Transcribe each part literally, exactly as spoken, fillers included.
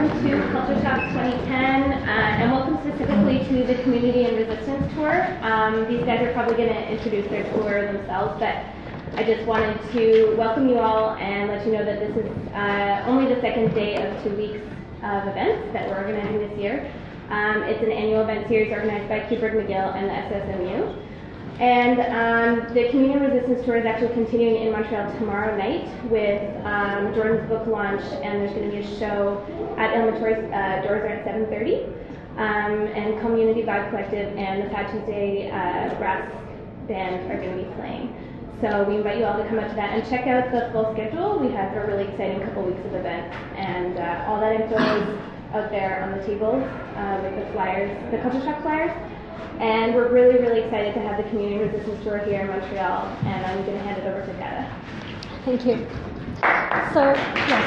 welcome to Culture Shock twenty ten, uh, and welcome specifically to the Community and Resistance Tour. Um, these guys are probably going to introduce their tour themselves, but I just wanted to welcome you all and let you know that this is uh, only the second day of two weeks of events that we're organizing this year. Um, it's an annual event series organized by Keeburg McGill and the S S M U. And um, the Community and Resistance Tour is actually continuing in Montreal tomorrow night with um, Jordan's book launch, and there's going to be a show at Elementary. Uh, doors are at seven thirty. Um, and Community Vibe Collective and the Fat Tuesday uh, brass band are going to be playing. So we invite you all to come out to that and check out the full schedule. We have a really exciting couple weeks of events, and uh, all that info is out there on the tables uh, with the flyers, the Culture Shock flyers. And we're really, really excited to have the Community Resistance Tour here in Montreal, and I'm going to hand it over to Gada. Thank you. So, yes.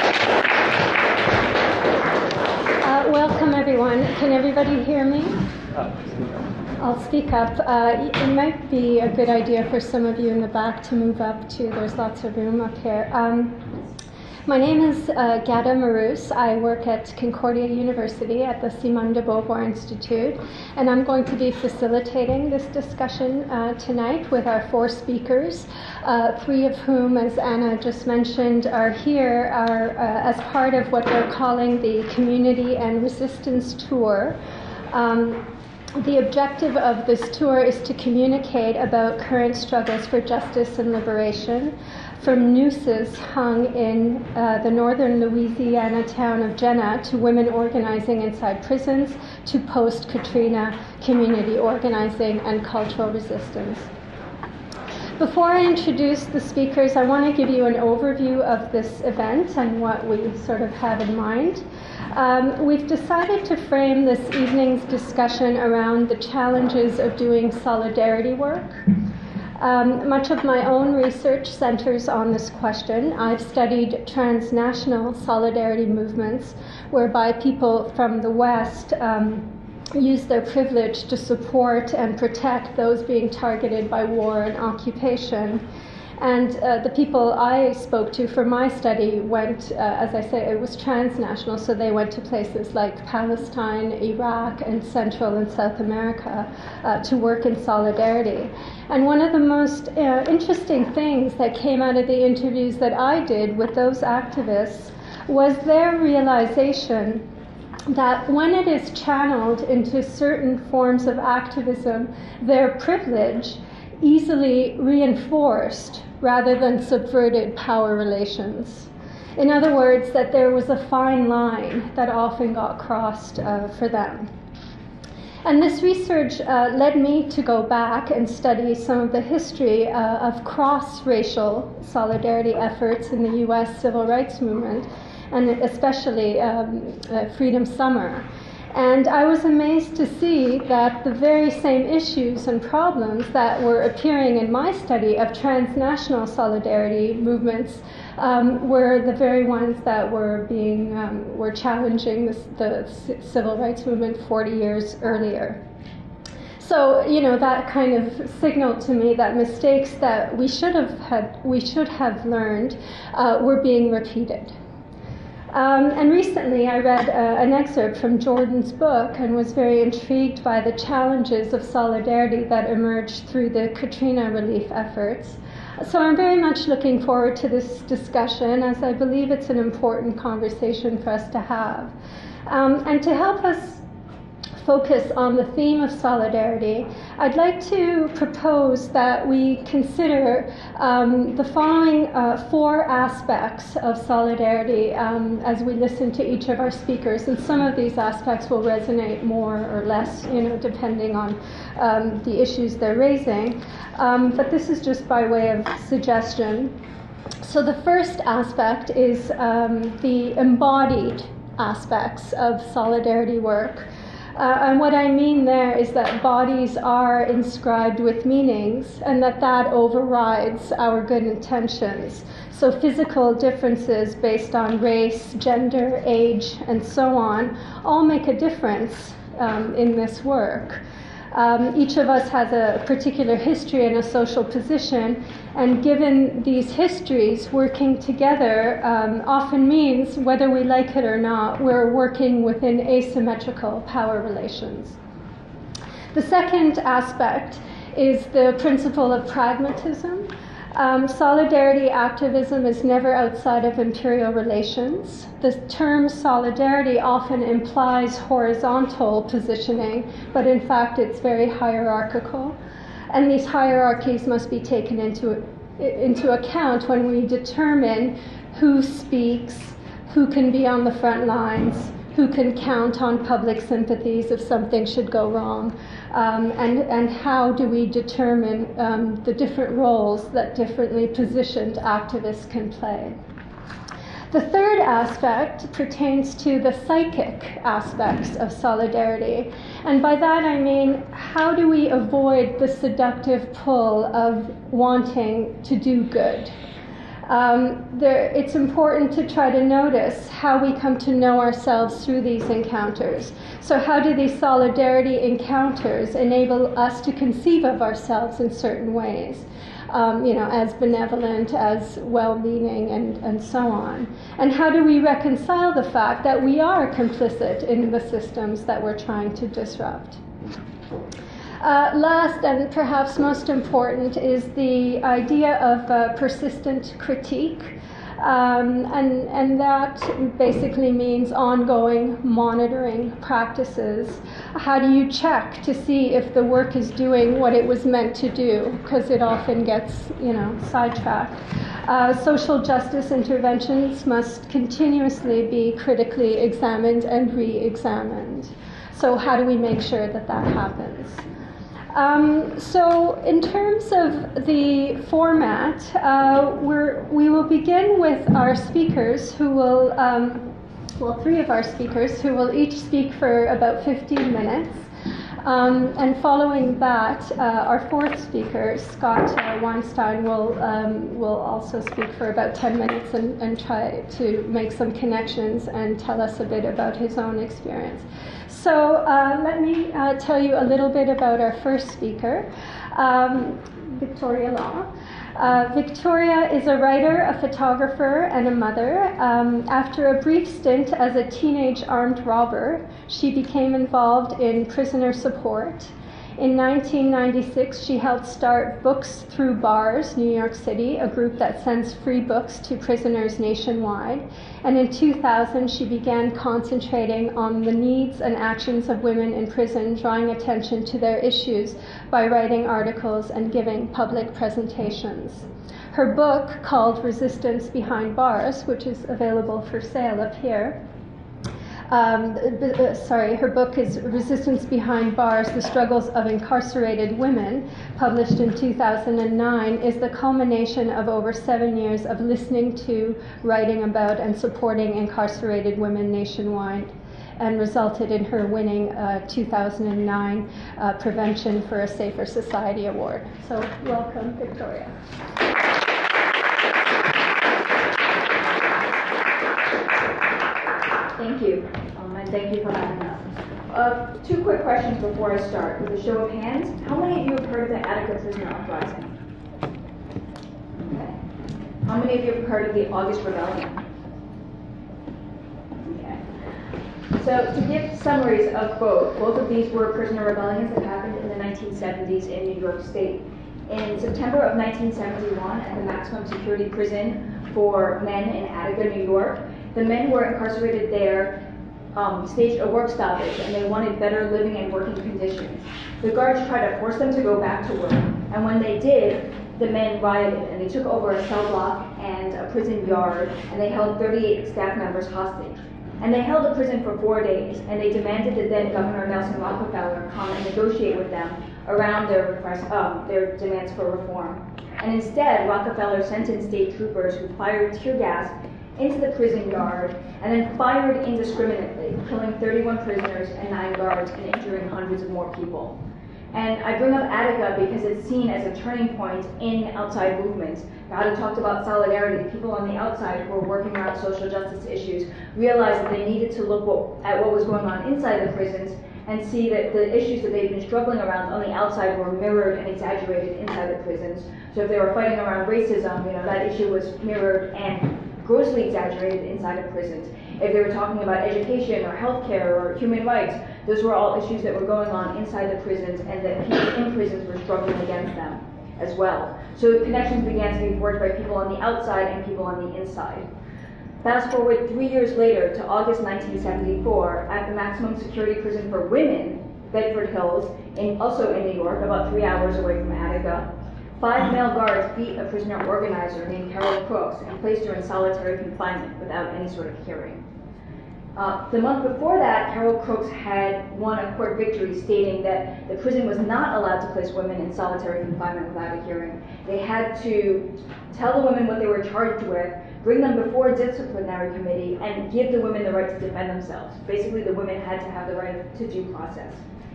Uh, welcome, everyone. Can everybody hear me? I'll speak up. Uh, it might be a good idea for some of you in the back to move up too. There's lots of room up here. Um, My name is uh, Gada Maroos. I work at Concordia University at the Simone de Beauvoir Institute, and I'm going to be facilitating this discussion uh, tonight with our four speakers, uh, three of whom, as Anna just mentioned, are here are, uh, as part of what they're calling the Community and Resistance Tour. Um, The objective of this tour is to communicate about current struggles for justice and liberation, from nooses hung in uh, the northern Louisiana town of Jenna to women organizing inside prisons to post-Katrina community organizing and cultural resistance. Before I introduce the speakers, I want to give you an overview of this event and what we sort of have in mind. Um, we've decided to frame this evening's discussion around the challenges of doing solidarity work. Um, much of my own research centers on this question. I've studied transnational solidarity movements whereby people from the West um, use their privilege to support and protect those being targeted by war and occupation. And uh, the people I spoke to for my study went, uh, as I say, it was transnational, so they went to places like Palestine, Iraq, and Central and South America uh, to work in solidarity. And one of the most uh, interesting things that came out of the interviews that I did with those activists was their realization that when it is channeled into certain forms of activism, their privilege easily reinforced rather than subverted power relations. In other words, that there was a fine line that often got crossed uh, for them. And this research uh, led me to go back and study some of the history uh, of cross-racial solidarity efforts in the U S civil rights movement, and especially um, uh, Freedom Summer. And I was amazed to see that the very same issues and problems that were appearing in my study of transnational solidarity movements um, were the very ones that were being um, were challenging the, the c- civil rights movement forty years earlier. So, you know, that kind of signaled to me that mistakes that we should have had, we should have learned, uh, were being repeated. Um, and recently I read uh, an excerpt from Jordan's book and was very intrigued by the challenges of solidarity that emerged through the Katrina relief efforts. So I'm very much looking forward to this discussion, as I believe it's an important conversation for us to have. Um, and to help us focus on the theme of solidarity, I'd like to propose that we consider um, the following uh, four aspects of solidarity um, as we listen to each of our speakers. And some of these aspects will resonate more or less, you know, depending on um, the issues they're raising. Um, but this is just by way of suggestion. So the first aspect is um, the embodied aspects of solidarity work. Uh, and what I mean there is that bodies are inscribed with meanings, and that that overrides our good intentions. So physical differences based on race, gender, age, and so on all make a difference um, in this work. Um, each of us has a particular history and a social position, And given these histories, working together um, often means, whether we like it or not, we're working within asymmetrical power relations. The second aspect is the principle of pragmatism. Um, solidarity activism is never outside of imperial relations. The term solidarity often implies horizontal positioning, but in fact it's very hierarchical. And these hierarchies must be taken into, into account when we determine who speaks, who can be on the front lines, who can count on public sympathies if something should go wrong, um, and, and how do we determine um, the different roles that differently positioned activists can play. The third aspect pertains to the psychic aspects of solidarity. And by that I mean, how do we avoid the seductive pull of wanting to do good? Um, there, it's important to try to notice how we come to know ourselves through these encounters. So how do these solidarity encounters enable us to conceive of ourselves in certain ways? Um, you know, as benevolent, as well-meaning, and, and so on. And how do we reconcile the fact that we are complicit in the systems that we're trying to disrupt? Uh, last and perhaps most important is the idea of uh, persistent critique. Um, and, and that basically means ongoing monitoring practices. How do you check to see if the work is doing what it was meant to do? Because it often gets, you know, sidetracked. Uh, social justice interventions must continuously be critically examined and re-examined. So how do we make sure that that happens? Um, so in terms of the format, uh, we're, we will begin with our speakers who will, um, well, three of our speakers who will each speak for about fifteen minutes. Um, and following that, uh, our fourth speaker, Scott uh, Weinstein, will, um, will also speak for about ten minutes and, and try to make some connections and tell us a bit about his own experience. So uh, let me uh, tell you a little bit about our first speaker, um, Victoria Law. Uh, Victoria is a writer, a photographer, and a mother. Um, after a brief stint as a teenage armed robber, she became involved in prisoner support. In nineteen ninety-six, she helped start Books Through Bars, New York City, a group that sends free books to prisoners nationwide. And in two thousand, she began concentrating on the needs and actions of women in prison, drawing attention to their issues by writing articles and giving public presentations. Her book, called Resistance Behind Bars, which is available for sale up here, Um, uh, sorry, her book is Resistance Behind Bars, The Struggles of Incarcerated Women, published in two thousand nine, is the culmination of over seven years of listening to, writing about, and supporting incarcerated women nationwide, and resulted in her winning a two thousand nine uh, Prevention for a Safer Society Award. So welcome, Victoria. Thank you, um, and thank you for having us. Uh, two quick questions before I start. With a show of hands, how many of you have heard of the Attica Prisoner Uprising? Okay. How many of you have heard of the August Rebellion? Okay. So to give summaries of both, both of these were prisoner rebellions that happened in the nineteen seventies in New York State. In September of nineteen seventy-one, at the maximum security prison for men in Attica, New York, the men who were incarcerated there um, staged a work stoppage, and they wanted better living and working conditions. The guards tried to force them to go back to work, and when they did, the men rioted, and they took over a cell block and a prison yard, and they held thirty-eight staff members hostage. And they held the prison for four days, and they demanded that then Governor Nelson Rockefeller come and negotiate with them around their, request, um, their demands for reform. And instead, Rockefeller sent in state troopers who fired tear gas into the prison yard, and then fired indiscriminately, killing thirty-one prisoners and nine guards and injuring hundreds of more people. And I bring up Attica because it's seen as a turning point in outside movements. God had talked about solidarity. People on the outside who were working around social justice issues realized that they needed to look what, at what was going on inside the prisons and see that the issues that they'd been struggling around on the outside were mirrored and exaggerated inside the prisons. So if they were fighting around racism, you know, that issue was mirrored and grossly exaggerated inside of prisons. If they were talking about education or healthcare or human rights, those were all issues that were going on inside the prisons and that people in prisons were struggling against them as well. So connections began to be forged by people on the outside and people on the inside. Fast forward three years later to August nineteen seventy-four, at the maximum security prison for women, Bedford Hills, in, also in New York, about three hours away from Attica, five male guards beat a prisoner organizer named Carol Crooks and placed her in solitary confinement without any sort of hearing. Uh, the month before that, Carol Crooks had won a court victory stating that the prison was not allowed to place women in solitary confinement without a hearing. They had to tell the women what they were charged with, bring them before a disciplinary committee, and give the women the right to defend themselves. Basically, the women had to have the right to due process.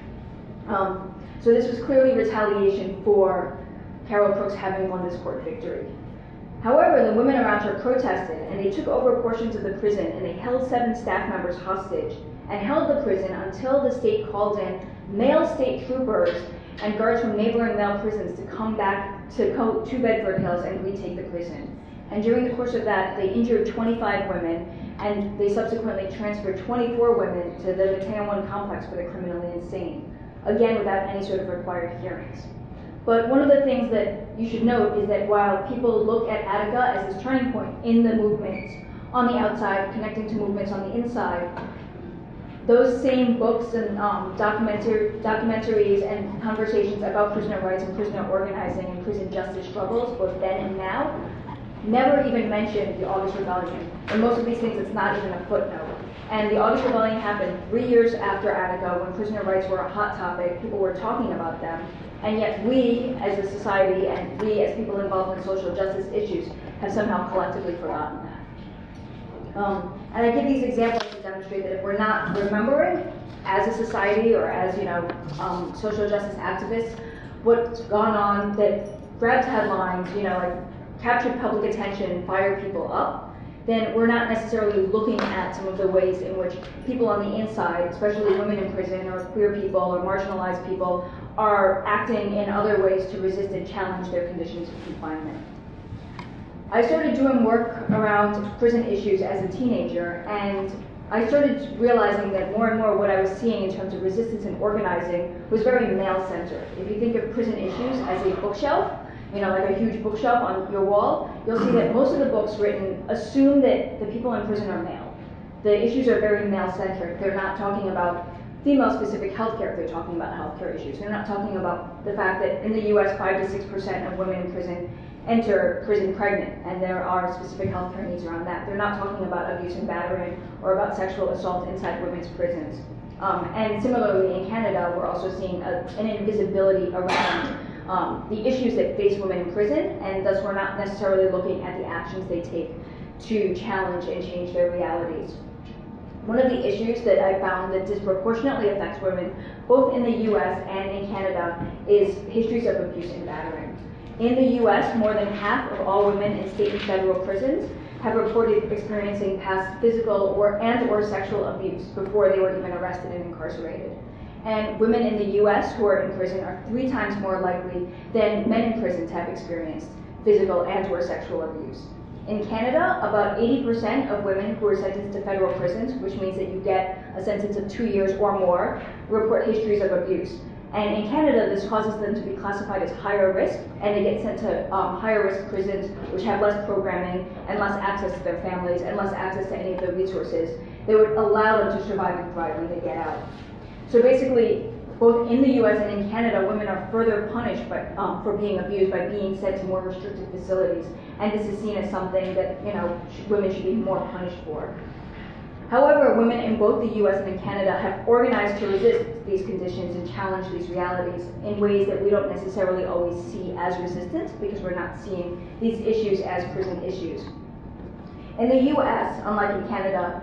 Um, so this was clearly retaliation for Carol Crooks having won this court victory. However, the women around her protested, and they took over portions of the prison, and they held seven staff members hostage, and held the prison until the state called in male state troopers and guards from neighboring male prisons to come back to, go to Bedford Hills and retake the prison. And during the course of that, they injured twenty-five women, and they subsequently transferred twenty-four women to the Mateo one complex for the criminally insane, again without any sort of required hearings. But one of the things that you should note is that while people look at Attica as this turning point in the movements on the outside, connecting to movements on the inside, those same books and um, documentary, documentaries and conversations about prisoner rights and prisoner organizing and prison justice struggles, both then and now, never even mentioned the August Rebellion. In most of these things, it's not even a footnote. And the August Rebellion happened three years after Attica, when prisoner rights were a hot topic. People were talking about them. And yet we, as a society, and we, as people involved in social justice issues, have somehow collectively forgotten that. Um, and I give these examples to demonstrate that if we're not remembering, as a society or as, you know, um, social justice activists, what's gone on that grabbed headlines, you know, like captured public attention, fired people up, then we're not necessarily looking at some of the ways in which people on the inside, especially women in prison or queer people or marginalized people, are acting in other ways to resist and challenge their conditions of confinement. I started doing work around prison issues as a teenager, and I started realizing that more and more what I was seeing in terms of resistance and organizing was very male-centered. If you think of prison issues as a bookshelf, you know, like a huge bookshelf on your wall, you'll see that most of the books written assume that the people in prison are male. The issues are very male-centered. They're not talking about female-specific healthcare if they're talking about healthcare issues. They're not talking about the fact that in the U S, five to six percent of women in prison enter prison pregnant, and there are specific healthcare needs around that. They're not talking about abuse and battering or about sexual assault inside women's prisons. Um, and similarly, in Canada, we're also seeing a, an invisibility around um, the issues that face women in prison, and thus we're not necessarily looking at the actions they take to challenge and change their realities. One of the issues that I found that disproportionately affects women, both in the U S and in Canada, is histories of abuse and battering. In the U S, more than half of all women in state and federal prisons have reported experiencing past physical or and or sexual abuse before they were even arrested and incarcerated. And women in the U S who are in prison are three times more likely than men in prison to have experienced physical and or sexual abuse. In Canada, about eighty percent of women who are sentenced to federal prisons, which means that you get a sentence of two years or more, report histories of abuse. And in Canada, this causes them to be classified as higher risk, and they get sent to um, higher risk prisons, which have less programming and less access to their families and less access to any of the resources that would allow them to survive and thrive when they get out. So basically, both in the U S and in Canada, women are further punished by, um, for being abused by being sent to more restricted facilities. And this is seen as something that, you know, sh- women should be more punished for. However, women in both the U S and in Canada have organized to resist these conditions and challenge these realities in ways that we don't necessarily always see as resistance, because we're not seeing these issues as prison issues. In the U S, unlike in Canada,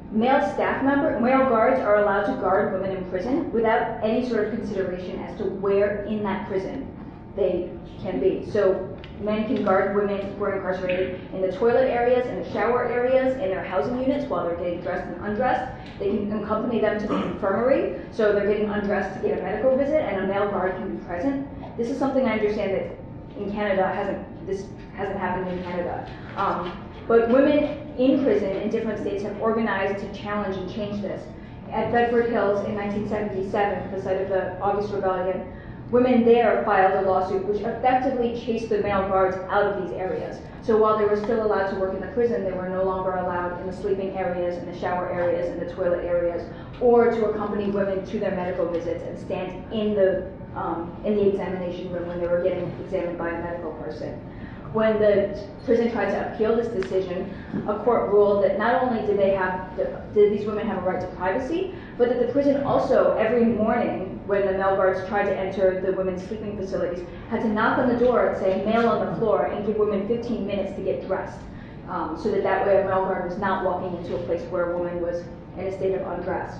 male staff member, male guards are allowed to guard women in prison without any sort of consideration as to where in that prison they can be. So men can guard women who are incarcerated in the toilet areas, in the shower areas, in their housing units while they're getting dressed and undressed. They can accompany them to the infirmary, so they're getting undressed to get a medical visit, and a male guard can be present. This is something I understand that in Canada hasn't, this hasn't happened in Canada. Um, but women in prison in different states have organized to challenge and change this. At Bedford Hills in nineteen seventy-seven, the site of the August Rebellion, women there filed a lawsuit which effectively chased the male guards out of these areas. So while they were still allowed to work in the prison, they were no longer allowed in the sleeping areas, in the shower areas, in the toilet areas, or to accompany women to their medical visits and stand in the, um, in the examination room when they were getting examined by a medical person. When the prison tried to appeal this decision, a court ruled that not only did they have, did these women have a right to privacy, but that the prison also, every morning when the male guards tried to enter the women's sleeping facilities, had to knock on the door and say male on the floor and give women fifteen minutes to get dressed. Um, so that that way a male guard was not walking into a place where a woman was in a state of undress.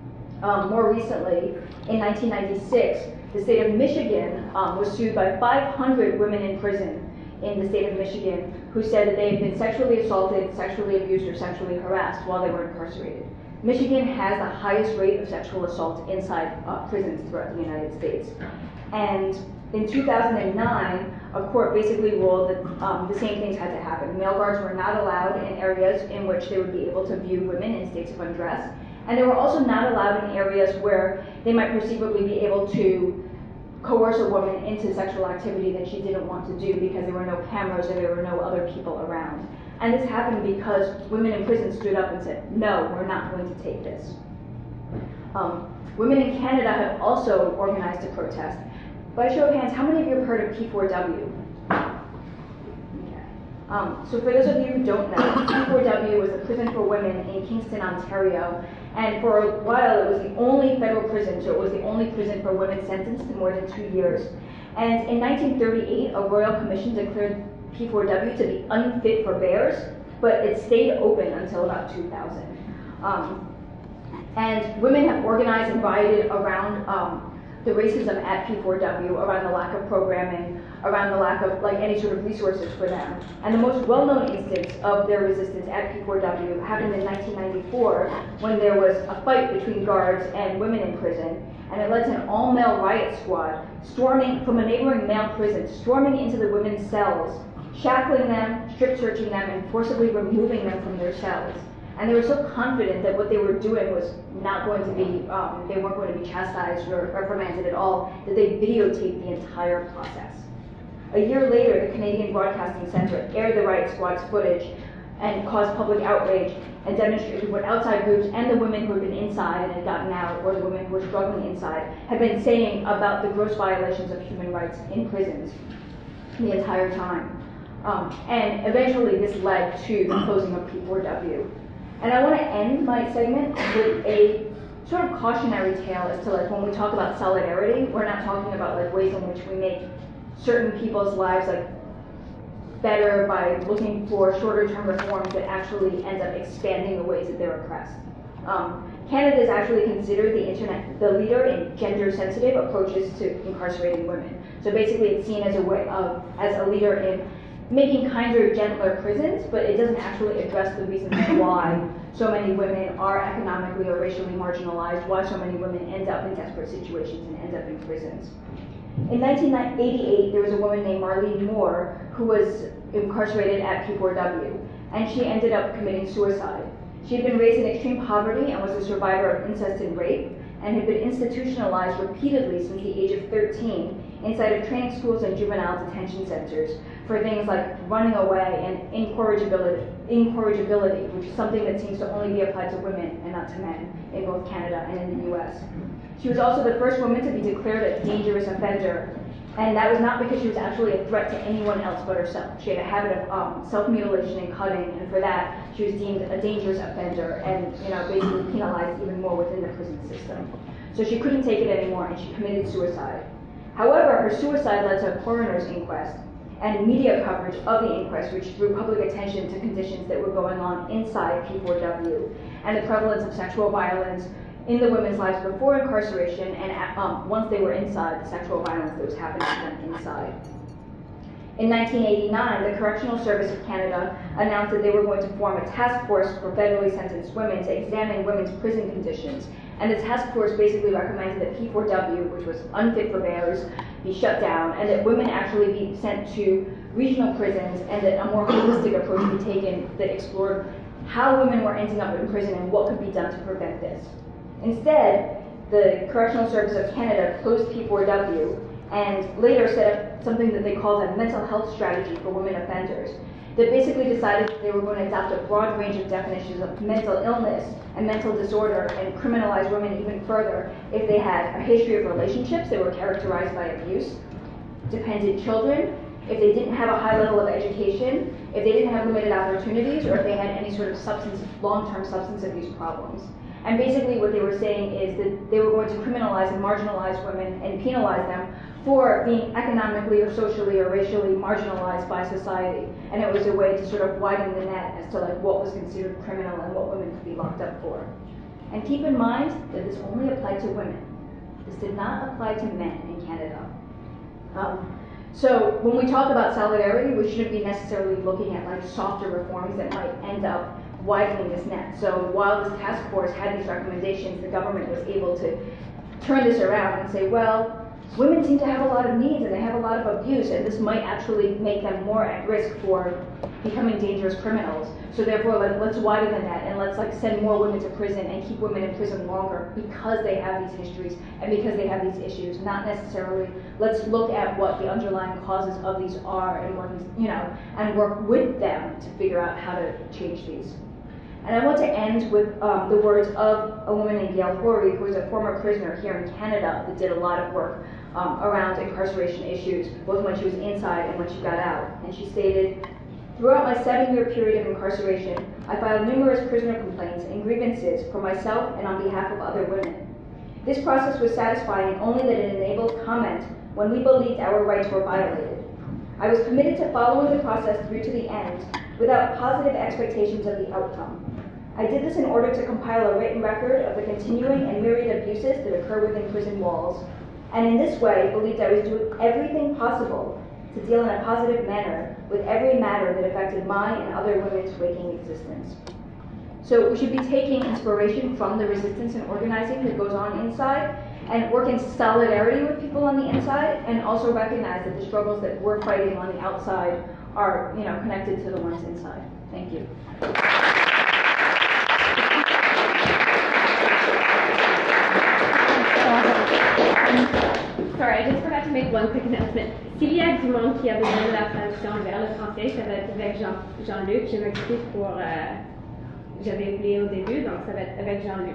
Um, more recently, in nineteen ninety-six, the state of Michigan um, was sued by five hundred women in prison in the state of Michigan who said that they had been sexually assaulted, sexually abused, or sexually harassed while they were incarcerated. Michigan has the highest rate of sexual assault inside uh, prisons throughout the United States. And in two thousand nine, a court basically ruled that um, the same things had to happen. Male guards were not allowed in areas in which they would be able to view women in states of undress. And they were also not allowed in areas where they might perceivably be able to coerce a woman into sexual activity that she didn't want to do because there were no cameras or there were no other people around. And this happened because women in prison stood up and said, no, we're not going to take this. Um, women in Canada have also organized to protest. By show of hands, how many of you have heard of P four W? Okay. Um, so for those of you who don't know, P four W was a prison for women in Kingston, Ontario. And for a while, it was the only federal prison, so it was the only prison for women sentenced to more than two years. And in nineteen thirty-eight, a royal commission declared P four W to be unfit for bears, but it stayed open until about two thousand. Um, and women have organized and rioted around um, the racism at P four W, around the lack of programming, around the lack of like any sort of resources for them. And the most well-known instance of their resistance at P four W happened in nineteen ninety-four when there was a fight between guards and women in prison, and it led to an all-male riot squad storming from a neighboring male prison, storming into the women's cells, shackling them, strip-searching them, and forcibly removing them from their cells. And they were so confident that what they were doing was not going to be, um, they weren't going to be chastised or reprimanded at all, that they videotaped the entire process. A year later, the Canadian Broadcasting Centre aired the riot squad's footage and caused public outrage and demonstrated what outside groups and the women who had been inside and had gotten out, or the women who were struggling inside, had been saying about the gross violations of human rights in prisons the entire time. Um, and eventually this led to the closing of P four W. And I want to end my segment with a sort of cautionary tale as to like when we talk about solidarity, we're not talking about like ways in which we make certain people's lives like better by looking for shorter term reforms that actually end up expanding the ways that they're oppressed. Um, Canada is actually considered the internet the leader in gender sensitive approaches to incarcerating women. So basically it's seen as a way of as a leader in making kinder, gentler prisons, but it doesn't actually address the reasons why so many women are economically or racially marginalized, why so many women end up in desperate situations and end up in prisons. In nineteen eighty-eight, there was a woman named Marlene Moore who was incarcerated at P four W, and she ended up committing suicide. She had been raised in extreme poverty and was a survivor of incest and rape, and had been institutionalized repeatedly since the age of thirteen inside of training schools and juvenile detention centers for things like running away and incorrigibility, incorrigibility, which is something that seems to only be applied to women and not to men in both Canada and in the U S. She was also the first woman to be declared a dangerous offender, and that was not because she was actually a threat to anyone else but herself. She had a habit of um, self-mutilation and cutting, and for that, she was deemed a dangerous offender and, you know, basically penalized even more within the prison system. So she couldn't take it anymore, and she committed suicide. However, her suicide led to a coroner's inquest, and media coverage of the inquest, which drew public attention to conditions that were going on inside P four W and the prevalence of sexual violence in the women's lives before incarceration and um, once they were inside, the sexual violence that was happening to them inside. In nineteen eighty-nine, the Correctional Service of Canada announced that they were going to form a task force for federally sentenced women to examine women's prison conditions. And the task force basically recommended that P four W, which was unfit for bears, be shut down, and that women actually be sent to regional prisons, and that a more holistic approach be taken that explored how women were ending up in prison and what could be done to prevent this. Instead, the Correctional Service of Canada closed P four W and later set up something that they called a mental health strategy for women offenders that basically decided that they were going to adopt a broad range of definitions of mental illness and mental disorder and criminalize women even further if they had a history of relationships that were characterized by abuse, dependent children, if they didn't have a high level of education, if they didn't have limited opportunities, or if they had any sort of substance, long-term substance abuse problems. And basically what they were saying is that they were going to criminalize and marginalize women and penalize them for being economically or socially or racially marginalized by society. And it was a way to sort of widen the net as to like what was considered criminal and what women could be locked up for. And keep in mind that this only applied to women. This did not apply to men in Canada. Um, so when we talk about solidarity, we shouldn't be necessarily looking at like softer reforms that might end up widening this net. So while this task force had these recommendations, the government was able to turn this around and say, well, women seem to have a lot of needs and they have a lot of abuse, and this might actually make them more at risk for becoming dangerous criminals. So therefore, let, let's widen the net and let's like send more women to prison and keep women in prison longer because they have these histories and because they have these issues. Not necessarily let's look at what the underlying causes of these are and what these, you know, and work with them to figure out how to change these. And I want to end with um, the words of a woman named Gail Horry, who is a former prisoner here in Canada that did a lot of work um, around incarceration issues, both when she was inside and when she got out. And she stated, "Throughout my seven-year period of incarceration, I filed numerous prisoner complaints and grievances for myself and on behalf of other women. This process was satisfying only that it enabled comment when we believed our rights were violated. I was committed to following the process through to the end without positive expectations of the outcome. I did this in order to compile a written record of the continuing and myriad abuses that occur within prison walls, and in this way believed I was doing everything possible to deal in a positive manner with every matter that affected my and other women's waking existence." So we should be taking inspiration from the resistance and organizing that goes on inside and work in solidarity with people on the inside, and also recognize that the struggles that we're fighting on the outside are, you know, connected to the ones inside. Thank you. Sorry, I just forgot to make one quick announcement. S'il y a du monde qui a besoin de la traduction vers le français, ça va être avec Jean, Jean-Luc. Je m'excuse pour... Euh, j'avais oublié au début, donc ça va être avec Jean-Luc.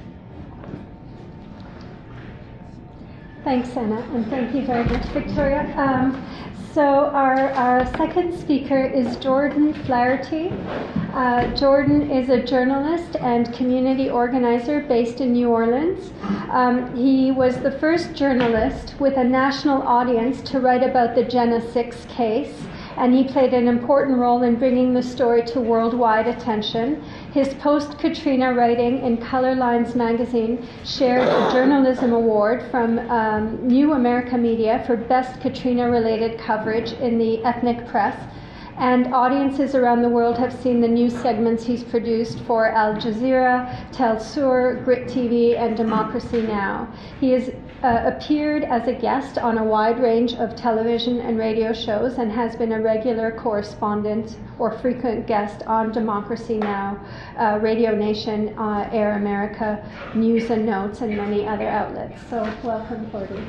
Thanks, Anna, and thank you very much, Victoria. Um, so our, our second speaker is Jordan Flaherty. Uh, Jordan is a journalist and community organizer based in New Orleans. Um, he was the first journalist with a national audience to write about the Jena six case, and he played an important role in bringing the story to worldwide attention. His post-Katrina writing in Color Lines magazine shared a journalism award from um, New America Media for best Katrina-related coverage in the ethnic press. And audiences around the world have seen the news segments he's produced for Al Jazeera, Tel Sur, Grit T V, and Democracy Now! He has uh, appeared as a guest on a wide range of television and radio shows and has been a regular correspondent or frequent guest on Democracy Now!, uh, Radio Nation, uh, Air America, News and Notes, and many other outlets. So welcome, Jordan.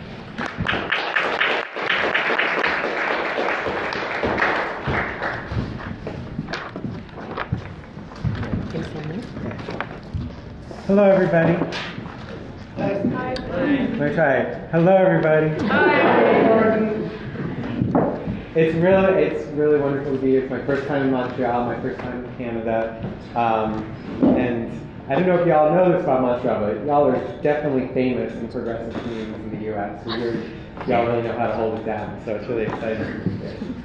Hello, everybody. Hi. Let me try it. Hello, everybody. Hi. It's really, it's really wonderful to be here. It's my first time in Montreal, my first time in Canada, um, and I don't know if y'all know this about Montreal, but y'all are definitely famous in progressive communities in the U S. So you're, y'all really know how to hold it down. So it's really exciting to be here.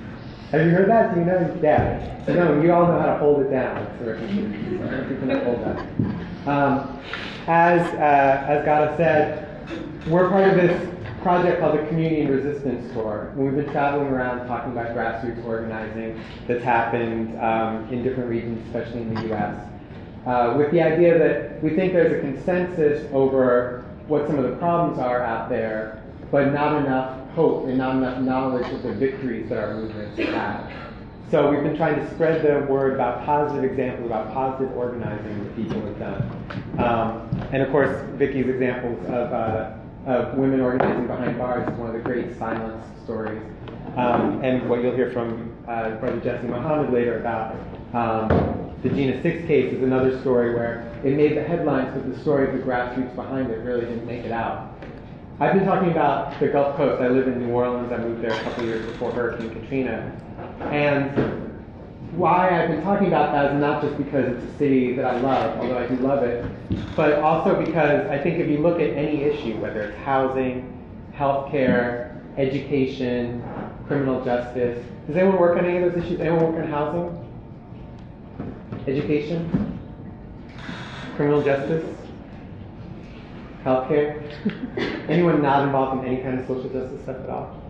Have you heard that? Do you know? Yeah. No, you all know how to hold it down. So I don't think you can hold that. Um, as uh, as Gada said, we're part of this project called the Community and Resistance Tour. And we've been traveling around talking about grassroots organizing that's happened um, in different regions, especially in the U S, uh, with the idea that we think there's a consensus over what some of the problems are out there, but not enough hope and not enough knowledge of the victories that our movements have. So we've been trying to spread the word about positive examples, about positive organizing that people have done. Um, and of course, Vicky's examples of, uh, of women organizing behind bars is one of the great silence stories. Um, and what you'll hear from uh, Brother Jesse Muhammad later about um, the Gina Six case is another story where it made the headlines, but the story of the grassroots behind it really didn't make it out. I've been talking about the Gulf Coast. I live in New Orleans. I moved there a couple of years before Hurricane Katrina. And why I've been talking about that is not just because it's a city that I love, although I do love it, but also because I think if you look at any issue, whether it's housing, healthcare, education, criminal justice, does anyone work on any of those issues? Anyone work on housing? Education? Criminal justice? Healthcare? Anyone not involved in any kind of social justice stuff at all?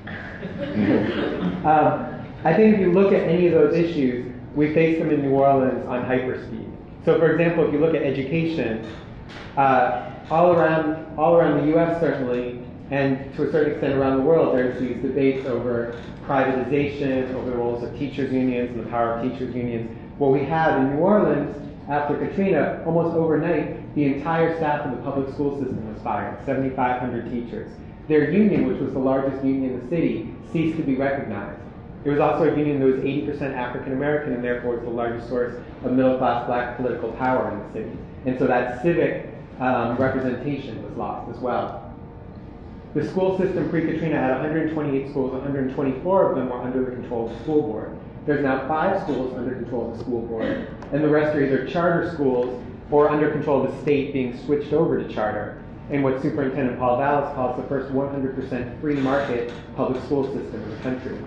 um, I think if you look at any of those issues, we face them in New Orleans on hyperspeed. So for example, if you look at education, uh, all around all around the U S certainly, and to a certain extent around the world, there's these debates over privatization, over the roles of teachers' unions and the power of teachers' unions. What we have in New Orleans, after Katrina, almost overnight, the entire staff of the public school system was fired, seventy-five hundred teachers. Their union, which was the largest union in the city, ceased to be recognized. It was also a union that was eighty percent African American and therefore was the largest source of middle-class black political power in the city. And so that civic um, representation was lost as well. The school system pre-Katrina had one hundred twenty-eight schools, one hundred twenty-four of them were under the control of the school board. There's now five schools under control of the school board, and the rest are either charter schools or under control of the state being switched over to charter, in what Superintendent Paul Vallis calls the first one hundred percent free market public school system in the country.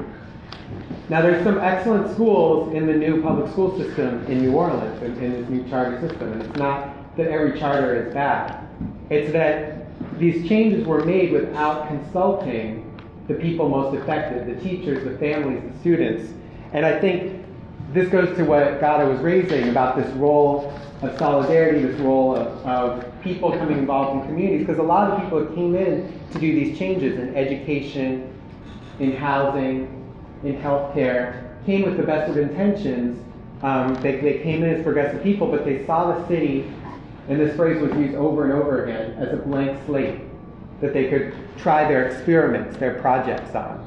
Now there's some excellent schools in the new public school system in New Orleans, in, in this new charter system, and it's not that every charter is bad. It's that these changes were made without consulting the people most affected, the teachers, the families, the students. And I think this goes to what Gada was raising about this role of solidarity, this role of, of people coming involved in communities, because a lot of people that came in to do these changes in education, in housing, in healthcare, came with the best of intentions. Um, they, they came in as progressive people, but they saw the city, and this phrase was used over and over again, as a blank slate that they could try their experiments, their projects on.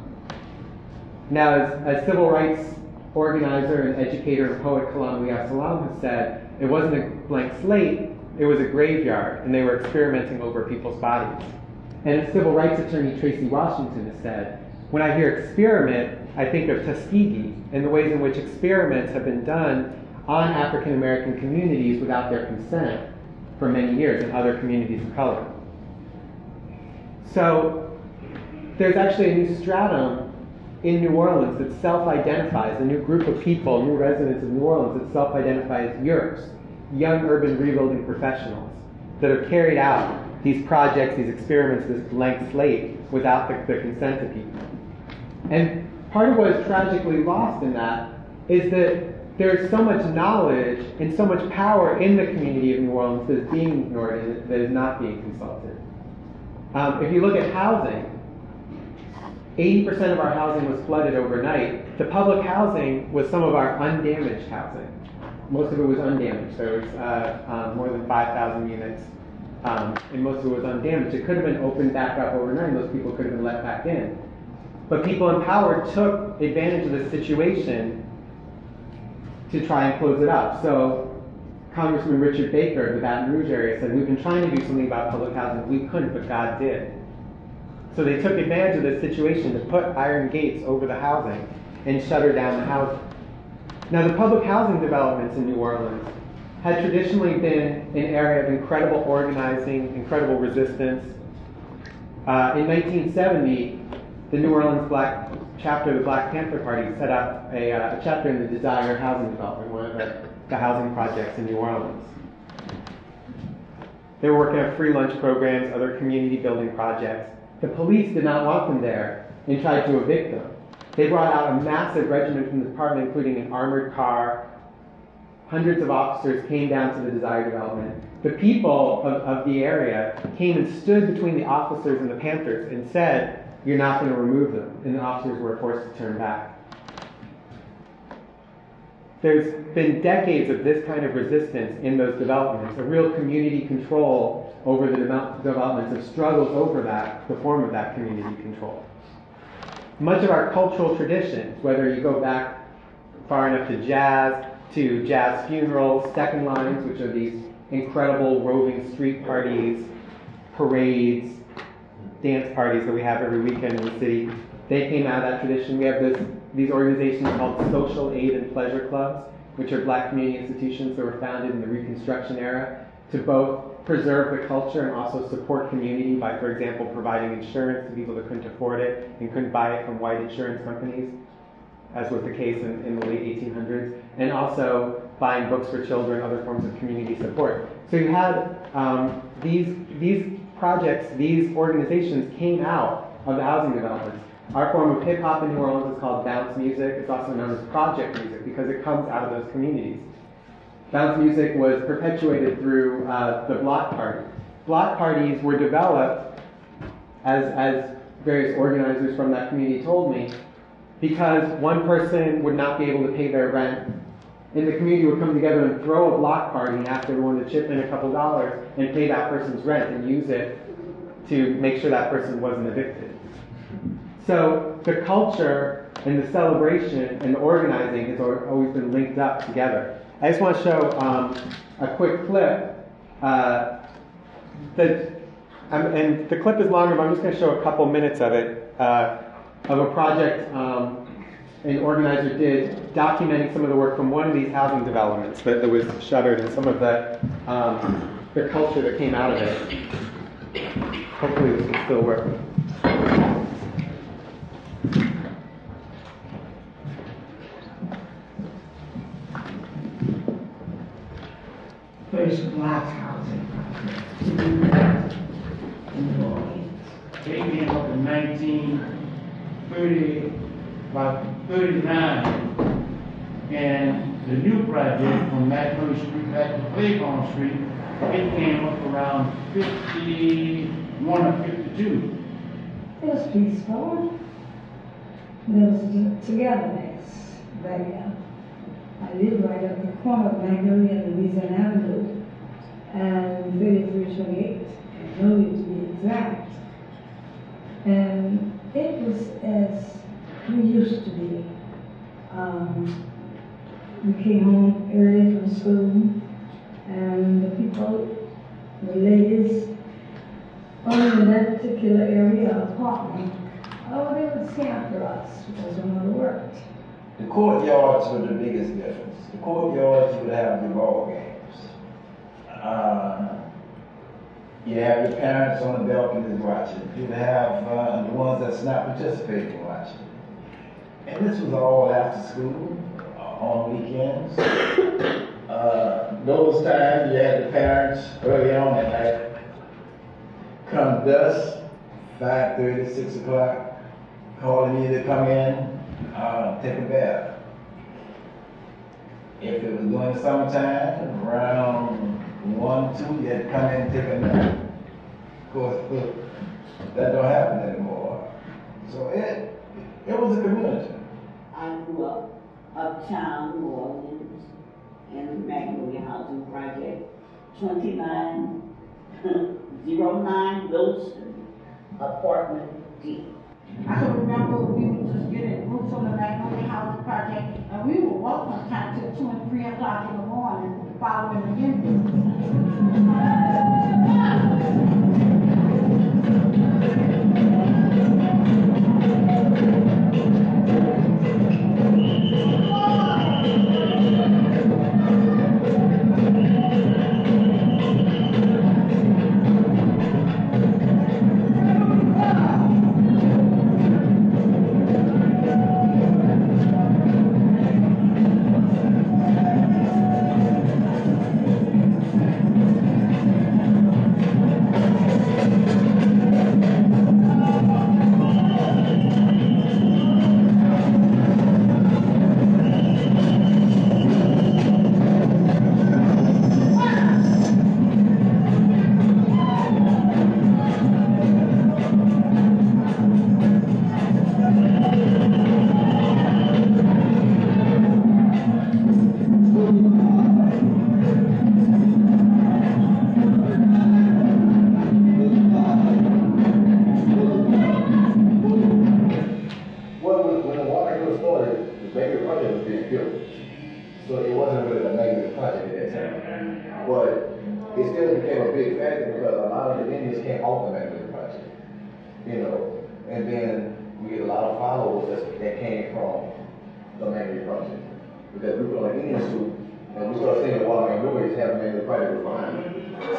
Now, as, as civil rights organizer and educator and poet Kalam Salam has said, it wasn't a blank slate, it was a graveyard, and they were experimenting over people's bodies. And civil rights attorney Tracy Washington has said, when I hear experiment, I think of Tuskegee and the ways in which experiments have been done on African American communities without their consent for many years and other communities of color. So there's actually a new stratum in New Orleans that self-identifies, a new group of people, new residents of New Orleans that self-identify as yurks, young urban rebuilding professionals, that have carried out these projects, these experiments, this blank slate without the, the consent of people. And part of what is tragically lost in that is that there's so much knowledge and so much power in the community of New Orleans that is being ignored and that is not being consulted. Um, if you look at housing, eighty percent of our housing was flooded overnight. The public housing was some of our undamaged housing. Most of it was undamaged. There was uh, um, more than five thousand units, um, and most of it was undamaged. It could have been opened back up overnight, and those people could have been let back in. But people in power took advantage of the situation to try and close it up. So Congressman Richard Baker of the Baton Rouge area said, we've been trying to do something about public housing. We couldn't, but God did. So they took advantage of this situation to put iron gates over the housing and shutter down the housing. Now, the public housing developments in New Orleans had traditionally been an area of incredible organizing, incredible resistance. Uh, in nineteen seventy, the New Orleans Black chapter of the Black Panther Party set up a, uh, a chapter in the Desire housing development, one of the, the housing projects in New Orleans. They were working on free lunch programs, other community building projects. The police did not want them there and tried to evict them. They brought out a massive regiment from the department, including an armored car. Hundreds of officers came down to the Desire development. The people of, of the area came and stood between the officers and the Panthers and said, "You're not going to remove them." And the officers were forced to turn back. There's been decades of this kind of resistance in those developments, a real community control over the developments, of struggles over that, the form of that community control. Much of our cultural traditions, whether you go back far enough to jazz, to jazz funerals, second lines, which are these incredible roving street parties, parades, dance parties that we have every weekend in the city, they came out of that tradition. We have this, these organizations called social aid and pleasure clubs, which are black community institutions that were founded in the Reconstruction era to both preserve the culture and also support community by, for example, providing insurance to people that couldn't afford it and couldn't buy it from white insurance companies, as was the case in, in the late eighteen hundreds, and also buying books for children, other forms of community support. So you had um, these, these projects, these organizations came out of the housing developments. Our form of hip-hop in New Orleans is called bounce music. It's also known as project music because it comes out of those communities. Bounce music was perpetuated through uh, the block party. Block parties were developed, as, as various organizers from that community told me, because one person would not be able to pay their rent, and the community would come together and throw a block party and ask everyone to chip in a couple dollars and pay that person's rent and use it to make sure that person wasn't evicted. So the culture and the celebration and the organizing has always been linked up together. I just want to show um, a quick clip. Uh, that, um, and the clip is longer, but I'm just going to show a couple minutes of it, uh, of a project um, an organizer did documenting some of the work from one of these housing developments that, that was shuttered and some of the, um, the culture that came out of it. Hopefully this will still work. First black housing in New Orleans. They came up in nineteen thirty, about thirty-nine, and the new project from Magnolia Street back to Claiborne Street, it came up around fifty-one or fifty-two. It was peaceful. There was togetherness there. I lived right at the corner of Magnolia and Louisiana Avenue, and thirty-three twenty-eight, Magnolia to be exact. And it was as we used to be. Um, we came home early from school, and the people, the ladies, only in that particular area, apartment, oh, they would stay after us because their mother worked. The courtyards were the biggest difference. The courtyards would have the ball games. Uh, you have your parents on the balconies watching. You'd have uh, the ones that's not participating watching. And this was all after school, uh, on weekends. Uh, those times you had the parents early on at night, come dusk, five thirty, six o'clock, calling you to come in. Uh, take a bath. If it was during the summertime, around one, two, you had to come in and take a nap. Of course, look, that don't happen anymore. So it, it was a community. I grew up uptown New Orleans in the Magnolia Housing Project, twenty-nine oh nine Wilson, apartment D. I can remember we were just getting roots on the Magnolia Housing Project, and we would walk sometimes till two and three o'clock in the morning, following the Indians. it still became a big factor because a lot of the Indians came off the Magnolia Project, you know, and then we get a lot of followers that, that came from the Magnolia Project because we put on Indian suit and we started saying, well, Magnolias have the Magnolia Project refined.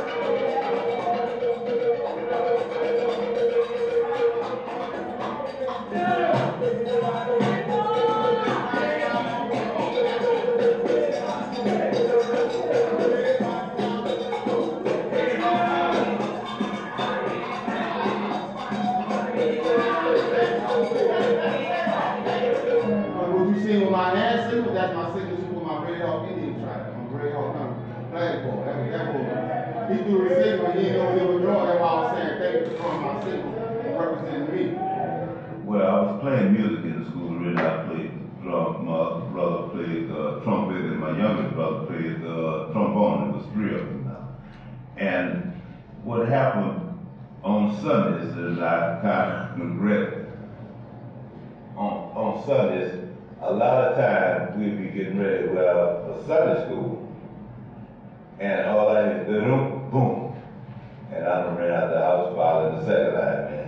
That's my signature for my Red Hawk Indian tribe. I'm Red Hawk flagpole. That was that was. He threw the signal, he didn't know he was wrong. That's why I was saying thank you for my signal representing me. Well, I was playing music in the school, really. I played drum, my brother played uh, trumpet, and my youngest brother played uh, trombone. It was three of them now. And what happened on Sundays is I kind of regret on, on Sundays, a lot of times we'd be getting ready to well a Sunday school, and all I hear is boom, boom, and I done ran out the house following the second line, man.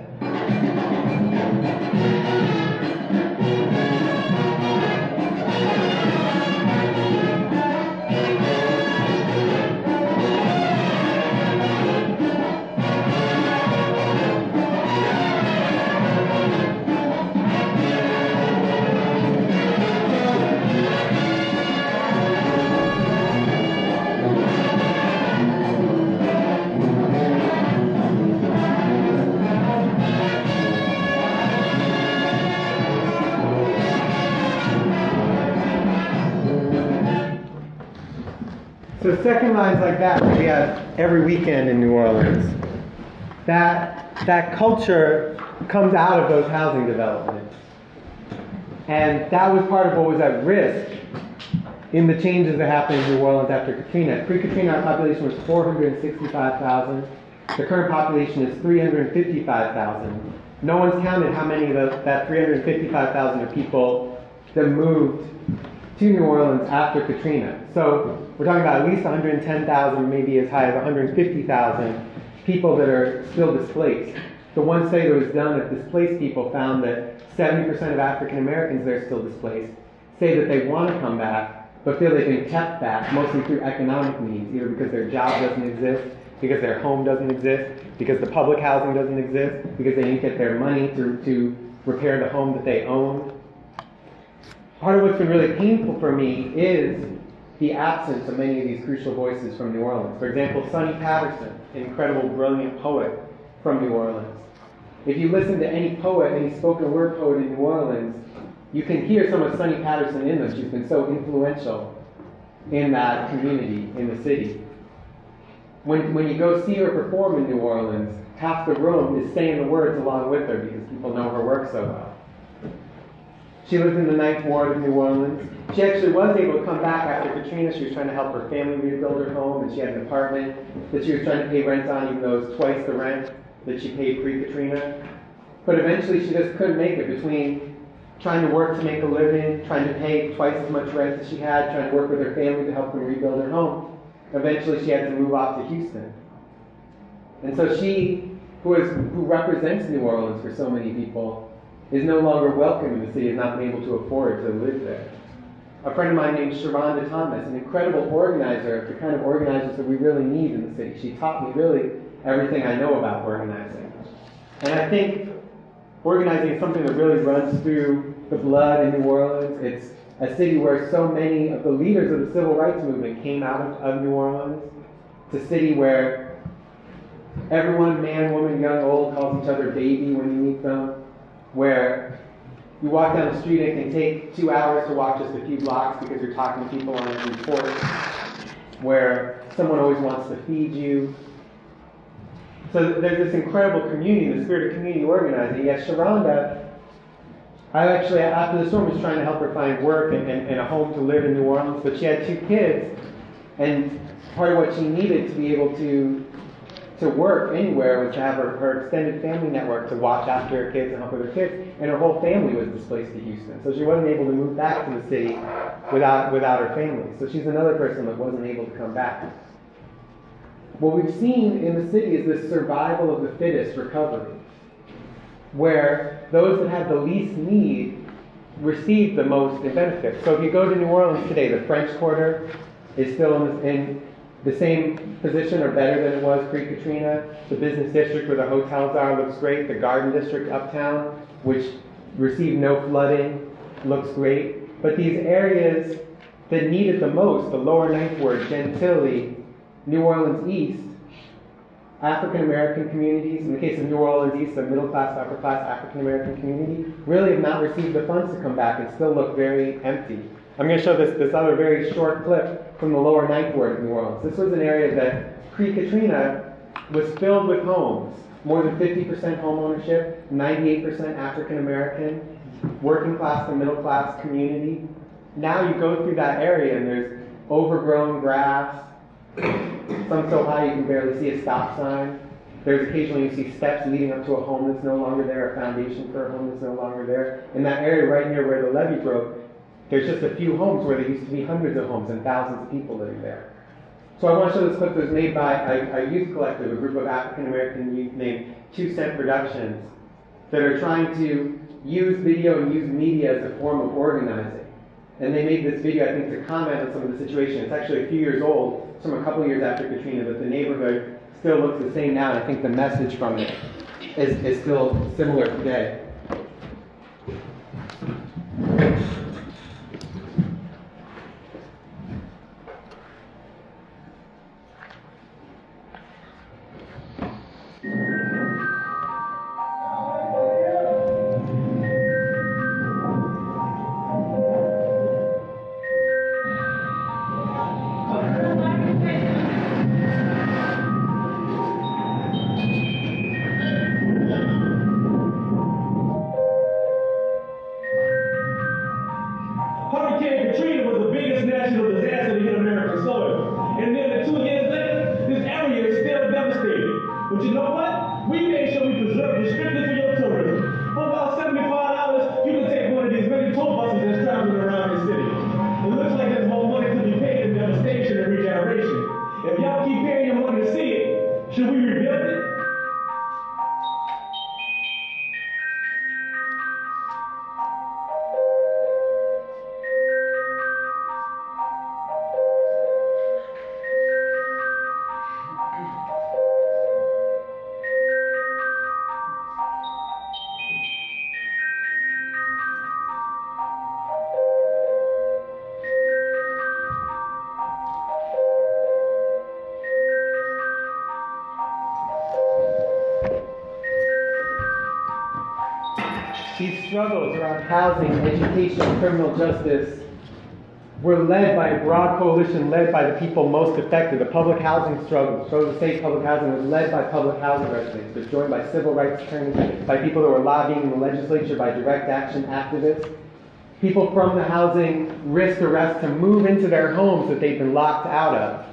So second lines like that we have every weekend in New Orleans. That that culture comes out of those housing developments. And that was part of what was at risk in the changes that happened in New Orleans after Katrina. Pre-Katrina, our population was four hundred sixty-five thousand. The current population is three hundred fifty-five thousand. No one's counted how many of the, that three hundred fifty-five thousand are people that moved to New Orleans after Katrina. So we're talking about at least one hundred ten thousand, maybe as high as one hundred fifty thousand people that are still displaced. The one study that was done of displaced people found that seventy percent of African Americans that are still displaced say that they want to come back, but feel they've been kept back mostly through economic needs, either because their job doesn't exist, because their home doesn't exist, because the public housing doesn't exist, because they didn't get their money to, to repair the home that they owned. Part of what's been really painful for me is the absence of many of these crucial voices from New Orleans. For example, Sonny Patterson, an incredible, brilliant poet from New Orleans. If you listen to any poet, any spoken word poet in New Orleans, you can hear some of Sonny Patterson in them. She's been so influential in that community, in the city. When, when you go see her perform in New Orleans, half the room is saying the words along with her because people know her work so well. She lived in the ninth ward of New Orleans. She actually was able to come back after Katrina. She was trying to help her family rebuild her home, and she had an apartment that she was trying to pay rent on, even though it was twice the rent that she paid pre-Katrina. But eventually she just couldn't make it between trying to work to make a living, trying to pay twice as much rent as she had, trying to work with her family to help them rebuild her home. Eventually she had to move off to Houston. And so she, who, is, who represents New Orleans for so many people, is no longer welcome in the city, has not been able to afford to live there. A friend of mine named Sharonda Thomas, an incredible organizer, the kind of organizers that we really need in the city. She taught me really everything I know about organizing. And I think organizing is something that really runs through the blood in New Orleans. It's a city where so many of the leaders of the civil rights movement came out of, of New Orleans. It's a city where everyone, man, woman, young, old, calls each other baby when you meet them. Where you walk down the street and it can take two hours to walk just a few blocks because you're talking to people on a report. Where someone always wants to feed you. So there's this incredible community, the spirit of community organizing. Yes, Sharonda, I actually, after the storm, was trying to help her find work and, and, and a home to live in New Orleans, but she had two kids, and part of what she needed to be able to to work anywhere was to have her, her extended family network to watch after her kids and help with her kids, and her whole family was displaced to Houston. So she wasn't able to move back to the city without without her family. So she's another person that wasn't able to come back. what we've seen in the city is this survival of the fittest recovery, where those that had the least need received the most in benefit. So if you go to New Orleans today, the French Quarter is still in the, in the same position or better than it was pre-Katrina. The business district where the hotels are looks great. The Garden District uptown, which received no flooding, looks great. But these areas that need it the most, the lower Ninth Ward, Gentilly, New Orleans East, African American communities, in the case of New Orleans East, the middle class, upper class African American community, really have not received the funds to come back and still look very empty. I'm going to show this, this other very short clip from the lower Ninth Ward of New Orleans. This was an area that pre-Katrina was filled with homes. More than fifty percent home ownership, ninety-eight percent African American, working class to middle class community. Now you go through that area and there's overgrown grass, some so high you can barely see a stop sign. There's occasionally you see steps leading up to a home that's no longer there, a foundation for a home that's no longer there. In that area right near where the levee broke, there's just a few homes where there used to be hundreds of homes and thousands of people living there. So I want to show this clip that was made by a, a youth collective, a group of African American youth named Two Cent Productions, that are trying to use video and use media as a form of organizing. And they made this video, I think, to comment on some of the situation. It's actually a few years old. It's from a couple years after Katrina, but the neighborhood still looks the same now, and I think the message from it is, is still similar today. These struggles around housing, education, criminal justice were led by a broad coalition led by the people most affected. The public housing struggle, struggle to save public housing, was led by public housing residents. It was joined by civil rights attorneys, by people that were lobbying in the legislature, by direct action activists. People from the housing risked arrest to move into their homes that they'd been locked out of.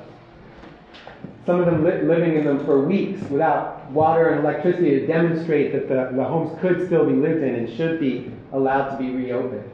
Some of them li- living in them for weeks without water and electricity to demonstrate that the, the homes could still be lived in and should be allowed to be reopened.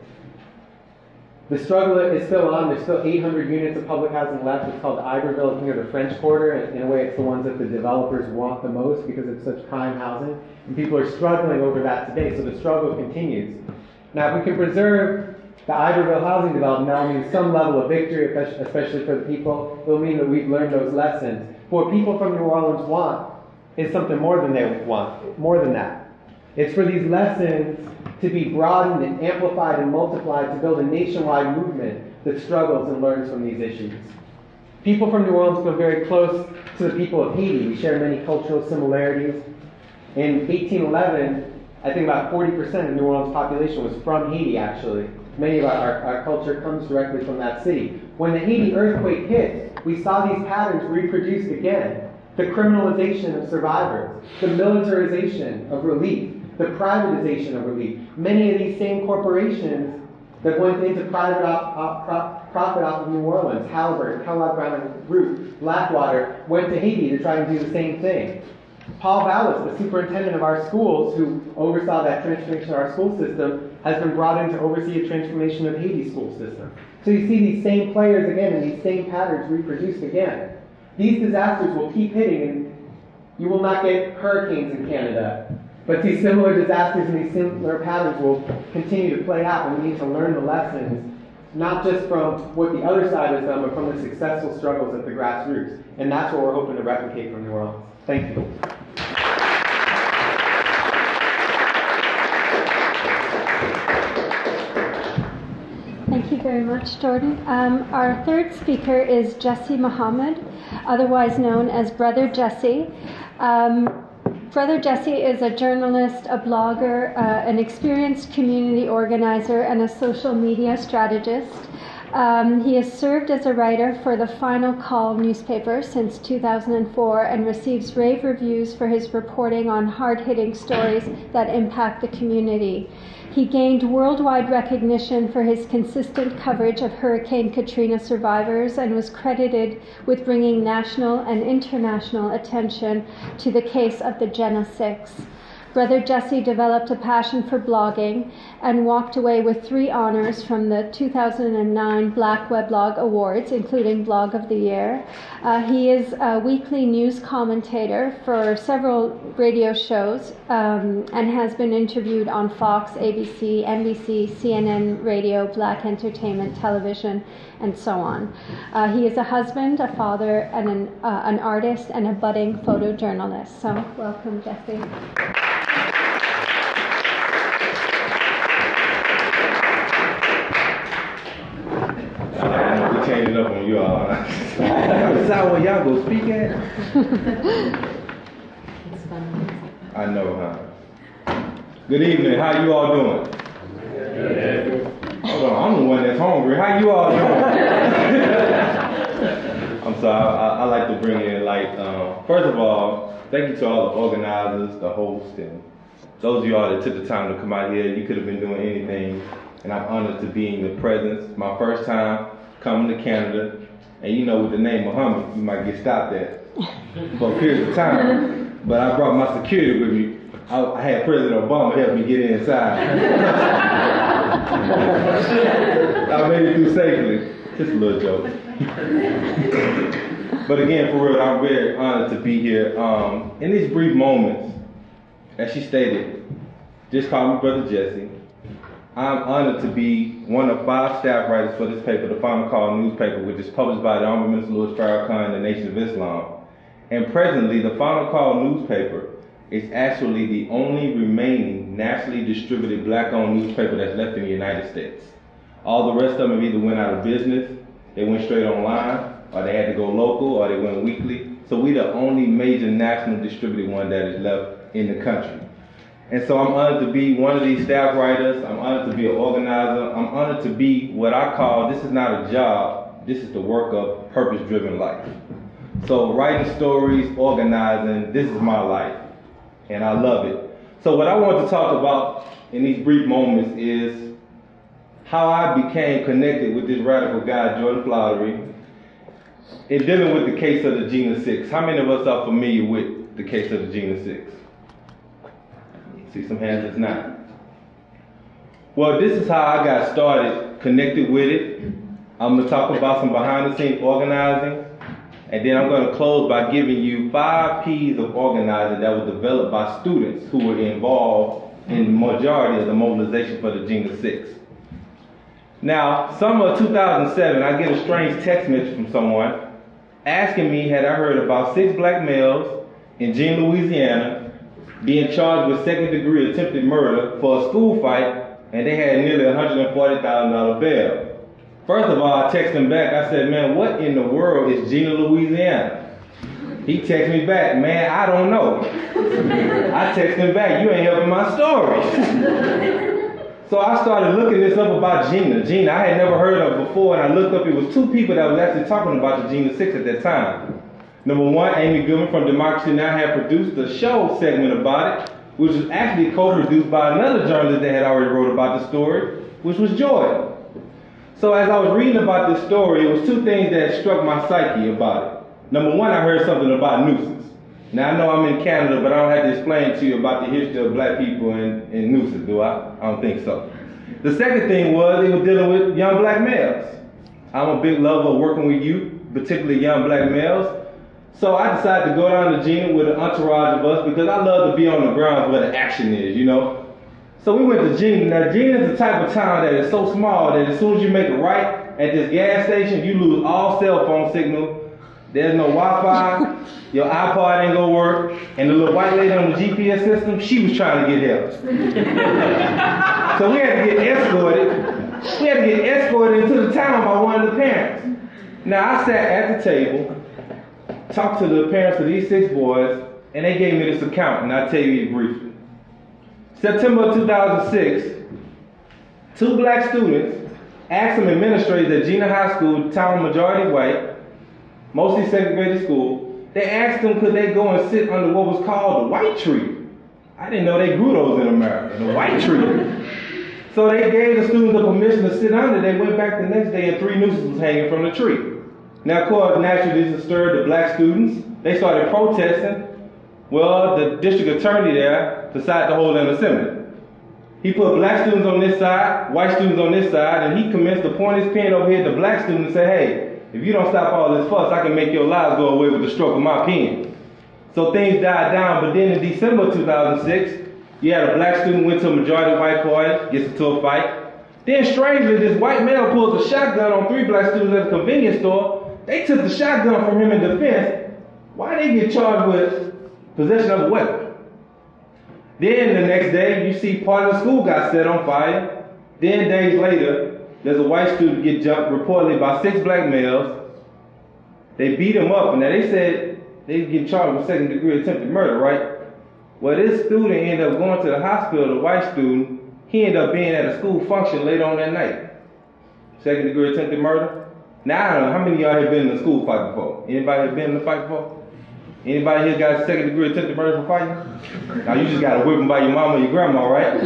The struggle is still on. There's still eight hundred units of public housing left. It's called Iberville. It's near the French Quarter. And in a way, it's the ones that the developers want the most because it's such prime housing. And people are struggling over that today. So the struggle continues. Now, if we can preserve the Iberville housing development, that will mean some level of victory, especially for the people. It will mean that we've learned those lessons. What people from New Orleans want is something more than they want, more than that. It's for these lessons to be broadened and amplified and multiplied to build a nationwide movement that struggles and learns from these issues. People from New Orleans feel very close to the people of Haiti. We share many cultural similarities. In eighteen eleven, I think about forty percent of New Orleans' population was from Haiti, actually. Many of our, our, our culture comes directly from that city. When the Haiti earthquake hit, we saw these patterns reproduced again. The criminalization of survivors, the militarization of relief, the privatization of relief. Many of these same corporations that went into private op, op, prop, profit off of New Orleans, Halliburton, Kellogg Brown and Root, Blackwater, went to Haiti to try and do the same thing. Paul Vallis, the superintendent of our schools, who oversaw that transformation of our school system, has been brought in to oversee a transformation of Haiti's school system. So you see these same players again and these same patterns reproduced again. these disasters will keep hitting, and you will not get hurricanes in Canada. But these similar disasters and these similar patterns will continue to play out, and we need to learn the lessons, not just from what the other side has done, but from the successful struggles at the grassroots. And that's what we're hoping to replicate from New Orleans. Thank you. Thank you very much, Jordan. Um, our third speaker is Jesse Muhammad, otherwise known as Brother Jesse. Um, Brother Jesse is a journalist, a blogger, uh, an experienced community organizer, and a social media strategist. Um, he has served as a writer for the Final Call newspaper since two thousand four and receives rave reviews for his reporting on hard-hitting stories that impact the community. He gained worldwide recognition for his consistent coverage of Hurricane Katrina survivors and was credited with bringing national and international attention to the case of the Jena Six. Brother Jesse developed a passion for blogging and walked away with three honors from the two thousand nine Black Weblog Awards, including Blog of the Year. Uh, he is a weekly news commentator for several radio shows um, and has been interviewed on Fox, A B C, N B C, C N N Radio, Black Entertainment Television, and so on. Uh, he is a husband, a father, and an, uh, an artist, and a budding photojournalist. So welcome, Jesse. Change it up on you all. Decide where y'all go speak at. I know, huh? Good evening. How you all doing? Yeah. Hold on, I'm the one that's hungry. How you all doing? I'm sorry. I, I like to bring in like. Um, first of all, thank you to all the organizers, the hosts, and those of y'all that took the time to come out here. You could have been doing anything, and I'm honored to be in your presence. My first time coming to Canada, and you know with the name Muhammad, you might get stopped at for a period of time. But I brought my security with me. I, I had President Obama help me get inside. I made it through safely. Just a little joke. But again, for real, I'm very honored to be here. Um, in these brief moments, as she stated, just call me Brother Jesse. I'm honored to be one of five staff writers for this paper, the Final Call newspaper, which is published by the Honorable Minister Louis Farrakhan and the Nation of Islam. And presently, the Final Call newspaper is actually the only remaining nationally distributed black-owned newspaper that's left in the United States. All the rest of them either went out of business, they went straight online, or they had to go local, or they went weekly. So we're the only major national distributed one that is left in the country. And so I'm honored to be one of these staff writers. I'm honored to be an organizer. I'm honored to be what I call, this is not a job, this is the work of purpose-driven life. So writing stories, organizing, this is my life, and I love it. So what I want to talk about in these brief moments is how I became connected with this radical guy, Jordan Flowdery, in dealing with the case of the Jena Six. How many of us are familiar with the case of the Jena Six? See some hands that's not. Well, this is how I got started, connected with it. I'm going to talk about some behind the scenes organizing, and then I'm going to close by giving you five P's of organizing that was developed by students who were involved in the majority of the mobilization for the Jena Six. Now, summer of two thousand seven, I get a strange text message from someone asking me had I heard about six black males in Jena, Louisiana, being charged with second degree attempted murder for a school fight, and they had nearly one hundred forty thousand dollars bail. First of all, I texted him back. I said, man, what in the world is Jena, Louisiana? He texted me back, man, I don't know. I texted him back, you ain't helping my story. So I started looking this up about Jena. Jena, I had never heard of before, and I looked up, it was two people that was actually talking about the Jena Six at that time. Number one, Amy Goodman from Democracy Now! Had produced a show segment about it, which was actually co-produced by another journalist that had already wrote about the story, which was Jordan. So as I was reading about this story, it was two things that struck my psyche about it. Number one, I heard something about nooses. Now I know I'm in Canada, but I don't have to explain to you about the history of black people and, and nooses, do I? I don't think so. The second thing was they were dealing with young black males. I'm a big lover of working with youth, particularly young black males. So I decided to go down to Gina with an entourage of us because I love to be on the grounds where the action is, you know. So we went to Gina. Now Gina is the type of town that is so small that as soon as you make a right at this gas station, you lose all cell phone signal. There's no Wi-Fi, your iPod ain't gonna work, and the little white lady on the G P S system, she was trying to get help. So we had to get escorted. We had to get escorted into the town by one of the parents. Now I sat at the table, talked to the parents of these six boys, and they gave me this account, and I'll tell you it briefly. September two thousand six, two black students asked some administrators at Gina High School, town majority white, mostly segregated school, they asked them could they go and sit under what was called the white tree. I didn't know they grew those in America, the white tree. So they gave the students the permission to sit under. They went back the next day and three nooses was hanging from the tree. Now, of course, naturally this stirred the black students. They started protesting. Well, the district attorney there decided to hold an assembly. He put black students on this side, white students on this side, and he commenced to point his pen over here at the black students and say, hey, if you don't stop all this fuss, I can make your lives go away with the stroke of my pen. So things died down, but then in December two thousand six, you had a black student went to a majority white party, gets into a fight. Then strangely, this white male pulls a shotgun on three black students at a convenience store. They took the shotgun from him in defense. Why they get charged with possession of a weapon? Then the next day, you see part of the school got set on fire. Then days later, there's a white student get jumped reportedly by six black males. They beat him up, and now they said they get charged with second degree attempted murder, right? Well, this student ended up going to the hospital, the white student. He ended up being at a school function later on that night. Second degree attempted murder. Now, I don't know, how many of y'all have been in a school fight before? Anybody have been in a fight before? Anybody here got a second degree attempted murder for fighting? Now, you just got a whipping by your mama or your grandma, right?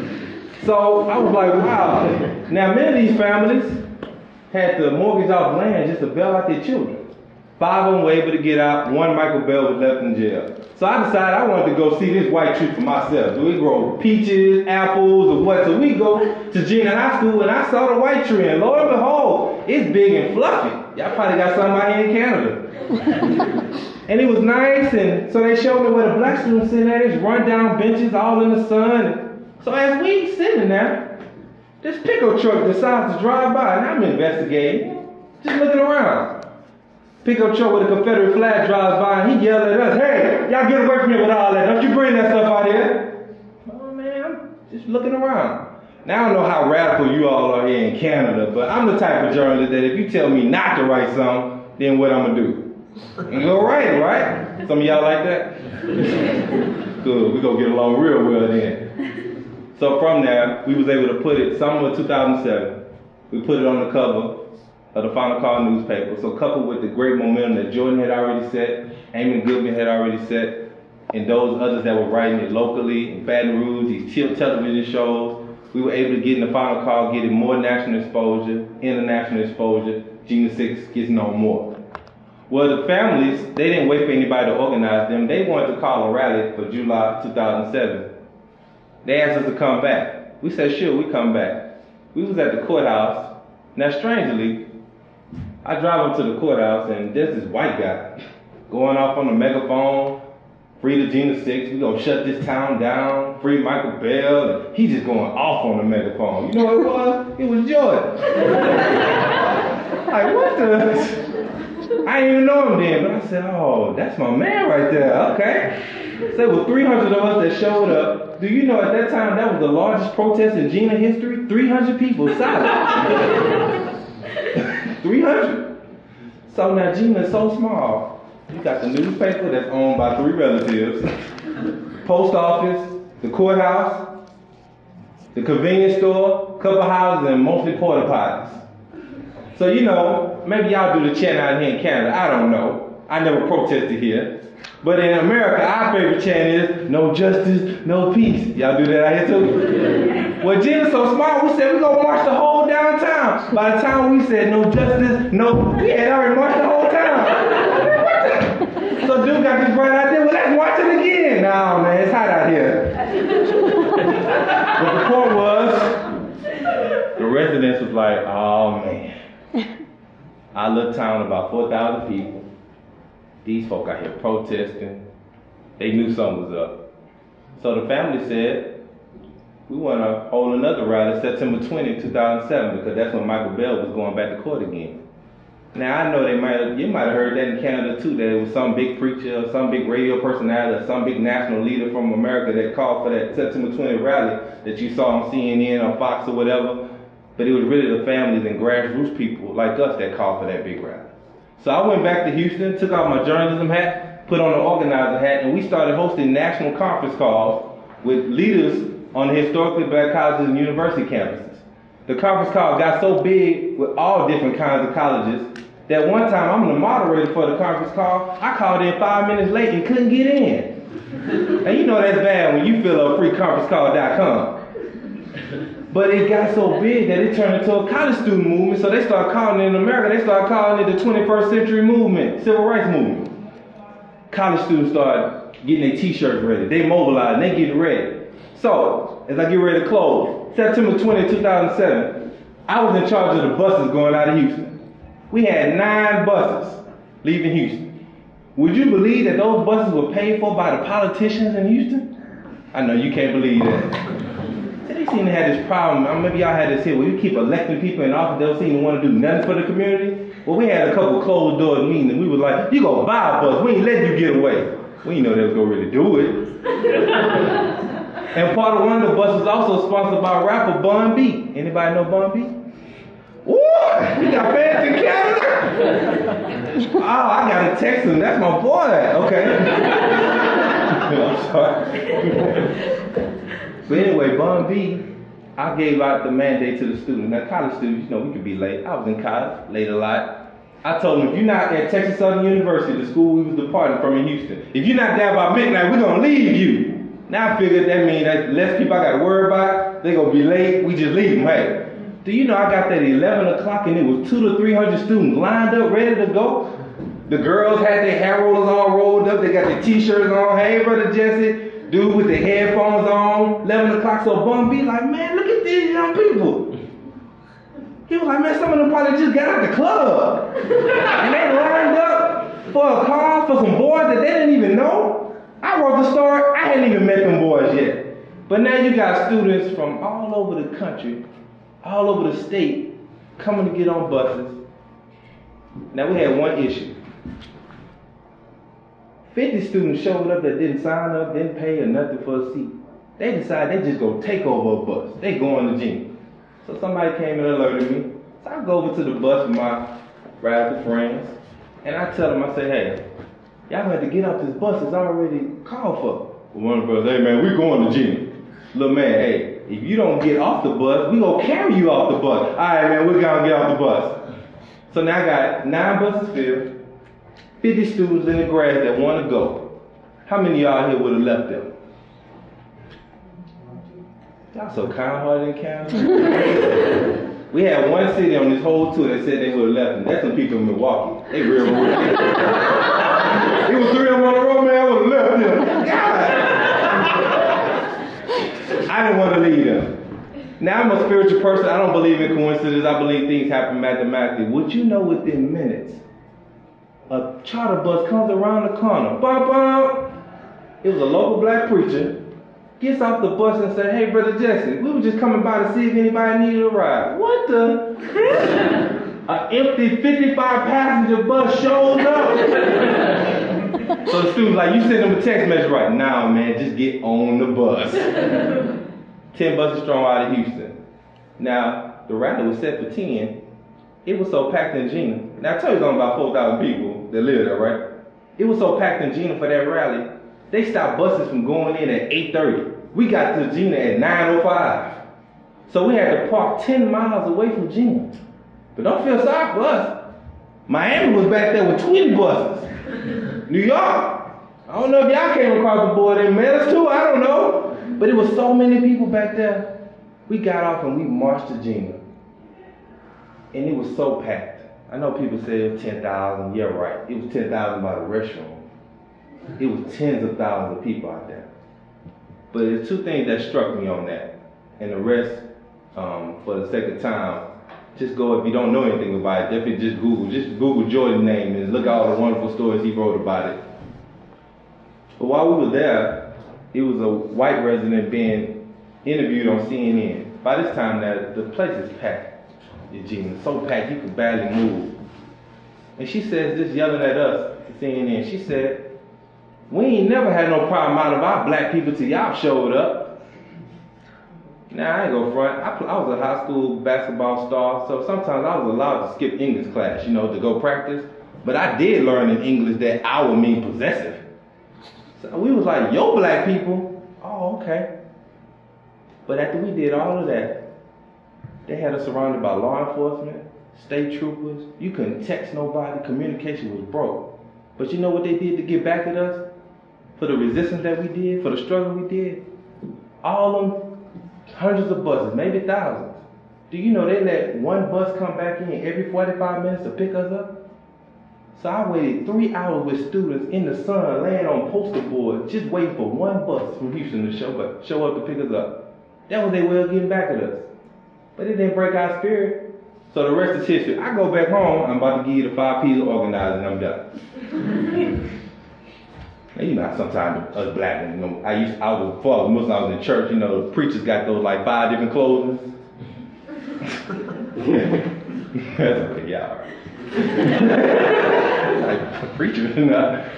So, I was like, wow. Now, many of these families had to mortgage off land just to bail out their children. Five of them were able to get out. One, Michael Bell, was left in jail. So I decided I wanted to go see this white tree for myself. Do we grow peaches, apples, or what? So we go to Gina High School, and I saw the white tree, and lo and behold, it's big and fluffy. Y'all probably got some out here in Canada. And it was nice, and so they showed me where the black students sitting at. It's run down benches all in the sun. So as we sitting there, this pickup truck decides to drive by, and I'm investigating, just looking around. Pickup truck with a Confederate flag drives by, and he yelled at us, hey, y'all get away from here with all that. Don't you bring that stuff out here. Oh, man, I'm just looking around. Now, I don't know how radical you all are here in Canada, but I'm the type of journalist that if you tell me not to write something, then what I'm going to do? I'm going to write it, right? Some of y'all like that? Good, we're going to get along real well then. So from there, we was able to put it, summer of two thousand seven, we put it on the cover of the Final Call newspaper. So coupled with the great momentum that Jordan had already set, Eamon Goodman had already set, and those others that were writing it locally in Baton Rouge, these television shows, we were able to get in the Final Call, getting more national exposure, international exposure. Gina six gets known more. Well, the families, they didn't wait for anybody to organize them. They wanted to call a rally for July two thousand seven. They asked us to come back. We said, sure, we come back. We was at the courthouse. Now, strangely, I drive up to the courthouse, and there's this white guy going off on the megaphone, free the Gina six, we gonna shut this town down, free Michael Bell, and he's just going off on the megaphone. You know what it was? It was Jordan. Like, what the? I didn't even know him then, but I said, oh, that's my man right there, okay. So there were three hundred of us that showed up. Do you know at that time that was the largest protest in Gina history? three hundred people silent. three hundred. So now Gina is so small. You got the newspaper that's owned by three relatives, post office, the courthouse, the convenience store, couple houses, and mostly porta potties. So you know, maybe y'all do the chant out here in Canada. I don't know. I never protested here. But in America, our favorite chant is no justice, no peace. Y'all do that out here too? Well, Gina's so small, we said we're going to march the whole downtown. By the time we said no justice, no, we had already marched the whole town. So dude got this bright idea, well, let's march it again. No, man, it's hot out here. But the point was, the residents was like, oh, man. Our little town, about four thousand people. these folk out here protesting. They knew something was up. So the family said, we want to hold another rally September twentieth, two thousand seven, because that's when Michael Bell was going back to court again. Now I know they might have, you might have heard that in Canada too, that it was some big preacher or some big radio personality or some big national leader from America that called for that September twentieth rally that you saw on C N N or Fox or whatever. But it was really the families and grassroots people like us that called for that big rally. So I went back to Houston, took out my journalism hat, put on the organizer hat, and we started hosting national conference calls with leaders on the historically black colleges and university campuses. The conference call got so big with all different kinds of colleges that one time I'm the moderator for the conference call. I called in five minutes late and couldn't get in. And you know that's bad when you fill up free conference call dot com. But it got so big that it turned into a college student movement, so they started calling it in America, they started calling it the twenty-first century movement, civil rights movement. College students started getting their t-shirts ready. They mobilized, they getting ready. So, as I get ready to close, September twentieth, two thousand seven, I was in charge of the buses going out of Houston. We had nine buses leaving Houston. Would you believe that those buses were paid for by the politicians in Houston? I know you can't believe that. They seem to have this problem. Maybe y'all had this here where you keep electing people in office, they don't seem to want to do nothing for the community. Well, we had a couple closed door meetings and we was like, you gonna buy a bus, we ain't letting you get away. We didn't know they was gonna really do it. And part of one of the buses was also sponsored by rapper Bun B. Anybody know Bun B? What? You got fans in Canada? Oh, I gotta text him. That's my boy. Okay. I'm sorry. But anyway, Bun B, I gave out the mandate to the students. Now, college students, you know, we could be late. I was in college, late a lot. I told them, if you're not at Texas Southern University, the school we was departing from in Houston, if you're not there by midnight, we're gonna leave you. Now I figured that means that less people I gotta worry about. They gonna be late. We just leave them. Hey. Do you know I got that eleven o'clock and it was two to three hundred students lined up, ready to go? The girls had their hair rollers all rolled up. They got their t-shirts on. Hey, Brother Jesse. Dude with their headphones on. eleven o'clock. So Bun B like, man, look at these young people. He was like, man, some of them probably just got out the club. And they lined up for a call for some boys that they didn't even know. I wrote the story. I hadn't even met them boys yet. But now you got students from all over the country, all over the state, coming to get on buses. Now we had one issue. fifty students showed up that didn't sign up, didn't pay or nothing for a seat. They decided they just go take over a bus. They going to Gina. So somebody came and alerted me. So I go over to the bus with my radical friends, and I tell them, I say, hey, y'all have to get off this bus. It's already called for. Well, one of the brothers, hey man, we going to Gina. Little man, hey, if you don't get off the bus, we gonna carry you off the bus. All right, man, we're gonna get off the bus. So now I got nine buses filled, fifty students in the grass that want to go. How many of y'all here would have left them? Y'all so kind-hearted in Canada. We had one city on this whole tour that said they would have left them. That's some people in Milwaukee. They real rude. It was three of them on the road, man, I would have left them. God. I didn't want to leave them. Now I'm a spiritual person. I don't believe in coincidence. I believe things happen mathematically. Would you know within minutes, a charter bus comes around the corner. Bum, bum. It was a local black preacher. Gets off the bus and said, hey, Brother Jesse, we were just coming by to see if anybody needed a ride. What the? An empty fifty-five passenger bus showed up. So the student's like, you send them a text message right now, man, just get on the bus. ten buses strong out of Houston. Now, the rally was set for ten. It was so packed in Gina. Now, I tell you, there's only about four thousand people that live there, right? It was so packed in Gina for that rally, they stopped buses from going in at eight thirty. We got to Gina at nine oh five. So we had to park ten miles away from Gina. But don't feel sorry for us. Miami was back there with twenty buses. New York, I don't know if y'all came across the board and met us too, I don't know. But it was so many people back there. We got off and we marched to Gina. And it was so packed. I know people say it was ten thousand. Yeah, right. It was ten thousand by the restroom. It was tens of thousands of people out there. But there's two things that struck me on that. And the rest, um, for the sake of time, just go, if you don't know anything about it, definitely just Google. Just Google Jordan's name and look at all the wonderful stories he wrote about it. But while we were there, it was a white resident being interviewed on C N N. By this time, now, the place is packed, Eugene. So packed you could barely move. And she says, just yelling at us to C N N, she said, we ain't never had no problem out of our black people till y'all showed up. Now, I ain't go front. I, I was a high school basketball star, so sometimes I was allowed to skip English class, you know, to go practice. But I did learn in English that I would mean possessive. So we was like, yo, black people. Oh, okay. But after we did all of that, they had us surrounded by law enforcement, state troopers. You couldn't text nobody. Communication was broke. But you know what they did to get back at us? For the resistance that we did, for the struggle we did? All them hundreds of buses, maybe thousands. Do you know they let one bus come back in every forty-five minutes to pick us up? So I waited three hours with students in the sun, laying on poster boards, just waiting for one bus from Houston to show up, show up to pick us up. That was their way of getting back at us. But it didn't break our spirit. So the rest is history. I go back home, I'm about to give you the five P's of organizing, I'm done. Now, you know, sometimes us black men, you know, I used, I was before Muslim, I was in church, you know, the preachers got those like five different clothes. That's okay, yeah, all right. Like, preacher, you know.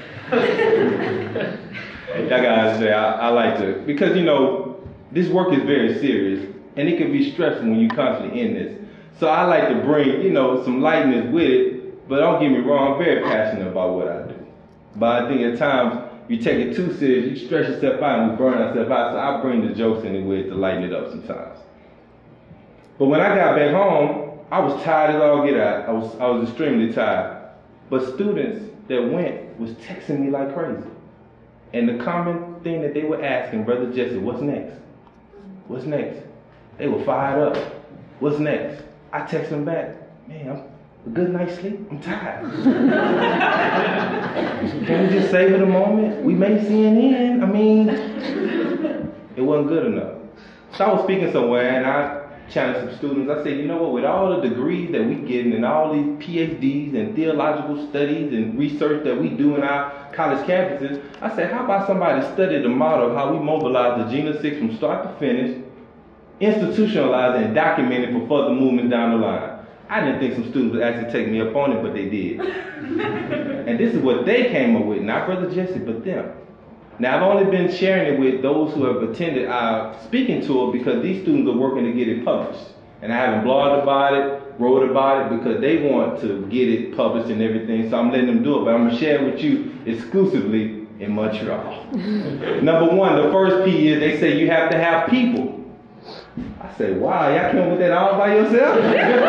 Y'all gotta say, I, I like to, because, you know, this work is very serious, and it can be stressful when you're constantly in this. So I like to bring, you know, some lightness with it, but don't get me wrong, I'm very passionate about what I do. But I think at times, you take it too serious, you stress yourself out and we burn ourselves out, so I bring the jokes in the way to lighten it up sometimes. But when I got back home, I was tired as all get out. I was, I was extremely tired. But students that went was texting me like crazy. And the common thing that they were asking, Brother Jesse, what's next? What's next? They were fired up. What's next? I text them back, man, I'm a good night's sleep, I'm tired. Can we just savor the moment? We made C N N, I mean, it wasn't good enough. So I was speaking somewhere and I challenged some students. I said, you know what, with all the degrees that we getting and all these P H Ds and theological studies and research that we do in our college campuses, I said, how about somebody study the model of how we mobilize the Gina six from start to finish, institutionalize it and document it for further movements down the line. I didn't think some students would actually take me up on it, but they did. And this is what they came up with, not Brother Jesse, but them. Now, I've only been sharing it with those who have attended our speaking tour because these students are working to get it published. And I haven't blogged about it, wrote about it, because they want to get it published and everything, so I'm letting them do it. But I'm going to share it with you exclusively in Montreal. Number one, the first P is they say you have to have people. I say, wow, y'all came up with that all by yourself?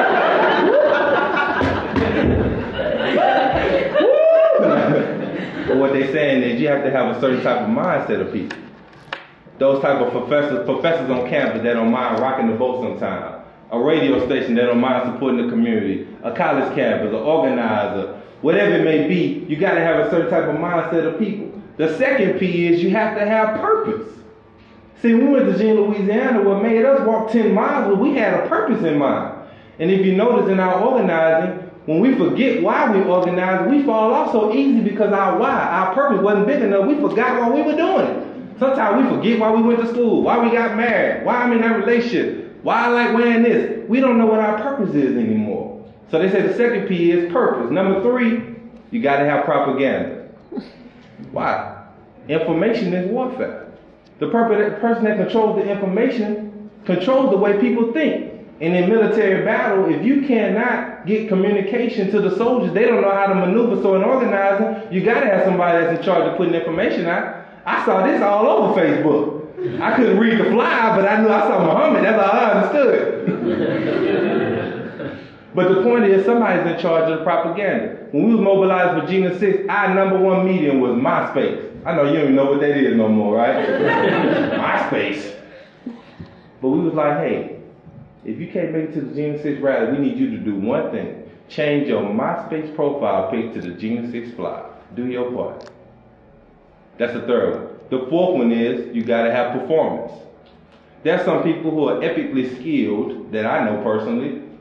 But what they're saying is you have to have a certain type of mindset of people. Those type of professors, professors on campus that don't mind rocking the boat sometimes. A radio station that don't mind supporting the community. A college campus, an organizer, whatever it may be, you got to have a certain type of mindset of people. The second P is you have to have purpose. See, when we went to Gina, Louisiana, what made us walk ten miles was we had a purpose in mind. And if you notice in our organizing, when we forget why we organize, we fall off so easy because our why, our purpose wasn't big enough. We forgot why we were doing it. Sometimes we forget why we went to school, why we got married, why I'm in that relationship, why I like wearing this. We don't know what our purpose is anymore. So they say the second P is purpose. Number three, you got to have propaganda. Why? Information is warfare. The person that controls the information controls the way people think. And in military battle, if you cannot get communication to the soldiers, they don't know how to maneuver. So in organizing, you got to have somebody that's in charge of putting information out. I saw this all over Facebook. I couldn't read the flyer, but I knew I saw Muhammad. That's all I understood. But the point is, somebody's in charge of the propaganda. When we was mobilized for Gina six, our number one medium was MySpace. I know you don't even know what that is no more, right? MySpace. But we was like, hey, if you can't make it to the Gina six rally, we need you to do one thing. Change your MySpace profile pic to the Gina six fly. Do your part. That's the third one. The fourth one is you got to have performance. There's some people who are epically skilled, that I know personally,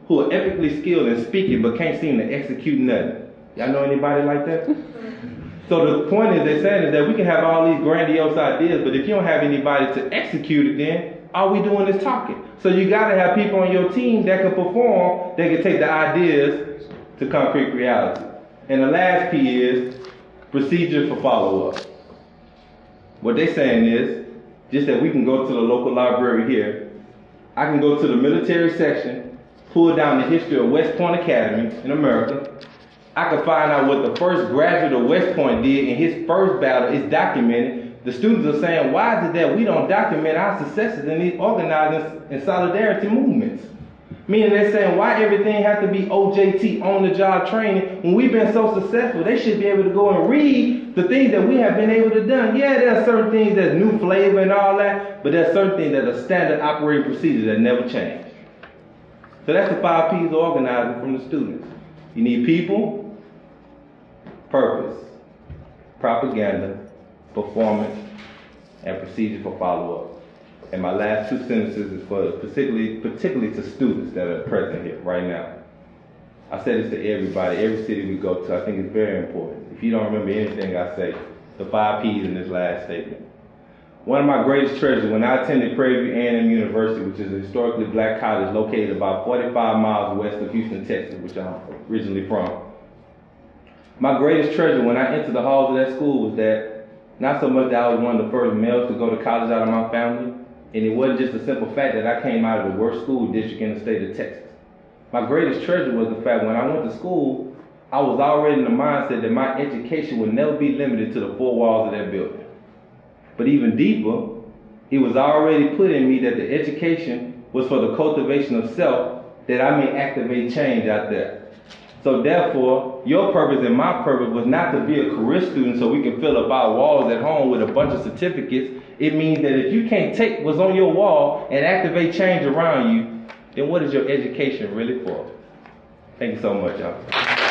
who are epically skilled in speaking but can't seem to execute nothing. Y'all know anybody like that? So the point is they're saying is that we can have all these grandiose ideas, but if you don't have anybody to execute it, then all we doing is talking. So you got to have people on your team that can perform, that can take the ideas to concrete reality. And the last P is procedure for follow-up. What they're saying is just that we can go to the local library here. I can go to the military section, pull down the history of West Point Academy in America. I can find out what the first graduate of West Point did in his first battle. It's documented. The students are saying, why is it that we don't document our successes in these organizing and solidarity movements? Meaning they're saying, why everything has to be O J T, on-the-job training, when we've been so successful? They should be able to go and read the things that we have been able to do. Yeah, there are certain things that's new flavor and all that, but there are certain things that are standard operating procedures that never change. So that's the five P's of organizing from the students. You need people, purpose, propaganda, performance, and procedure for follow-up. And my last two sentences is for particularly, particularly to students that are present here right now. I say this to everybody, every city we go to. I think it's very important. If you don't remember anything I say, the five P's in this last statement. One of my greatest treasures, when I attended Prairie View A and M University, which is a historically black college located about forty-five miles west of Houston, Texas, which I'm originally from. My greatest treasure when I entered the halls of that school was that not so much that I was one of the first males to go to college out of my family, and it wasn't just the simple fact that I came out of the worst school district in the state of Texas. My greatest treasure was the fact when I went to school, I was already in the mindset that my education would never be limited to the four walls of that building. But even deeper, it was already put in me that the education was for the cultivation of self, that I may activate change out there. So therefore, your purpose and my purpose was not to be a career student so we can fill up our walls at home with a bunch of certificates. It means that if you can't take what's on your wall and activate change around you, then what is your education really for? Thank you so much, y'all.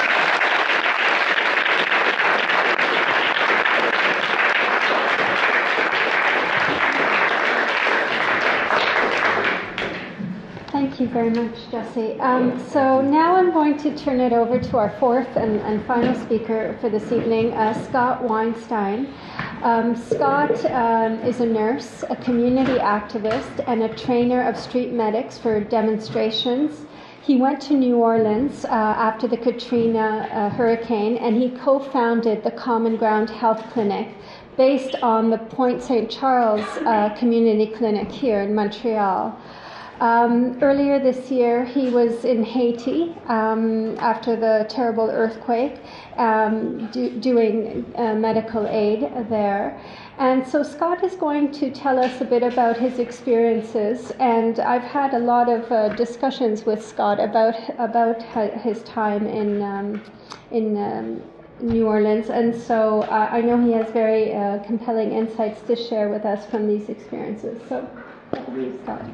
Thank you very much, Jesse. Um, so now I'm going to turn it over to our fourth and, and final speaker for this evening, uh, Scott Weinstein. Um, Scott um, is a nurse, a community activist, and a trainer of street medics for demonstrations. He went to New Orleans uh, after the Katrina uh, hurricane, and he co-founded the Common Ground Health Clinic based on the Point Saint Charles uh, Community Clinic here in Montreal. Um, earlier this year, he was in Haiti um, after the terrible earthquake, um, do, doing uh, medical aid there. And so Scott is going to tell us a bit about his experiences, and I've had a lot of uh, discussions with Scott about about his time in um, in um, New Orleans, and so uh, I know he has very uh, compelling insights to share with us from these experiences. So, over to you, Scott.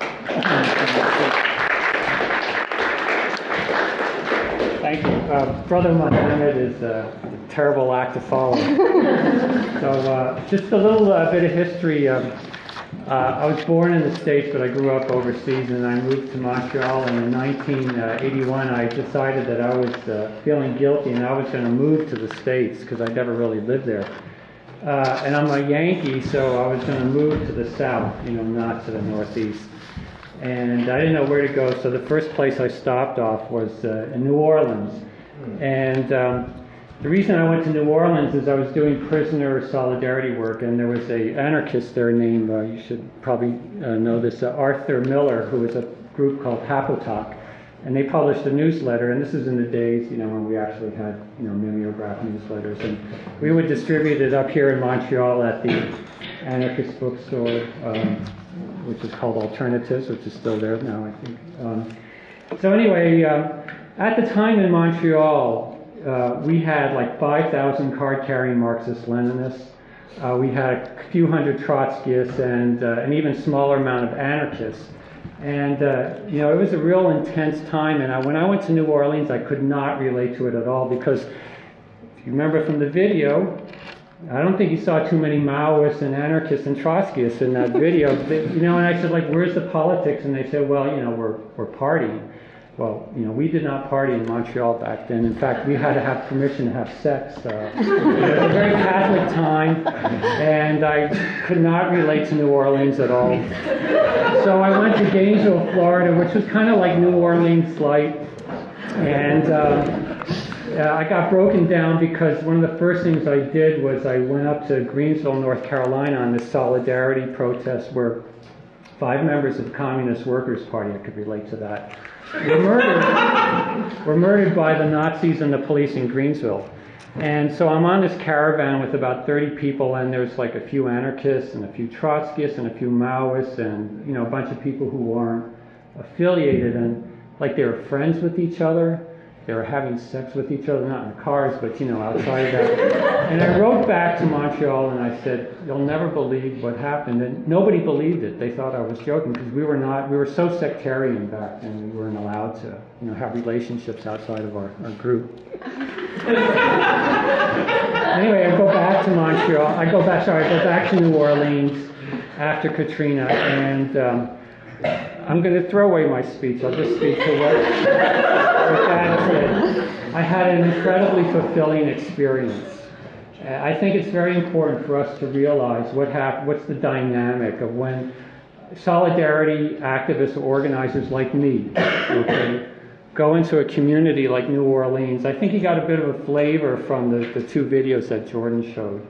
Thank you. Uh, Brother Muhammad is a terrible act to follow. So uh, just a little uh, bit of history. Um, uh, I was born in the States, but I grew up overseas, and I moved to Montreal. And in nineteen eighty-one, I decided that I was uh, feeling guilty, and I was going to move to the States because I'd never really lived there. Uh, and I'm a Yankee, so I was going to move to the South, you know, not to the Northeast. And I didn't know where to go, so the first place I stopped off was uh, in New Orleans. And um, the reason I went to New Orleans is I was doing prisoner solidarity work, and there was a anarchist there named, uh, you should probably uh, know this, uh, Arthur Miller, who was a group called Hapotalk. And they published a newsletter, and this is in the days, you know, when we actually had, you know, mimeograph newsletters. And we would distribute it up here in Montreal at the anarchist bookstore, um, which is called Alternatives, which is still there now, I think. Um, so anyway, um, at the time in Montreal, uh, we had like five thousand card-carrying Marxist-Leninists. Uh, we had a few hundred Trotskyists and uh, an even smaller amount of anarchists. And, uh, you know, it was a real intense time. And I, when I went to New Orleans, I could not relate to it at all because, if you remember from the video, I don't think you saw too many Maoists and anarchists and Trotskyists in that video. They, you know, and I said, like, where's the politics? And they said, well, you know, we're we're partying. Well, you know, we did not party in Montreal back then. In fact, we had to have permission to have sex. Uh, it was a very Catholic time, and I could not relate to New Orleans at all. So I went to Gainesville, Florida, which was kind of like New Orleans light, and um, uh, I got broken down because one of the first things I did was I went up to Greensville, North Carolina on this solidarity protest where five members of the Communist Workers' Party, I could relate to that, were murdered, were murdered by the Nazis and the police in Greensville. And so I'm on this caravan with about thirty people, and there's like a few anarchists and a few Trotskyists and a few Maoists and, you know, a bunch of people who aren't affiliated, and like they were friends with each other. They were having sex with each other, not in the cars, but, you know, outside of that. And I wrote back to Montreal and I said, you'll never believe what happened. And nobody believed it. They thought I was joking because we were not, we were so sectarian back then. We weren't allowed to, you know, have relationships outside of our, our group. Anyway, I go back to Montreal. I go back, sorry, I go back to New Orleans after Katrina, and um, I'm going to throw away my speech. I'll just speak to what, what Dad said. I had an incredibly fulfilling experience. Uh, I think it's very important for us to realize what hap- what's the dynamic of when solidarity activists or organizers like me, okay, go into a community like New Orleans. I think you got a bit of a flavor from the, the two videos that Jordan showed.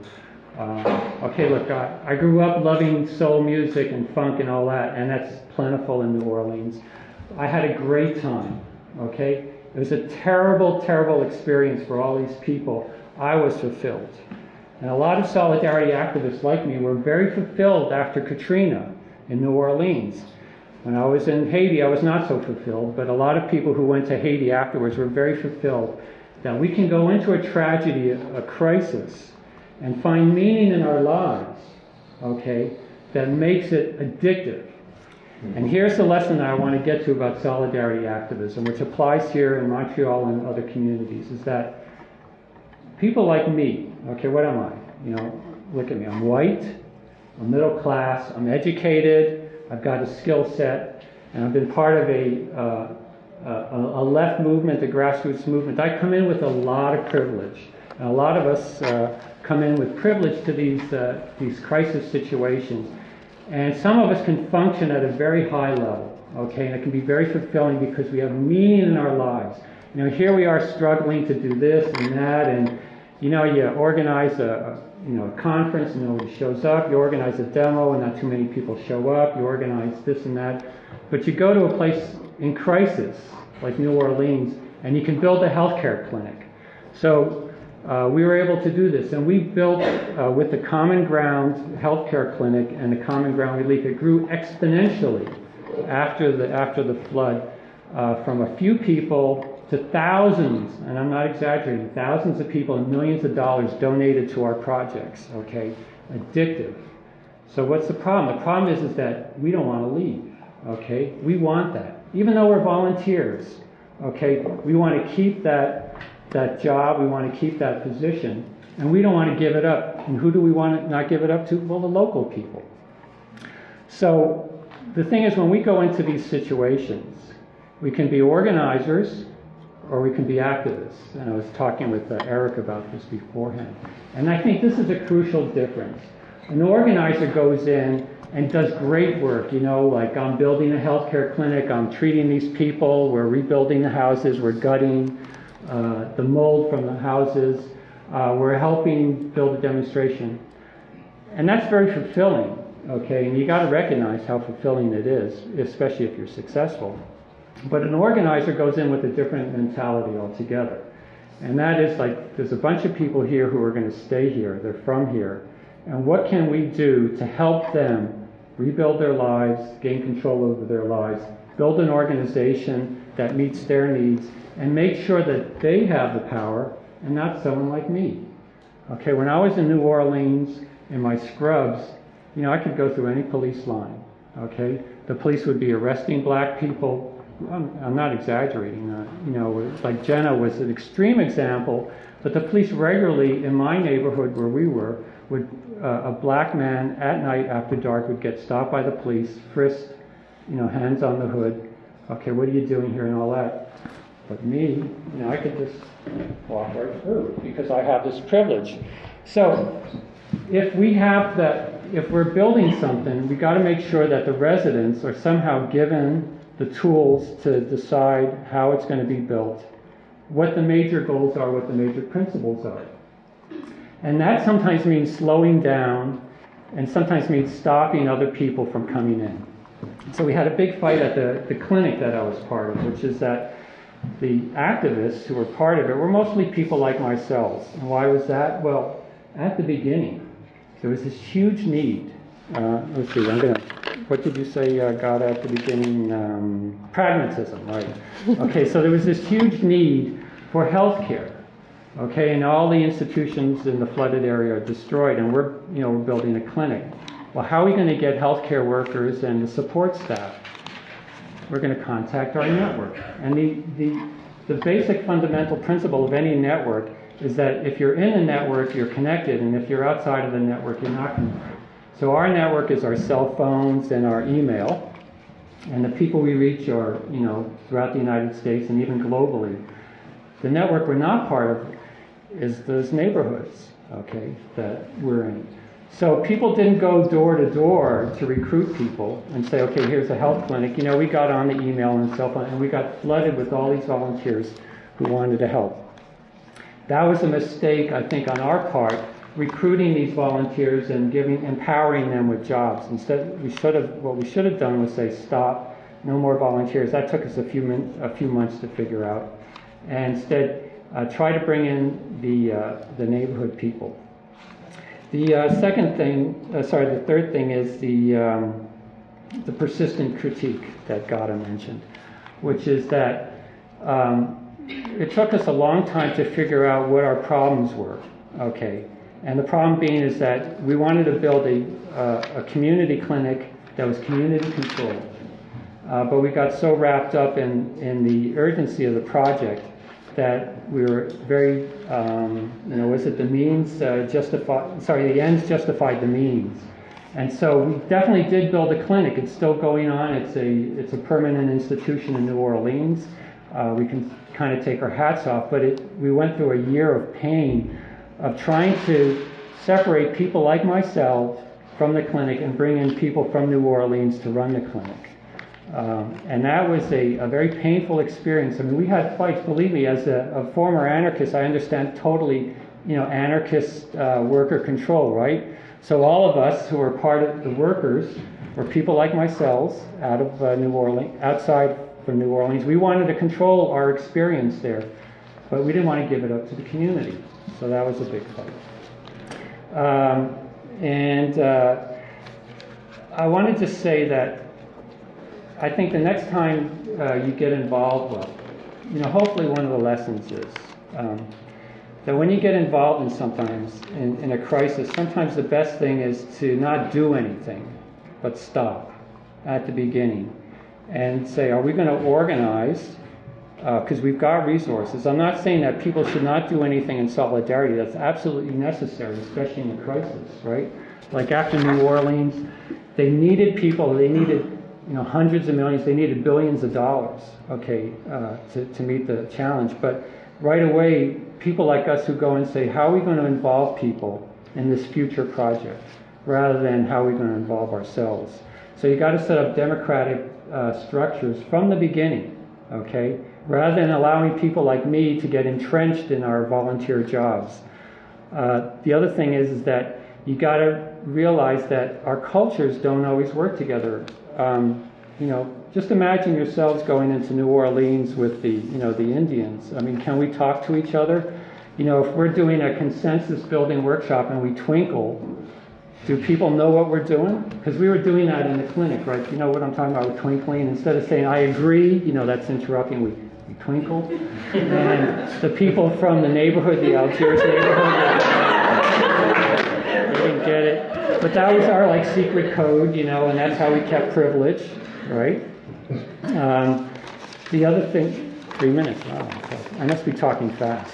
Uh, okay, look, I, I grew up loving soul music and funk and all that, and that's plentiful in New Orleans. I had a great time, okay? It was a terrible, terrible experience for all these people. I was fulfilled. And a lot of solidarity activists like me were very fulfilled after Katrina in New Orleans. When I was in Haiti, I was not so fulfilled, but a lot of people who went to Haiti afterwards were very fulfilled that we can go into a tragedy, a, a crisis, and find meaning in our lives, okay, that makes it addictive. And here's the lesson that I want to get to about solidarity activism, which applies here in Montreal and other communities, is that people like me, okay, what am I? You know, look at me. I'm white, I'm middle class, I'm educated, I've got a skill set, and I've been part of a, uh, a, a left movement, the grassroots movement. I come in with a lot of privilege. And a lot of us uh, come in with privilege to these, uh, these crisis situations. And some of us can function at a very high level, okay, and it can be very fulfilling because we have meaning in our lives. You know, here we are struggling to do this and that, and, you know, you organize a, you know, a conference and nobody shows up. You organize a demo and not too many people show up. You organize this and that. But you go to a place in crisis, like New Orleans, and you can build a healthcare clinic. So Uh, we were able to do this, and we built uh, with the Common Ground Healthcare Clinic and the Common Ground Relief. It grew exponentially after the after the flood, uh, from a few people to thousands, and I'm not exaggerating, thousands of people and millions of dollars donated to our projects. Okay, addictive. So what's the problem? The problem is is that we don't want to leave. Okay, we want that, even though we're volunteers. Okay, we want to keep that. that job, we want to keep that position, and we don't want to give it up. And who do we want to not give it up to? Well, the local people. So the thing is, when we go into these situations, we can be organizers or we can be activists. And I was talking with uh, Eric about this beforehand. And I think this is a crucial difference. An organizer goes in and does great work, you know, like I'm building a healthcare clinic, I'm treating these people, we're rebuilding the houses, we're gutting Uh, the mold from the houses, uh, we're helping build a demonstration. And that's very fulfilling, okay? And you got to recognize how fulfilling it is, especially if you're successful. But an organizer goes in with a different mentality altogether. And that is like, there's a bunch of people here who are going to stay here, they're from here. And what can we do to help them rebuild their lives, gain control over their lives, build an organization that meets their needs, and make sure that they have the power and not someone like me. Okay, when I was in New Orleans in my scrubs, you know, I could go through any police line. Okay, the police would be arresting black people. I'm, I'm not exaggerating. Uh, you know, like Jenna was an extreme example, but the police regularly in my neighborhood where we were, would uh, a black man at night after dark would get stopped by the police, frisked, you know, hands on the hood. Okay, what are you doing here and all that? But me, you know, I could just walk right through because I have this privilege. So if we have that, if we're building something, we got to make sure that the residents are somehow given the tools to decide how it's going to be built, what the major goals are, what the major principles are. And that sometimes means slowing down and sometimes means stopping other people from coming in. So we had a big fight at the, the clinic that I was part of, which is that the activists who were part of it were mostly people like myself. And why was that? Well, at the beginning, there was this huge need. Uh, let's see, I'm going to, what did you say uh, got at the beginning? Um, pragmatism, right. Okay, so there was this huge need for health care. Okay, and all the institutions in the flooded area are destroyed, and we're, you know, we're building a clinic. Well, how are we going to get healthcare workers and the support staff? We're going to contact our network. And the, the, the basic fundamental principle of any network is that if you're in a network, you're connected, and if you're outside of the network, you're not connected. So our network is our cell phones and our email, and the people we reach are, you know, throughout the United States and even globally. The network we're not part of is those neighborhoods, okay, that we're in. So people didn't go door to door to recruit people and say, okay, here's a health clinic. You know, we got on the email and cell phone, and we got flooded with all these volunteers who wanted to help. That was a mistake, I think, on our part, recruiting these volunteers and giving, empowering them with jobs. Instead, we should have, what we should have done was say, stop, no more volunteers. That took us a few min, a few months to figure out. And instead, uh, try to bring in the uh, the neighborhood people. The uh, second thing, uh, sorry, the third thing is the um, the persistent critique that Gada mentioned, which is that um, it took us a long time to figure out what our problems were. Okay, and the problem being is that we wanted to build a uh, a community clinic that was community controlled, uh, but we got so wrapped up in in the urgency of the project that we were very, um, you know, was it the means uh, justify? Sorry, the ends justified the means, and so we definitely did build a clinic. It's still going on. It's a it's a permanent institution in New Orleans. Uh, we can kind of take our hats off, but it, we went through a year of pain of trying to separate people like myself from the clinic and bring in people from New Orleans to run the clinic. Um, and that was a, a very painful experience. I mean, we had fights. Believe me, as a, a former anarchist, I understand totally, you know, anarchist uh, worker control, right? So all of us who were part of the workers were people like myself out of uh, New Orleans, outside from New Orleans. We wanted to control our experience there, but we didn't want to give it up to the community. So that was a big fight. Um, and uh, I wanted to say that I think the next time uh, you get involved, well, you know, hopefully one of the lessons is um, that when you get involved in sometimes in, in a crisis, sometimes the best thing is to not do anything, but stop at the beginning and say, are we going to organize? Because uh, we've got resources. I'm not saying that people should not do anything in solidarity. That's absolutely necessary, especially in a crisis, right? Like after New Orleans, they needed people. They needed, you know, hundreds of millions. They needed billions of dollars, okay, uh, to, to meet the challenge. But right away, people like us who go and say, how are we going to involve people in this future project, rather than how are we going to involve ourselves? So you got to set up democratic uh, structures from the beginning, okay, rather than allowing people like me to get entrenched in our volunteer jobs. Uh, the other thing is, is that you got to realize that our cultures don't always work together. Um, you know, just imagine yourselves going into New Orleans with the, you know, the Indians. I mean, can we talk to each other? You know, if we're doing a consensus building workshop and we twinkle, do people know what we're doing? Because we were doing that in the clinic, right? You know what I'm talking about with twinkling? Instead of saying, I agree, you know, that's interrupting, we, we twinkle. And the people from the neighborhood, the Algiers neighborhood, they didn't get it. But that was our, like, secret code, you know, and that's how we kept privilege, right? Um, the other thing, three minutes, wow, I must be talking fast.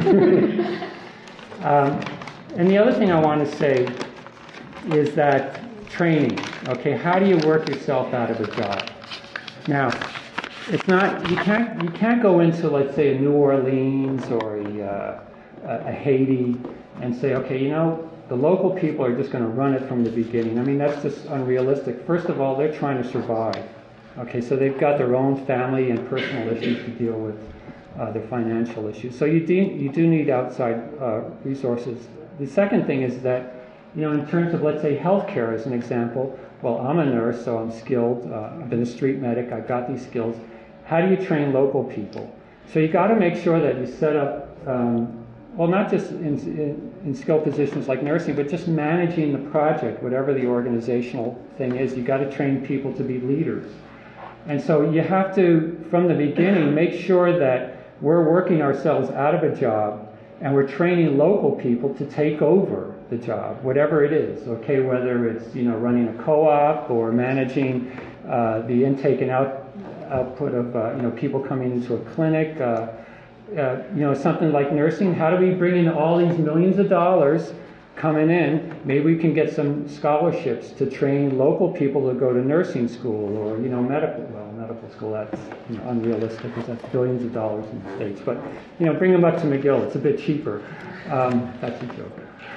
um, and the other thing I want to say is that training, okay, how do you work yourself out of a job? Now, it's not, you can't, you can't go into, let's say, a New Orleans or a, uh, a Haiti and say, okay, you know, the local people are just going to run it from the beginning. I mean, that's just unrealistic. First of all, they're trying to survive. Okay, so they've got their own family and personal issues to deal with, uh, their financial issues. So you do, you do need outside uh, resources. The second thing is that, you know, in terms of, let's say, healthcare as an example, well, I'm a nurse, so I'm skilled. Uh, I've been a street medic. I've got these skills. How do you train local people? So you got to make sure that you set up, um, well, not just in, in, in skilled positions like nursing, but just managing the project, whatever the organizational thing is. You got to train people to be leaders. And so you have to, from the beginning, make sure that we're working ourselves out of a job and we're training local people to take over the job, whatever it is, okay, whether it's, you know, running a co-op or managing uh, the intake and out, output of, uh, you know, people coming into a clinic, uh, uh, you know, something like nursing. How do we bring in all these millions of dollars coming in? Maybe we can get some scholarships to train local people to go to nursing school or, you know, medical, well, medical school, that's, you know, unrealistic because that's billions of dollars in the States. But, you know, bring them up to McGill. It's a bit cheaper. Um, that's a joke.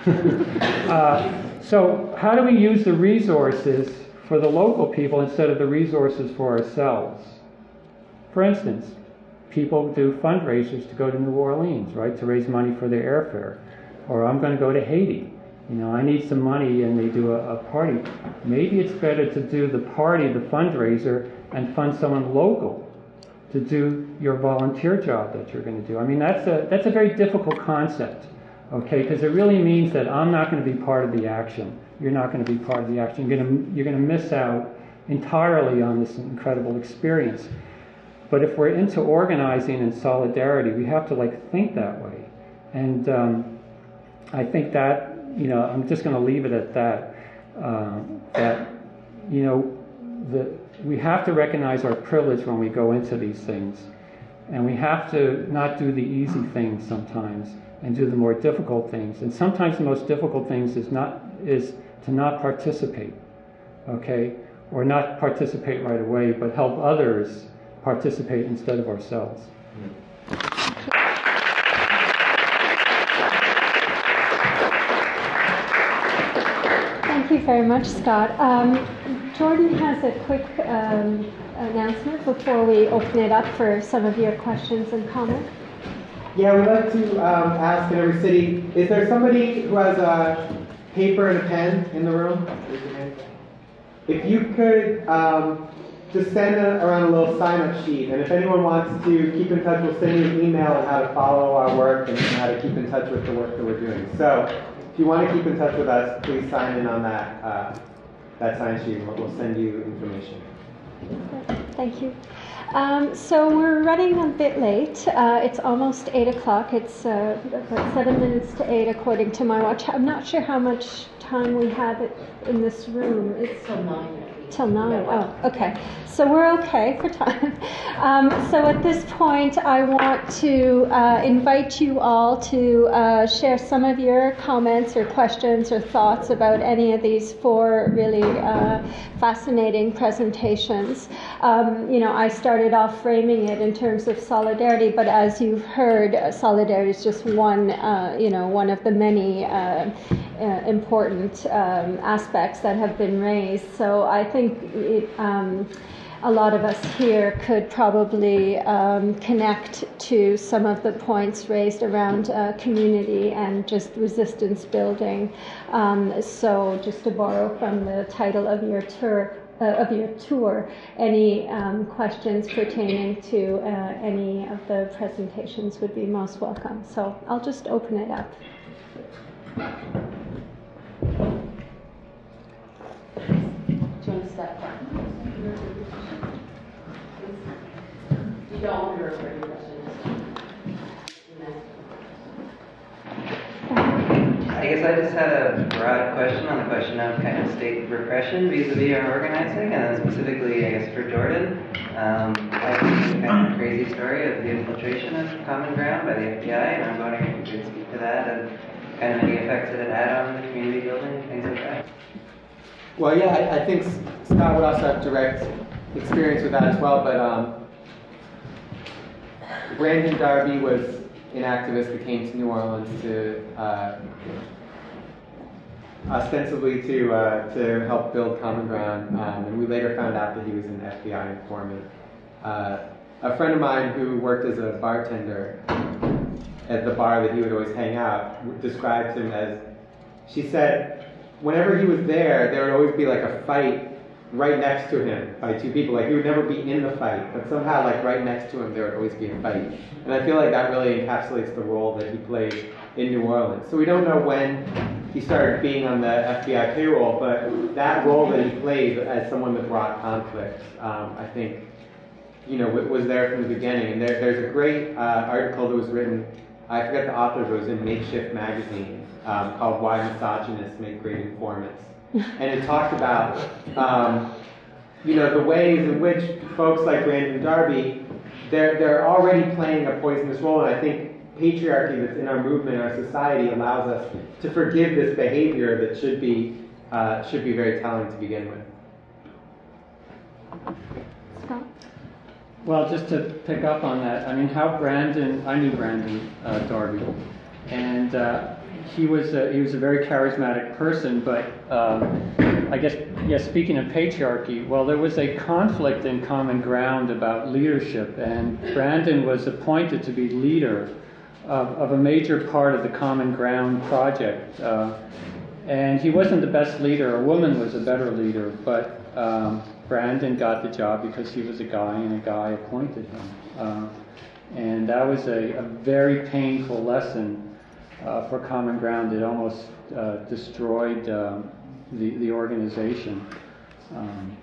uh, so how do we use the resources for the local people instead of the resources for ourselves? For instance, people do fundraisers to go to New Orleans, right, to raise money for their airfare. Or I'm going to go to Haiti. You know, I need some money, and they do a, a party. Maybe it's better to do the party, the fundraiser, and fund someone local to do your volunteer job that you're going to do. I mean, that's a that's a very difficult concept, okay? Because it really means that I'm not going to be part of the action. You're not going to be part of the action. You're going to you're going to miss out entirely on this incredible experience. But if we're into organizing and solidarity, we have to like think that way. And um, I think that, you know, I'm just going to leave it at that. Uh, that, you know, the, we have to recognize our privilege when we go into these things. And we have to not do the easy things sometimes and do the more difficult things. And sometimes the most difficult things is not is to not participate, okay? Or not participate right away, but help others participate instead of ourselves. Thank you very much, Scott. Um, Jordan has a quick um, announcement before we open it up for some of your questions and comments. Yeah, we'd like to um, ask in every city, is there somebody who has a paper and a pen in the room? If you could um, just send a, around a little sign-up sheet, and if anyone wants to keep in touch, we'll send you an email on how to follow our work and how to keep in touch with the work that we're doing. So if you want to keep in touch with us, please sign in on that, uh, that sign sheet, and we'll send you information. Thank you. Um, so we're running a bit late. Uh, it's almost eight o'clock. It's uh, about seven minutes to eight according to my watch. I'm not sure how much time we have in this room. It's till nine. Till nine. Oh, okay. So we're okay for time. Um, so at this point, I want to uh, invite you all to uh, share some of your comments or questions or thoughts about any of these four really uh, fascinating presentations. Um, you know, I started off framing it in terms of solidarity, but as you've heard, uh, solidarity is just one, uh, you know, one of the many uh, uh, important um, aspects that have been raised. So I think it, um, a lot of us here could probably um, connect to some of the points raised around uh, community and just resistance building. Um, so just to borrow from the title of your tour, uh, of your tour, any um, questions pertaining to uh, any of the presentations would be most welcome. So I'll just open it up. Do you want to step back? You don't want to refer your questions. I guess I just had a broad question on the question of kind of state repression vis-a-vis our organizing, and then specifically, I guess, for Jordan. Um, I think a kind of crazy story of the infiltration of Common Ground by the F B I, and I'm wondering if you could speak to that and kind of any effects that it had on the community building, things like that. Well, yeah, I, I think Scott would also have direct experience with that as well, but um, Brandon Darby was an activist that came to New Orleans to uh, ostensibly to uh, to help build Common Ground, um, and we later found out that he was an F B I informant. Uh, a friend of mine who worked as a bartender at the bar that he would always hang out described him as, she said, whenever he was there, there would always be like a fight right next to him by two people. Like he would never be in the fight, but somehow like right next to him there would always be a fight. And I feel like that really encapsulates the role that he played in New Orleans. So we don't know when he started being on the F B I payroll, but that role that he played as someone that brought conflict, um, I think, you know, was there from the beginning. And there, there's a great uh, article that was written, I forget the author, but it was in Makeshift Magazine, um, called Why Misogynists Make Great Informants. And it talked about, um, you know, the ways in which folks like Brandon Darby, they're, they're already playing a poisonous role, and I think patriarchy that's in our movement, our society, allows us to forgive this behavior that should be uh, should be very telling to begin with. Scott? Well, just to pick up on that, I mean, how Brandon, I knew Brandon uh, Darby, and uh, he was a, he was a very charismatic person, but um, I guess, yes, speaking of patriarchy, well, there was a conflict in Common Ground about leadership, and Brandon was appointed to be leader of, of a major part of the Common Ground project. Uh, and he wasn't the best leader. A woman was a better leader, but um, Brandon got the job because he was a guy, and a guy appointed him. Uh, and that was a, a very painful lesson uh, for Common Ground. It almost uh, destroyed um, the, the organization. Um,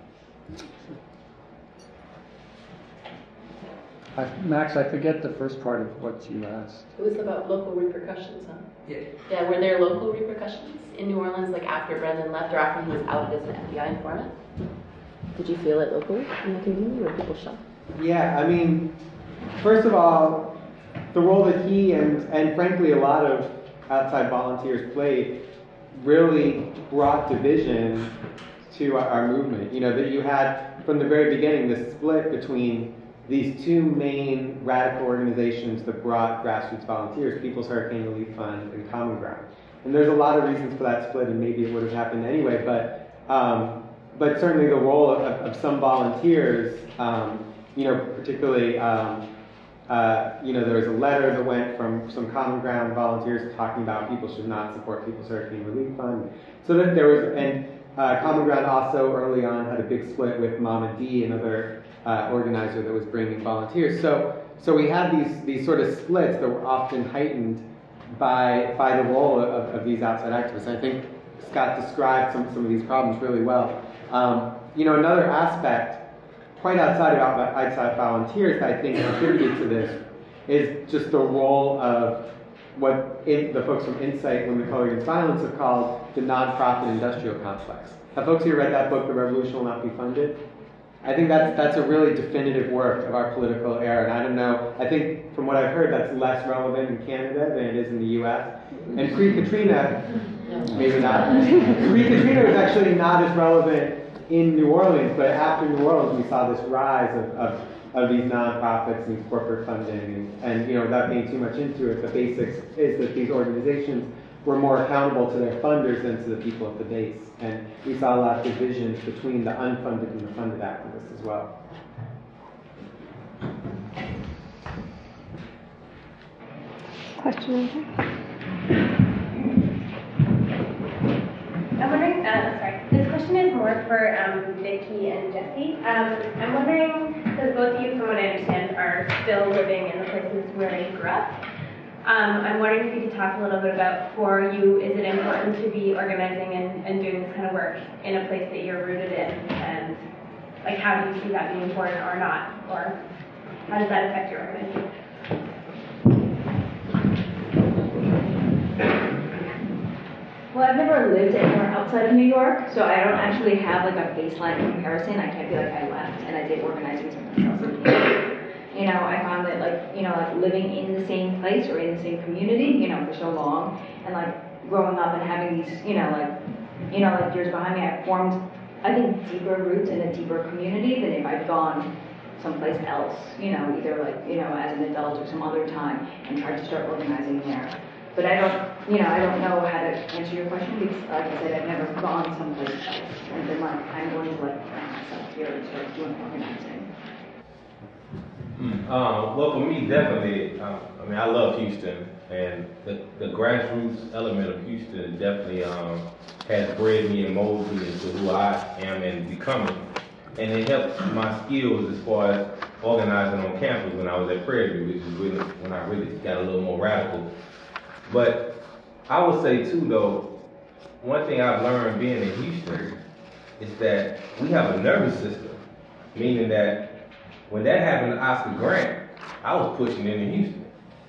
I, Max, I forget the first part of what you asked. It was about local repercussions, huh? Yeah. Yeah, were there local repercussions in New Orleans, like after Brendan left or after he was outed as an F B I informant? Did you feel it locally in the community? Were people shocked? Yeah, I mean, first of all, the role that he and, and frankly a lot of outside volunteers played really brought division to our, our movement. You know, that you had from the very beginning this split between these two main radical organizations that brought grassroots volunteers, People's Hurricane Relief Fund and Common Ground. And there's a lot of reasons for that split, and maybe it would have happened anyway, but um, but certainly the role of, of some volunteers, um, you know, particularly, um, uh, you know, there was a letter that went from some Common Ground volunteers talking about people should not support People's Hurricane Relief Fund. So that there was, and uh, Common Ground also early on had a big split with Mama D, another Uh, organizer that was bringing volunteers. So, so we had these these sort of splits that were often heightened by by the role of, of these outside activists. I think Scott described some some of these problems really well. Um, you know, another aspect, quite outside of outside volunteers, that I think contributed to this is just the role of what in, the folks from Insight, Women of Color Against Violence, have called the nonprofit industrial complex. Have folks here read that book, The Revolution Will Not Be Funded? I think that's that's a really definitive work of our political era, and I don't know, I think from what I've heard that's less relevant in Canada than it is in the U S. And pre-Katrina, maybe not, pre-Katrina was actually not as relevant in New Orleans, but after New Orleans we saw this rise of, of, of these nonprofits and corporate funding, and, and you know, without being too much into it, the basics is that these organizations were more accountable to their funders than to the people at the base. And we saw a lot of divisions between the unfunded and the funded activists as well. Question over here? I'm wondering, uh, sorry, this question is more for um, Vicki and Jesse. Um, I'm wondering, because both of you, from what I understand, are still living in the places where you grew up. Um, I'm wondering if you could talk a little bit about, for you, is it important to be organizing and, and doing this kind of work in a place that you're rooted in? And like, how do you see that being important or not? Or how does that affect your organization? Well, I've never lived anywhere outside of New York, so I don't actually have like a baseline comparison. I can't be like, I left and I did organizing somewhere else in New York. You know, I found that like, you know, like living in the same place or in the same community, you know, for so long, and like growing up and having these, you know, like, you know, like years behind me, I formed, I think, deeper roots in a deeper community than if I'd gone someplace else, you know, either like, you know, as an adult or some other time, and tried to start organizing there. But I don't, you know, I don't know how to answer your question because, like I said, I've never gone someplace else and been like, I'm going to like find myself here and start doing organizing. Mm, um, well, for me, definitely, um, I mean, I love Houston, and the, the grassroots element of Houston definitely um, has bred me and molded me into who I am and becoming. And it helped my skills as far as organizing on campus when I was at Prairie View, which is really when I really got a little more radical. But I would say too, though, one thing I've learned being in Houston is that we have a nervous system, meaning that when that happened to Oscar Grant, I was pushing it in Houston.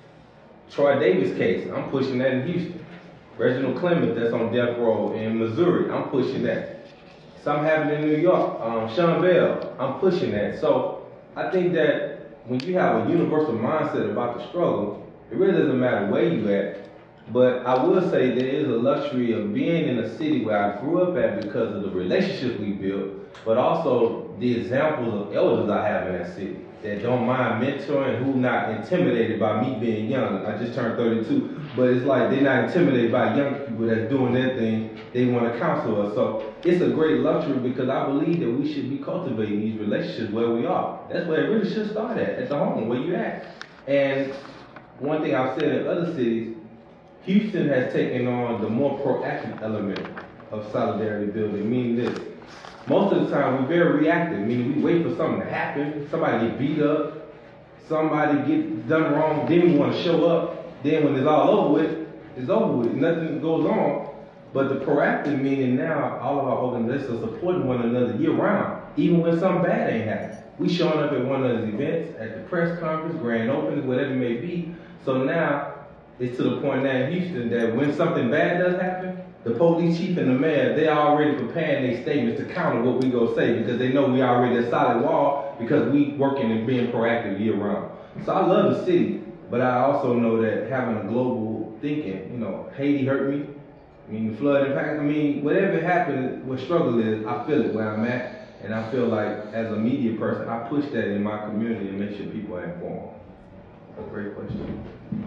Troy Davis case, I'm pushing that in Houston. Reginald Clement, that's on death row in Missouri, I'm pushing that. Something happened in New York, um, Sean Bell, I'm pushing that. So I think that when you have a universal mindset about the struggle, it really doesn't matter where you at. But I will say there is a luxury of being in a city where I grew up at because of the relationships we built, but also the examples of elders I have in that city that don't mind mentoring, who not intimidated by me being young. I just turned thirty-two, but it's like they're not intimidated by young people that's doing their thing. They want to counsel us. So it's a great luxury because I believe that we should be cultivating these relationships where we are. That's where it really should start at, at the home, where you at. And one thing I've said in other cities, Houston has taken on the more proactive element of solidarity building, meaning this. Most of the time, we're very reactive, meaning we wait for something to happen, somebody get beat up, somebody get done wrong, then we want to show up. Then when it's all over with, it's over with, nothing goes on. But the proactive meaning now, all of our organizations are supporting one another year round, even when something bad ain't happening. We showing up at one of those events, at the press conference, grand openings, whatever it may be. So now, it's to the point now in Houston that when something bad does happen, the police chief and the mayor, they're already preparing their statements to counter what we go say because they know we already a solid wall because we working and being proactive year round. So I love the city, but I also know that having a global thinking, you know, Haiti hurt me. I mean, the flood impact, I mean, whatever happened, what struggle is, I feel it where I'm at. And I feel like as a media person, I push that in my community and make sure people are informed. A great question.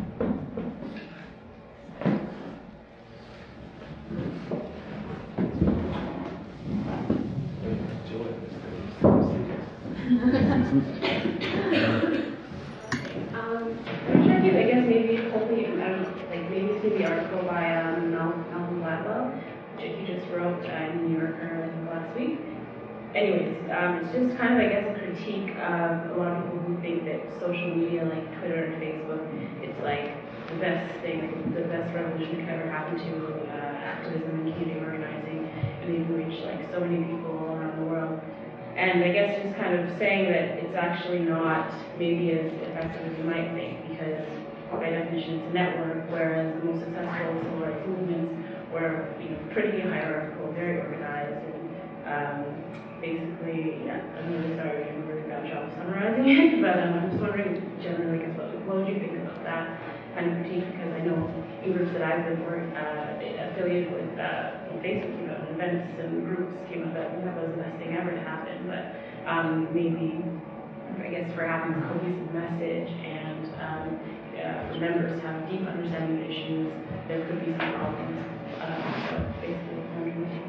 um, I'm sure if you, I guess maybe hopefully, I don't know, like maybe see the article by um, Malcolm Gladwell, which he just wrote uh, in the New Yorker last week. Anyways, um, it's just kind of, I guess, a critique of a lot of people who think that social media like Twitter and Facebook, it's like the best thing, the best revolution that could ever happen to uh, activism and community organizing, and they've reached like so many people all around the world. And I guess just kind of saying that it's actually not maybe as effective as you might think, because by definition it's a network, whereas the most successful civil rights movements were, you know, pretty hierarchical, very organized, and um, basically, yeah, I'm really sorry I didn't do a really bad job of summarizing it, but um, I'm just wondering generally, like, what, what would you think about that kind of critique? Because I know in groups that I've been work, uh, affiliated with uh, on Facebook, you know, events and groups came up that that was the best thing ever to happen, but um, maybe, I guess, for having a cohesive message and um, uh, for members to have a deep understanding of issues, there could be some problems. Uh, so basically, I'm wondering.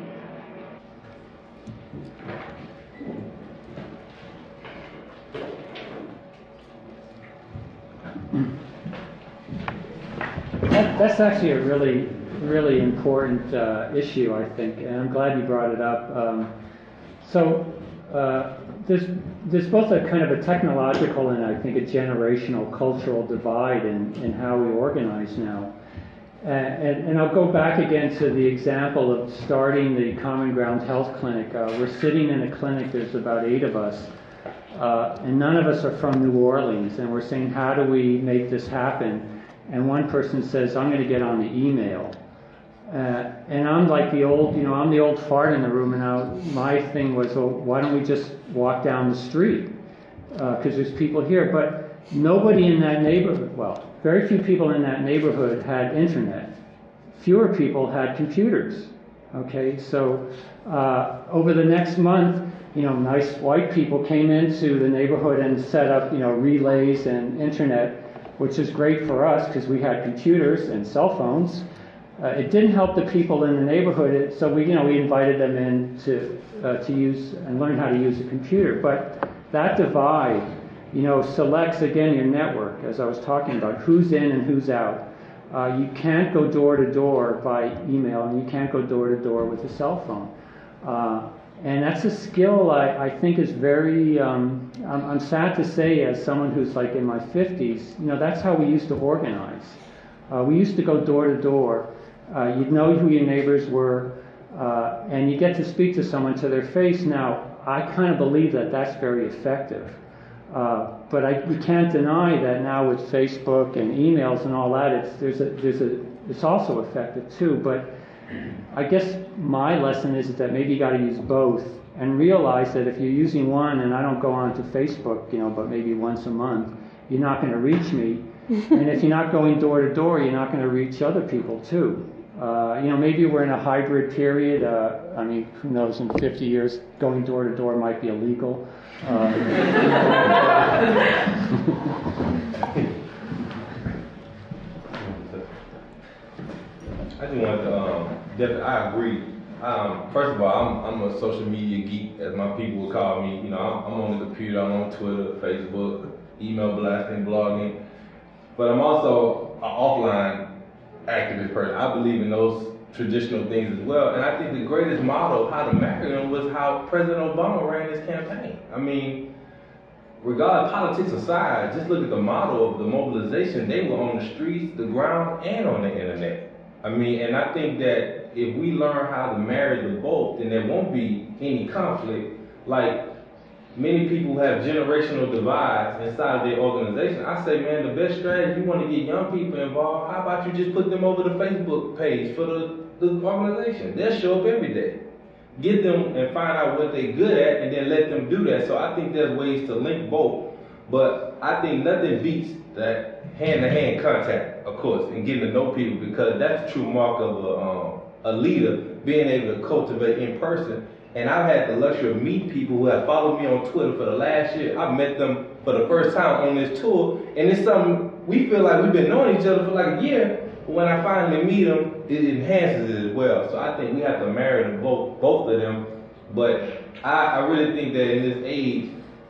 That, that's actually a really, really important uh, issue, I think, and I'm glad you brought it up. Um, so uh, there's, there's both a kind of a technological and I think a generational cultural divide in, in how we organize now. Uh, and, and I'll go back again to the example of starting the Common Ground Health Clinic. Uh, we're sitting in a clinic, there's about eight of us, uh, and none of us are from New Orleans, and we're saying, how do we make this happen? And one person says, I'm going to get on the email. Uh, and I'm like the old, you know, I'm the old fart in the room, and now my thing was, well, why don't we just walk down the street? Because uh, there's people here. But nobody in that neighborhood, well, very few people in that neighborhood had internet. Fewer people had computers. Okay, so uh, over the next month, you know, nice white people came into the neighborhood and set up, you know, relays and internet, which is great for us because we had computers and cell phones. Uh, it didn't help the people in the neighborhood, it, so we, you know, we invited them in to uh, to use and learn how to use a computer. But that divide, you know, selects again your network, as I was talking about, who's in and who's out. Uh, you can't go door to door by email, and you can't go door to door with a cell phone. Uh, and that's a skill I, I think is very, um, I'm, I'm sad to say, as someone who's like in my fifties, you know, that's how we used to organize. Uh, we used to go door to door. Uh, you'd know who your neighbors were, uh, and you get to speak to someone to their face. Now, I kind of believe that that's very effective. Uh, but I, we can't deny that now with Facebook and emails and all that, it's, there's a, there's a, it's also effective too. But I guess my lesson is that maybe you got to use both and realize that if you're using one, and I don't go on to Facebook, you know, but maybe once a month, you're not going to reach me. And if you're not going door to door, you're not going to reach other people too. Uh, you know, maybe we're in a hybrid period. Uh, I mean, who knows, in fifty years, going door to door might be illegal. Uh, I just wanted to, um, definitely, I agree. Um, first of all, I'm, I'm a social media geek, as my people would call me. You know, I'm, I'm on the computer, I'm on Twitter, Facebook, email blasting, blogging. But I'm also an offline activist person. I believe in those traditional things as well. And I think the greatest model of how to marry them was how President Obama ran his campaign. I mean, regardless politics aside, just look at the model of the mobilization. They were on the streets, the ground, and on the internet. I mean, and I think that if we learn how to marry the both, then there won't be any conflict. Like, many people have generational divides inside of their organization. I say, man, the best strategy, you want to get young people involved, how about you just put them over the Facebook page for the, the organization? They'll show up every day. Get them and find out what they're good at and then let them do that. So I think there's ways to link both. But I think nothing beats that hand-to-hand contact, of course, and getting to know people, because that's the true mark of a, um, a leader, being able to cultivate in person. And I've had the luxury of meeting people who have followed me on Twitter for the last year. I've met them for the first time on this tour, and it's something, we feel like we've been knowing each other for like a year, but when I finally meet them, it enhances it as well. So I think we have to marry them both, both of them. But I, I really think that in this age,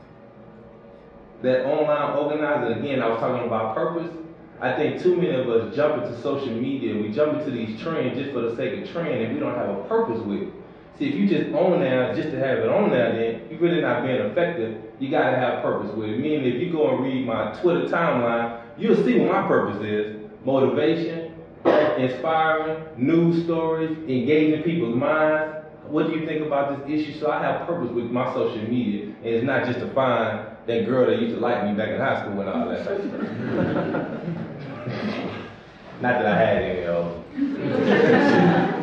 that online organizing, again, I was talking about purpose. I think too many of us jump into social media, we jump into these trends just for the sake of trend, and we don't have a purpose with it. See, if you just own there just to have it on there, then you're really not being effective. You gotta have purpose with it. Meaning, if you go and read my Twitter timeline, you'll see what my purpose is. Motivation, inspiring, news stories, engaging people's minds. What do you think about this issue? So I have purpose with my social media, and it's not just to find that girl that used to like me back in high school and all that type of stuff. Not that I had any of those.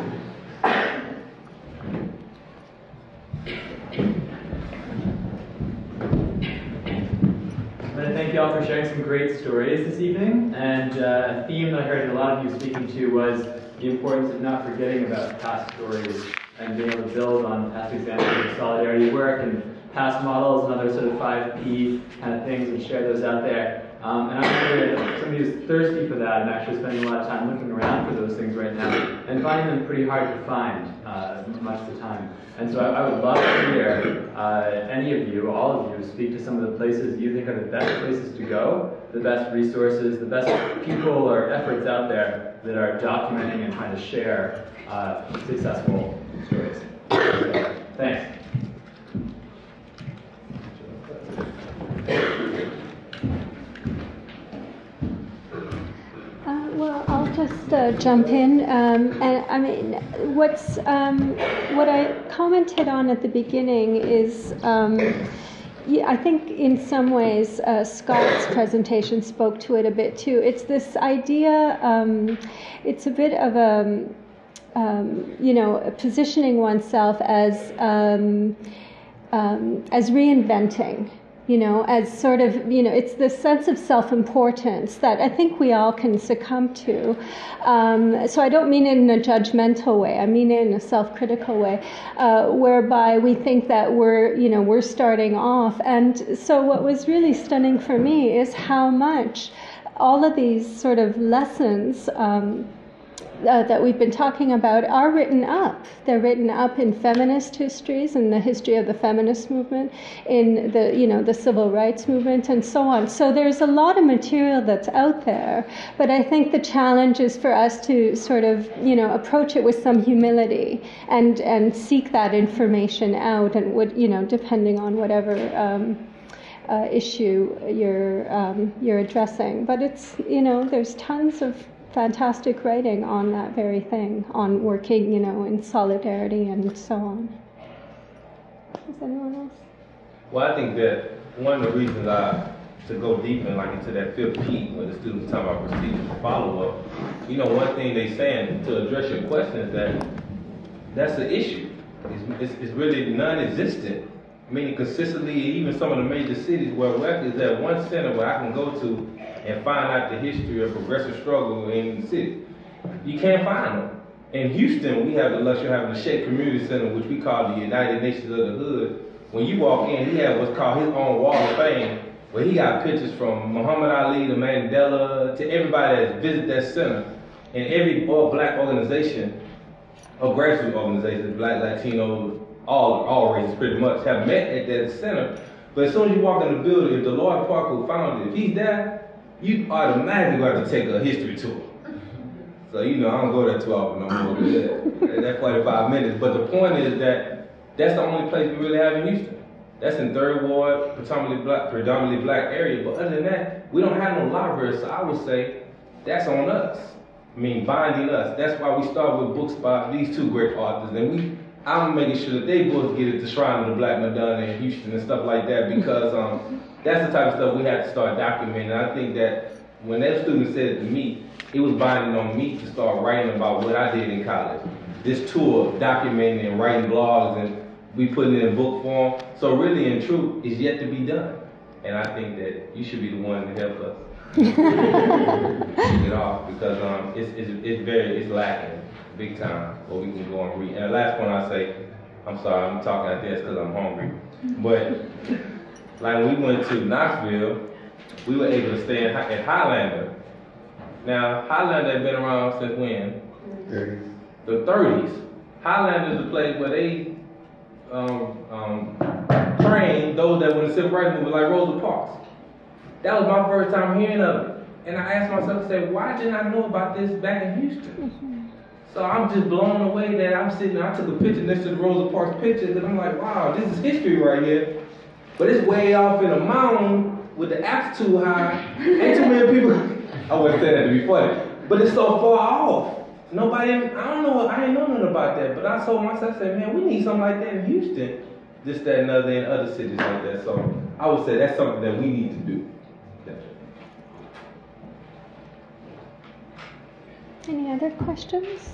Thank you all for sharing some great stories this evening. And uh, a theme that I heard a lot of you speaking to was the importance of not forgetting about past stories and being able to build on past examples of solidarity work and past models and other sort of five P kind of things, and share those out there. Um, and I'm sure that somebody who's thirsty for that and actually spending a lot of time looking around for those things right now and finding them pretty hard to find uh, much of the time. And so I, I would love to hear uh, any of you, all of you, speak to some of the places you think are the best places to go, the best resources, the best people or efforts out there that are documenting and trying to share uh, successful stories. So, thanks. Uh, well, I'll just uh, jump in. Um, and I mean, what's um, what I commented on at the beginning is, um, yeah, I think in some ways uh, Scott's presentation spoke to it a bit too. It's this idea. Um, it's a bit of a, um, you know, positioning oneself as um, um, as reinventing. you know, as sort of, you know, it's this sense of self-importance that I think we all can succumb to. Um, so I don't mean it in a judgmental way. I mean it in a self-critical way, uh, whereby we think that we're, you know, we're starting off. And so what was really stunning for me is how much all of these sort of lessons um, Uh, that we've been talking about are written up. They're written up in feminist histories, in the history of the feminist movement, in the, you know, the civil rights movement, and so on. So there's a lot of material that's out there, but I think the challenge is for us to sort of, you know, approach it with some humility and and seek that information out, and would, you know, depending on whatever um, uh, issue you're um, you're addressing. But it's, you know, there's tons of fantastic writing on that very thing, on working, you know, in solidarity and so on. Is anyone else? Well, I think that one of the reasons I, to go deep in, like into that fifth P, when the students talk about procedures for follow-up, you know, one thing they saying to address your question is that that's the issue. It's, it's, it's really non-existent. Meaning consistently, even some of the major cities where W E C is at one center where I can go to and find out the history of progressive struggle in the city. You can't find them. In Houston, we have the luxury of having the Sheikh Community Center, which we call the United Nations of the Hood. When you walk in, he has what's called his own Wall of Fame, where he got pictures from Muhammad Ali to Mandela to everybody that's visited that center. And every all black organization, or grassroots organizations, black, Latinos, all all races pretty much, have met at that center. But as soon as you walk in the building, if Deloitte Park, who founded it, if he's there, you automatically have to take a history tour. So, you know, I don't go there too often no more than that. That's forty-five minutes. But the point is that that's the only place we really have in Houston. That's in third Ward, predominantly black, predominantly black area. But other than that, we don't have no library. So I would say that's on us. I mean, binding us. That's why we start with books by these two great authors. And we, I'm making sure that they books get at the Shrine of the Black Madonna in Houston and stuff like that, because um, that's the type of stuff we have to start documenting. And I think that when that student said it to me, it was binding on me to start writing about what I did in college. This tour, documenting and writing blogs, and we putting it in book form. So really and true, it's yet to be done. And I think that you should be the one to help us get off, because um, it's, it's, it's very, it's lacking big time, where we can go and read. And the last point I say, I'm sorry, I'm talking like this because I'm hungry. But like when we went to Knoxville, we were able to stay in, at Highlander. Now, Highlander had been around since when? thirties. The thirties. Highlander is a place where they um, um, trained those that were in the civil rights movement, like Rosa Parks. That was my first time hearing of it. And I asked myself, I said, why didn't I know about this back in Houston? So I'm just blown away that I'm sitting, I took a picture next to the Rosa Parks picture, and I'm like, wow, this is history right here. But it's way off in a mountain with the altitude high. Ain't too many people, I wouldn't say that to be funny, but it's so far off. Nobody, I don't know, I ain't know nothing about that, but I told myself, I said, man, we need something like that in Houston. This, that, and other, in other cities like that. So I would say that's something that we need to do. Any other questions?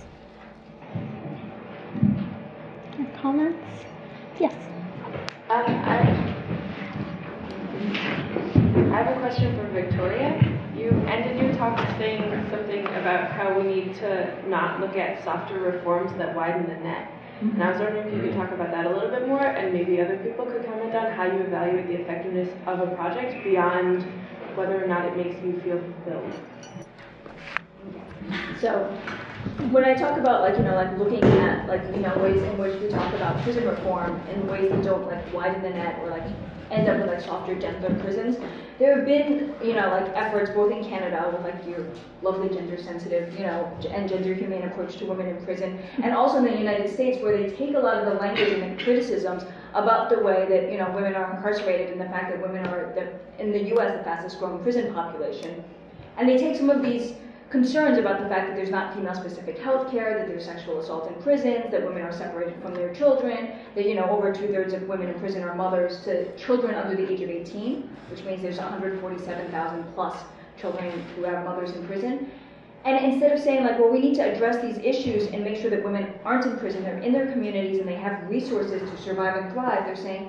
Or comments? Yes. Um, I, I have a question for Victoria. You ended your talk saying something about how we need to not look at softer reforms that widen the net. Mm-hmm. And I was wondering if you could talk about that a little bit more, and maybe other people could comment on how you evaluate the effectiveness of a project beyond whether or not it makes you feel fulfilled. So, when I talk about, like, you know, like looking at, like, you know, ways in which we talk about prison reform in ways that don't, like, widen the net or, like, end up with, like, softer, gentler prisons, there have been, you know, like, efforts both in Canada with, like, your lovely gender-sensitive, you know, and gender-humane approach to women in prison, and also in the United States, where they take a lot of the language and the criticisms about the way that, you know, women are incarcerated and the fact that women are, the, in the U S, the fastest-growing prison population, and they take some of these concerns about the fact that there's not female-specific health care, that there's sexual assault in prisons, that women are separated from their children, that, you know, over two-thirds of women in prison are mothers to children under the age of eighteen, which means there's one hundred forty-seven thousand plus children who have mothers in prison. And instead of saying, like, well, we need to address these issues and make sure that women aren't in prison, they're in their communities and they have resources to survive and thrive, they're saying,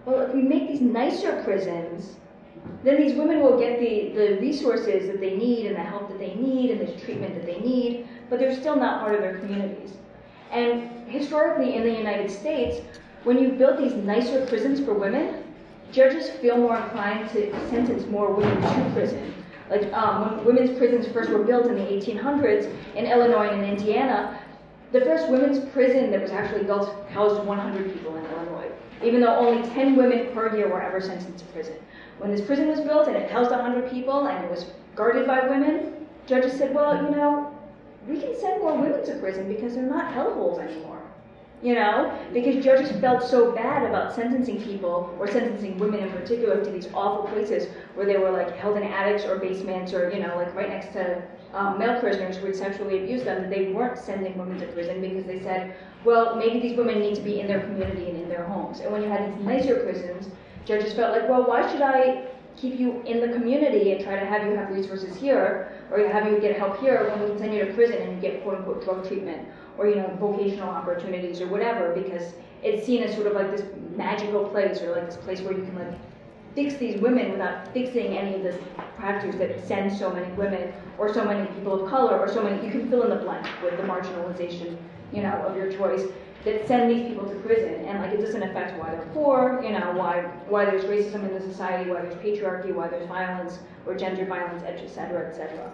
well, if we make these nicer prisons, then these women will get the, the resources that they need and the help that they need and the treatment that they need, but they're still not part of their communities. And historically in the United States, when you build these nicer prisons for women, judges feel more inclined to sentence more women to prison. Like um, when women's prisons first were built in the eighteen hundreds in Illinois and Indiana, the first women's prison that was actually built housed one hundred people in Illinois, even though only ten women per year were ever sentenced to prison. When this prison was built and it housed one hundred people and it was guarded by women, judges said, well, you know, we can send more women to prison because they're not hellholes anymore. You know, because judges felt so bad about sentencing people, or sentencing women in particular, to these awful places where they were like held in attics or basements or, you know, like right next to um, male prisoners who would sexually abuse them, that they weren't sending women to prison because they said, well, maybe these women need to be in their community and in their homes. And when you had these nicer prisons, judges felt like, well, why should I keep you in the community and try to have you have resources here, or have you get help here when we can send you to prison and you get quote-unquote drug treatment, or, you know, vocational opportunities or whatever, because it's seen as sort of like this magical place, or like this place where you can like fix these women without fixing any of the factors that send so many women or so many people of color or so many, you can fill in the blank with the marginalization, you know, of your choice, that send these people to prison. And like it doesn't affect why they're poor, you know, why why there's racism in the society, why there's patriarchy, why there's violence or gender violence, et cetera, et cetera.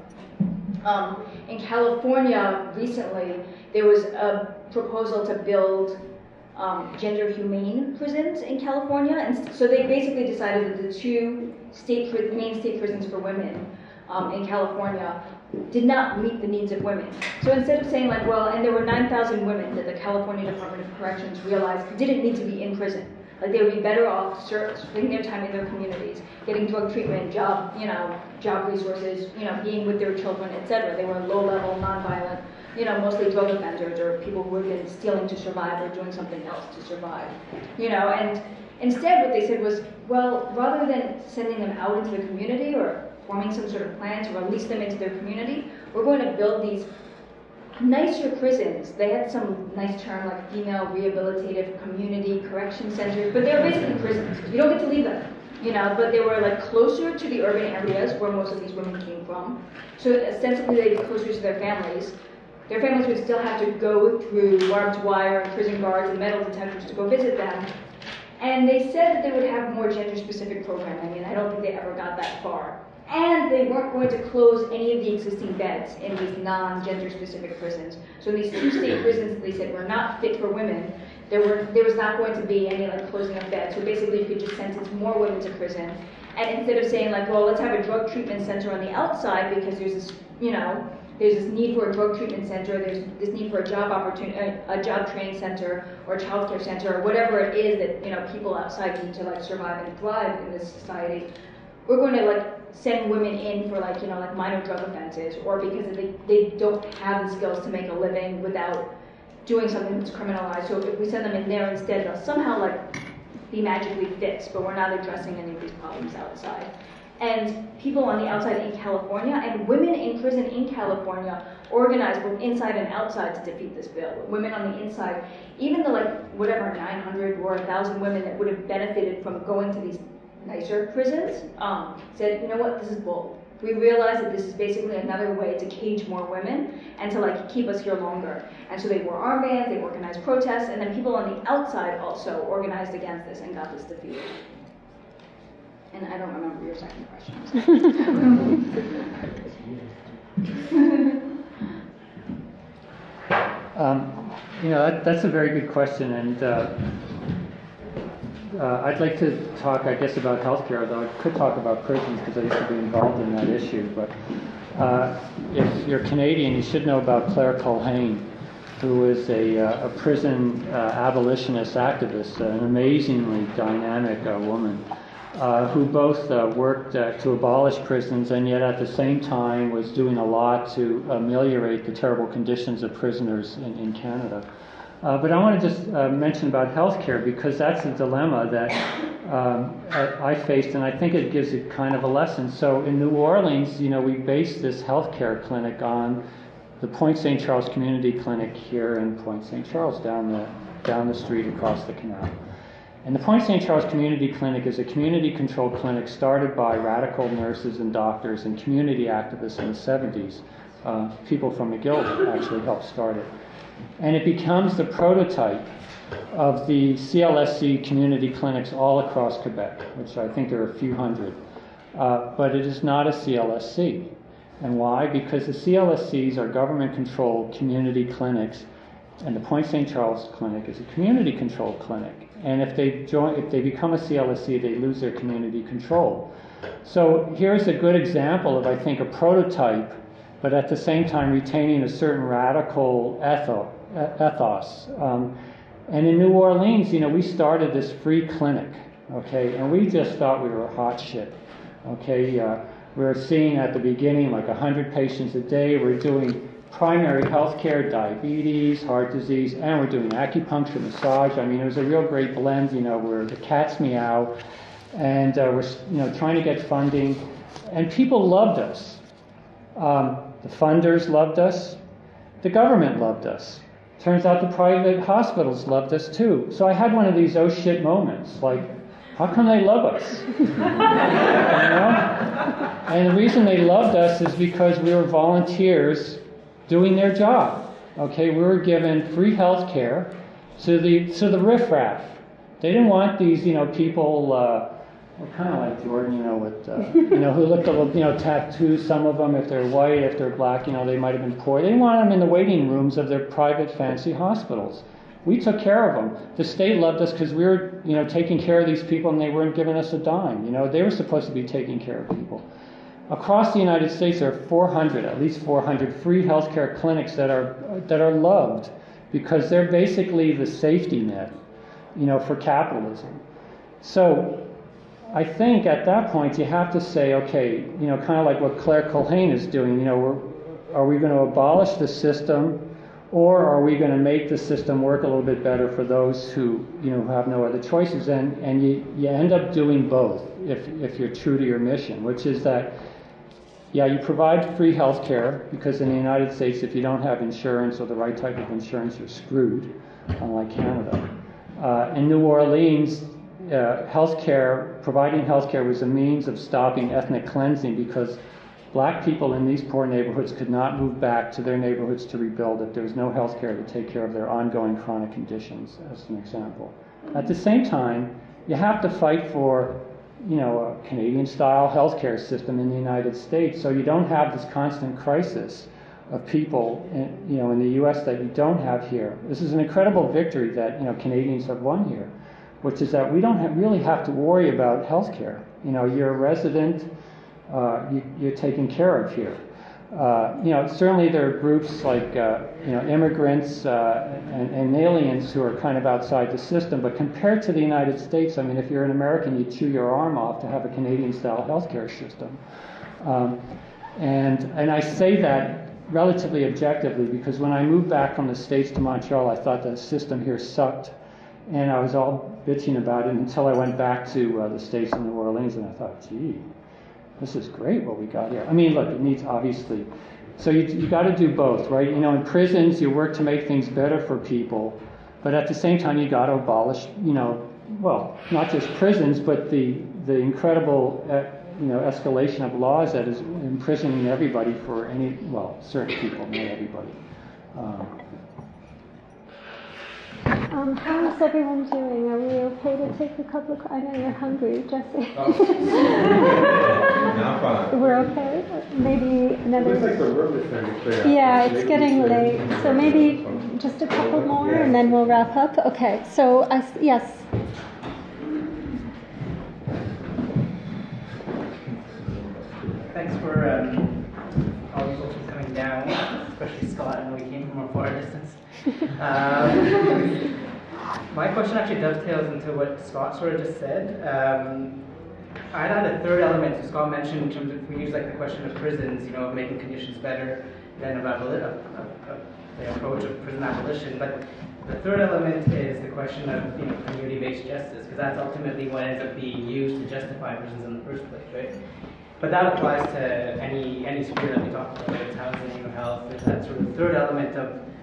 Um, in California recently, there was a proposal to build um, gender humane prisons in California, and so they basically decided that the two state pri- main state prisons for women um, in California did not meet the needs of women. So instead of saying like, well, and there were nine thousand women that the California Department of Corrections realized didn't need to be in prison. Like they would be better off spending their time in their communities, getting drug treatment, job, you know, job resources, you know, being with their children, et cetera. They were low-level, non-violent, you know, mostly drug offenders or people who had been stealing to survive or doing something else to survive, you know. And instead, what they said was, well, rather than sending them out into the community or forming some sort of plan to release them into their community, we're going to build these nicer prisons. They had some nice term like female rehabilitative community correction centers, but they were basically prisons. You don't get to leave them, you know, but they were like closer to the urban areas where most of these women came from. So ostensibly they'd be closer to their families. Their families would still have to go through barbed wire and prison guards and metal detectors to go visit them. And they said that they would have more gender-specific programming, and I don't think they ever got that far. And they weren't going to close any of the existing beds in these non-gender specific prisons. So in these two state prisons, they said were not fit for women, there were there was not going to be any like closing of beds. So basically you could just sentence more women to prison. And instead of saying like, well, let's have a drug treatment center on the outside because there's this, you know, there's this need for a drug treatment center, there's this need for a job opportunity, a, a job training center or a child care center or whatever it is that, you know, people outside need to like survive and thrive in this society. We're going to like send women in for like, you know, like minor drug offenses or because they, they don't have the skills to make a living without doing something that's criminalized. So if we send them in there instead, they'll somehow like be magically fixed, but we're not addressing any of these problems outside. And people on the outside in California and women in prison in California organized both inside and outside to defeat this bill. Women on the inside, even the like whatever nine hundred or one thousand women that would have benefited from going to these nicer prisons, um, said, you know what, this is bull. We realize that this is basically another way to cage more women and to like keep us here longer. And so they wore armbands, they organized protests, and then people on the outside also organized against this and got this defeated. And I don't remember your second question. um, you know, that, that's a very good question, and uh, Uh, I'd like to talk, I guess, about healthcare, although I could talk about prisons because I used to be involved in that issue. But uh, if you're Canadian, you should know about Claire Culhane, who is a, uh, a prison uh, abolitionist activist, an amazingly dynamic uh, woman, uh, who both uh, worked uh, to abolish prisons and yet at the same time was doing a lot to ameliorate the terrible conditions of prisoners in, in Canada. Uh, but I want to just uh, mention about healthcare because that's a dilemma that um, I, I faced, and I think it gives it kind of a lesson. So in New Orleans, you know, we based this healthcare clinic on the Point Saint Charles Community Clinic here in Point Saint Charles, down the down the street across the canal. And the Point Saint Charles Community Clinic is a community-controlled clinic started by radical nurses and doctors and community activists in the seventies. Uh, people from McGill actually helped start it. And it becomes the prototype of the C L S C community clinics all across Quebec, which I think there are a few hundred. Uh, but it is not a C L S C. And why? Because the C L S Cs are government-controlled community clinics, and the Point Saint Charles Clinic is a community-controlled clinic. And if they join, if they become a C L S C, they lose their community control. So here's a good example of, I think, a prototype, but at the same time retaining a certain radical etho, ethos. Um, and in New Orleans, you know, we started this free clinic, okay, and we just thought we were hot shit, okay. Uh, we were seeing at the beginning like one hundred patients a day. We're doing primary health care, diabetes, heart disease, and we're doing acupuncture, massage. I mean, it was a real great blend, you know, where the cats meow, and uh, we're, you know, trying to get funding, and people loved us. Um, the funders loved us. The government loved us. Turns out the private hospitals loved us too. So I had one of these oh shit moments, like, how come they love us? You know? And the reason they loved us is because we were volunteers doing their job. Okay, we were given free health care to the to the riffraff. They didn't want these, you know, people, uh, well, kind of like Jordan, you know, with, uh, you know, who looked a little, you know, tattoos. Some of them, if they're white, if they're black, you know, they might have been poor. They didn't want them in the waiting rooms of their private, fancy hospitals. We took care of them. The state loved us because we were, you know, taking care of these people, and they weren't giving us a dime. You know, they were supposed to be taking care of people. Across the United States, there are four hundred, at least four hundred free healthcare clinics that are that are loved because they're basically the safety net, you know, for capitalism. So I think at that point you have to say, okay, you know, kind of like what Claire Culhane is doing. You know, we're, are we going to abolish the system? Or are we going to make the system work a little bit better for those who, you know, have no other choices? And and you, you end up doing both if if you're true to your mission, which is that, yeah, you provide free health care because in the United States, if you don't have insurance or the right type of insurance, you're screwed, unlike Canada. Uh, in New Orleans, uh, health care, providing health care was a means of stopping ethnic cleansing because black people in these poor neighborhoods could not move back to their neighborhoods to rebuild if there was no health care to take care of their ongoing chronic conditions, as an example. At the same time, you have to fight for, you know, a Canadian-style healthcare system in the United States, so you don't have this constant crisis of people, in, you know, in the U S that you don't have here. This is an incredible victory that, you know, Canadians have won here, which is that we don't have, really have to worry about healthcare. You know, you're a resident. Uh, you, you're taken care of here. Uh, you know, certainly there are groups like, uh, you know, immigrants uh, and, and aliens who are kind of outside the system, but compared to the United States, I mean, if you're an American, you chew your arm off to have a Canadian-style healthcare system. Um, and, and I say that relatively objectively because when I moved back from the States to Montreal, I thought the system here sucked, and I was all bitching about it until I went back to uh, the States in New Orleans, and I thought, gee, this is great what we got here. I mean, look, it needs, obviously, so you you got to do both, right? You know, in prisons, you work to make things better for people, but at the same time, you got to abolish, you know, well, not just prisons, but the the incredible, uh, you know, escalation of laws that is imprisoning everybody for any, well, certain people, not everybody. Um, Um, how is everyone doing? Are we okay to take a couple of... I know you're hungry, Jesse. Oh. No, I'm fine. We're okay? Maybe another... Looks like the room is starting to clear out. Yeah, it's Maybe getting we late. should- So maybe just a couple more and then we'll wrap up. Okay, so, I, yes. Thanks for um, all the folks coming down, especially Scott. I know he came from a far distance. Um, my question actually dovetails into what Scott sort of just said. Um, I'd add a third element. So Scott mentioned in terms of, we use like the question of prisons, you know, making conditions better, then about aboli- of, of, of the approach of prison abolition. But the third element is the question of, you know, community-based justice, because that's ultimately what ends up being used to justify prisons in the first place, right? But that applies to any any sphere that we talk about, whether it's housing or health. There's that sort of third element of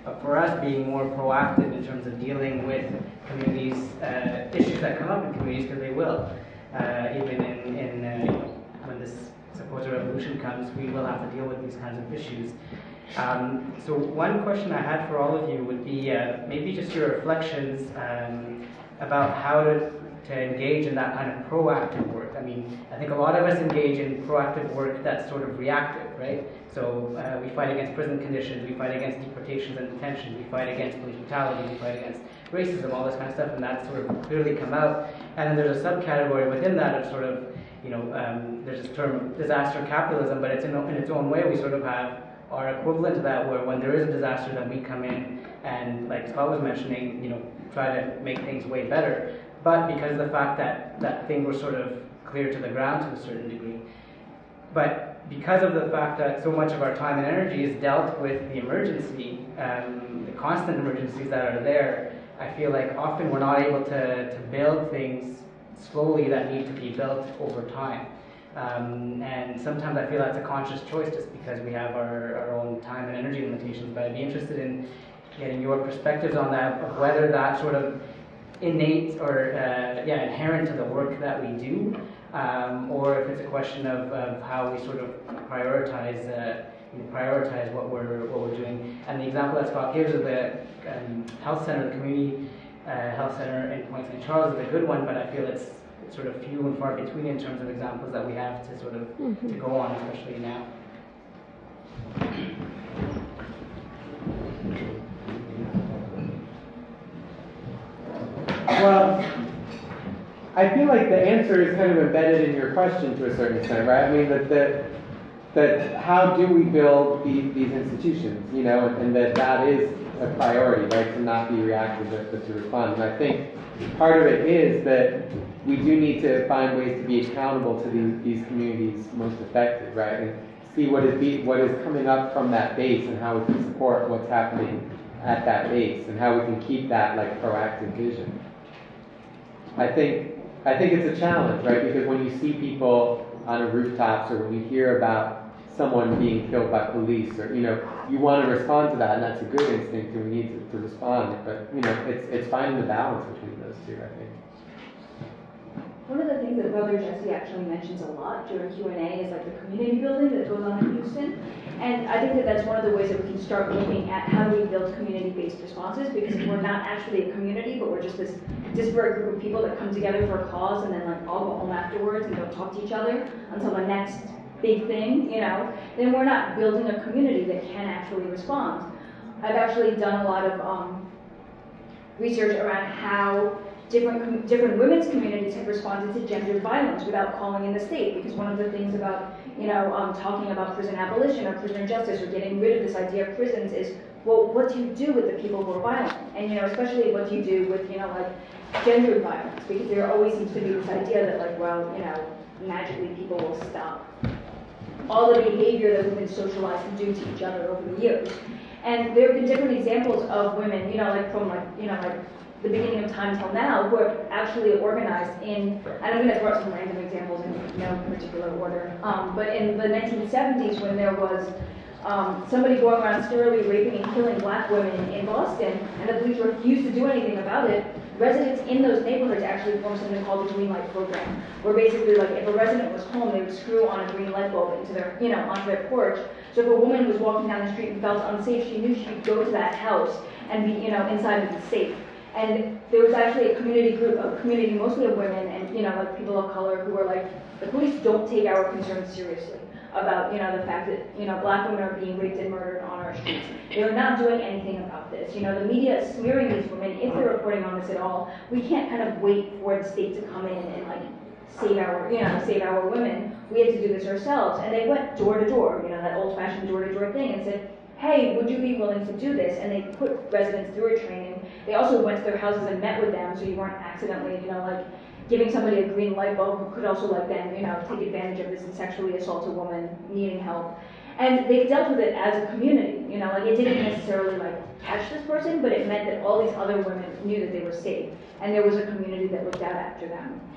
uh, for us being more proactive in terms of dealing with communities, uh, issues that come up in communities, because they will. Uh, even in, in uh, you know, when this supposed revolution comes, we will have to deal with these kinds of issues. Um, so one question I had for all of you would be uh, maybe just your reflections um, about how to, to engage in that kind of proactive work. I mean, I think a lot of us engage in proactive work that's sort of reactive, right? So uh, we fight against prison conditions, we fight against deportations and detention, we fight against police brutality, we fight against racism, all this kind of stuff, and that's sort of clearly come out. And then there's a subcategory within that of sort of, you know, um, there's this term disaster capitalism, but it's in, in its own way. We sort of have our equivalent to that, where when there is a disaster, then we come in and, like Scott was mentioning, you know, try to make things way better. But because of the fact that that thing was sort of clear to the ground to a certain degree, but because of the fact that so much of our time and energy is dealt with the emergency, um, the constant emergencies that are there, I feel like often we're not able to, to build things slowly that need to be built over time. Um, and sometimes I feel that's a conscious choice just because we have our, our own time and energy limitations. But I'd be interested in getting your perspectives on that, of whether that sort of innate or uh, yeah, inherent to the work that we do, um, or if it's a question of, of how we sort of prioritize uh, you know, prioritize what we're what we're doing. And the example that Scott gives of the um, health center, the community uh, health center in Point Saint Charles, is a good one, but I feel it's sort of few and far between in terms of examples that we have to sort of mm-hmm. to go on, especially now. Well, I feel like the answer is kind of embedded in your question to a certain extent, right? I mean, that that, that how do we build the, these institutions, you know, and, and that that is a priority, right, to not be reactive but to respond. And I think part of it is that we do need to find ways to be accountable to these, these communities most affected, right, and see what is be, what is coming up from that base and how we can support what's happening at that base and how we can keep that like proactive vision. I think I think it's a challenge, right? Because when you see people on a rooftops or when you hear about someone being killed by police, or you know, you want to respond to that, and that's a good instinct, and we need to, to respond. But you know, it's it's finding the balance between those two, I think. One of the things that Brother Jesse actually mentions a lot during Q and A is like the community building that goes on in Houston. And I think that that's one of the ways that we can start looking at how do we build community-based responses, because if we're not actually a community, but we're just this disparate group of people that come together for a cause and then like all go home afterwards and don't talk to each other until the next big thing, you know, then we're not building a community that can actually respond. I've actually done a lot of um, research around how different different women's communities have responded to gendered violence without calling in the state, because one of the things about, you know, um, talking about prison abolition or prisoner justice or getting rid of this idea of prisons is, well, what do you do with the people who are violent? And, you know, especially what do you do with, you know, like gendered violence, because there always seems to be this idea that, like, well, you know, magically people will stop all the behavior that we've been socialized to do to each other over the years. And there have been different examples of women, you know, like from like, you know, like the beginning of time till now, who are actually organized in, and I'm going to throw out some random examples in no particular order, um, but in the nineteen seventies when there was um, somebody going around sterilely raping and killing black women in Boston, and the police refused to do anything about it, residents in those neighborhoods actually formed something called the Green Light Program, where basically, like, if a resident was home, they would screw on a green light bulb into their, you know, onto their porch. So if a woman was walking down the street and felt unsafe, she knew she could go to that house and be, you know, inside and be safe. And there was actually a community group, a community mostly of women and, you know, like people of color who were like, the police don't take our concerns seriously about, you know, the fact that, you know, black women are being raped and murdered on our streets. They're not doing anything about this. You know, the media is smearing these women. If they're reporting on this at all, we can't kind of wait for the state to come in and, like, save our, you know, save our women. We have to do this ourselves. And they went door to door, you know, that old-fashioned door-to-door thing, and said, hey, would you be willing to do this? And they put residents through a training. They also went to their houses and met with them, so you weren't accidentally, you know, like, giving somebody a green light bulb who could also, like, then, you know, take advantage of this and sexually assault a woman needing help. And they dealt with it as a community, you know, like, it didn't necessarily, like, catch this person, but it meant that all these other women knew that they were safe, and there was a community that looked out after them.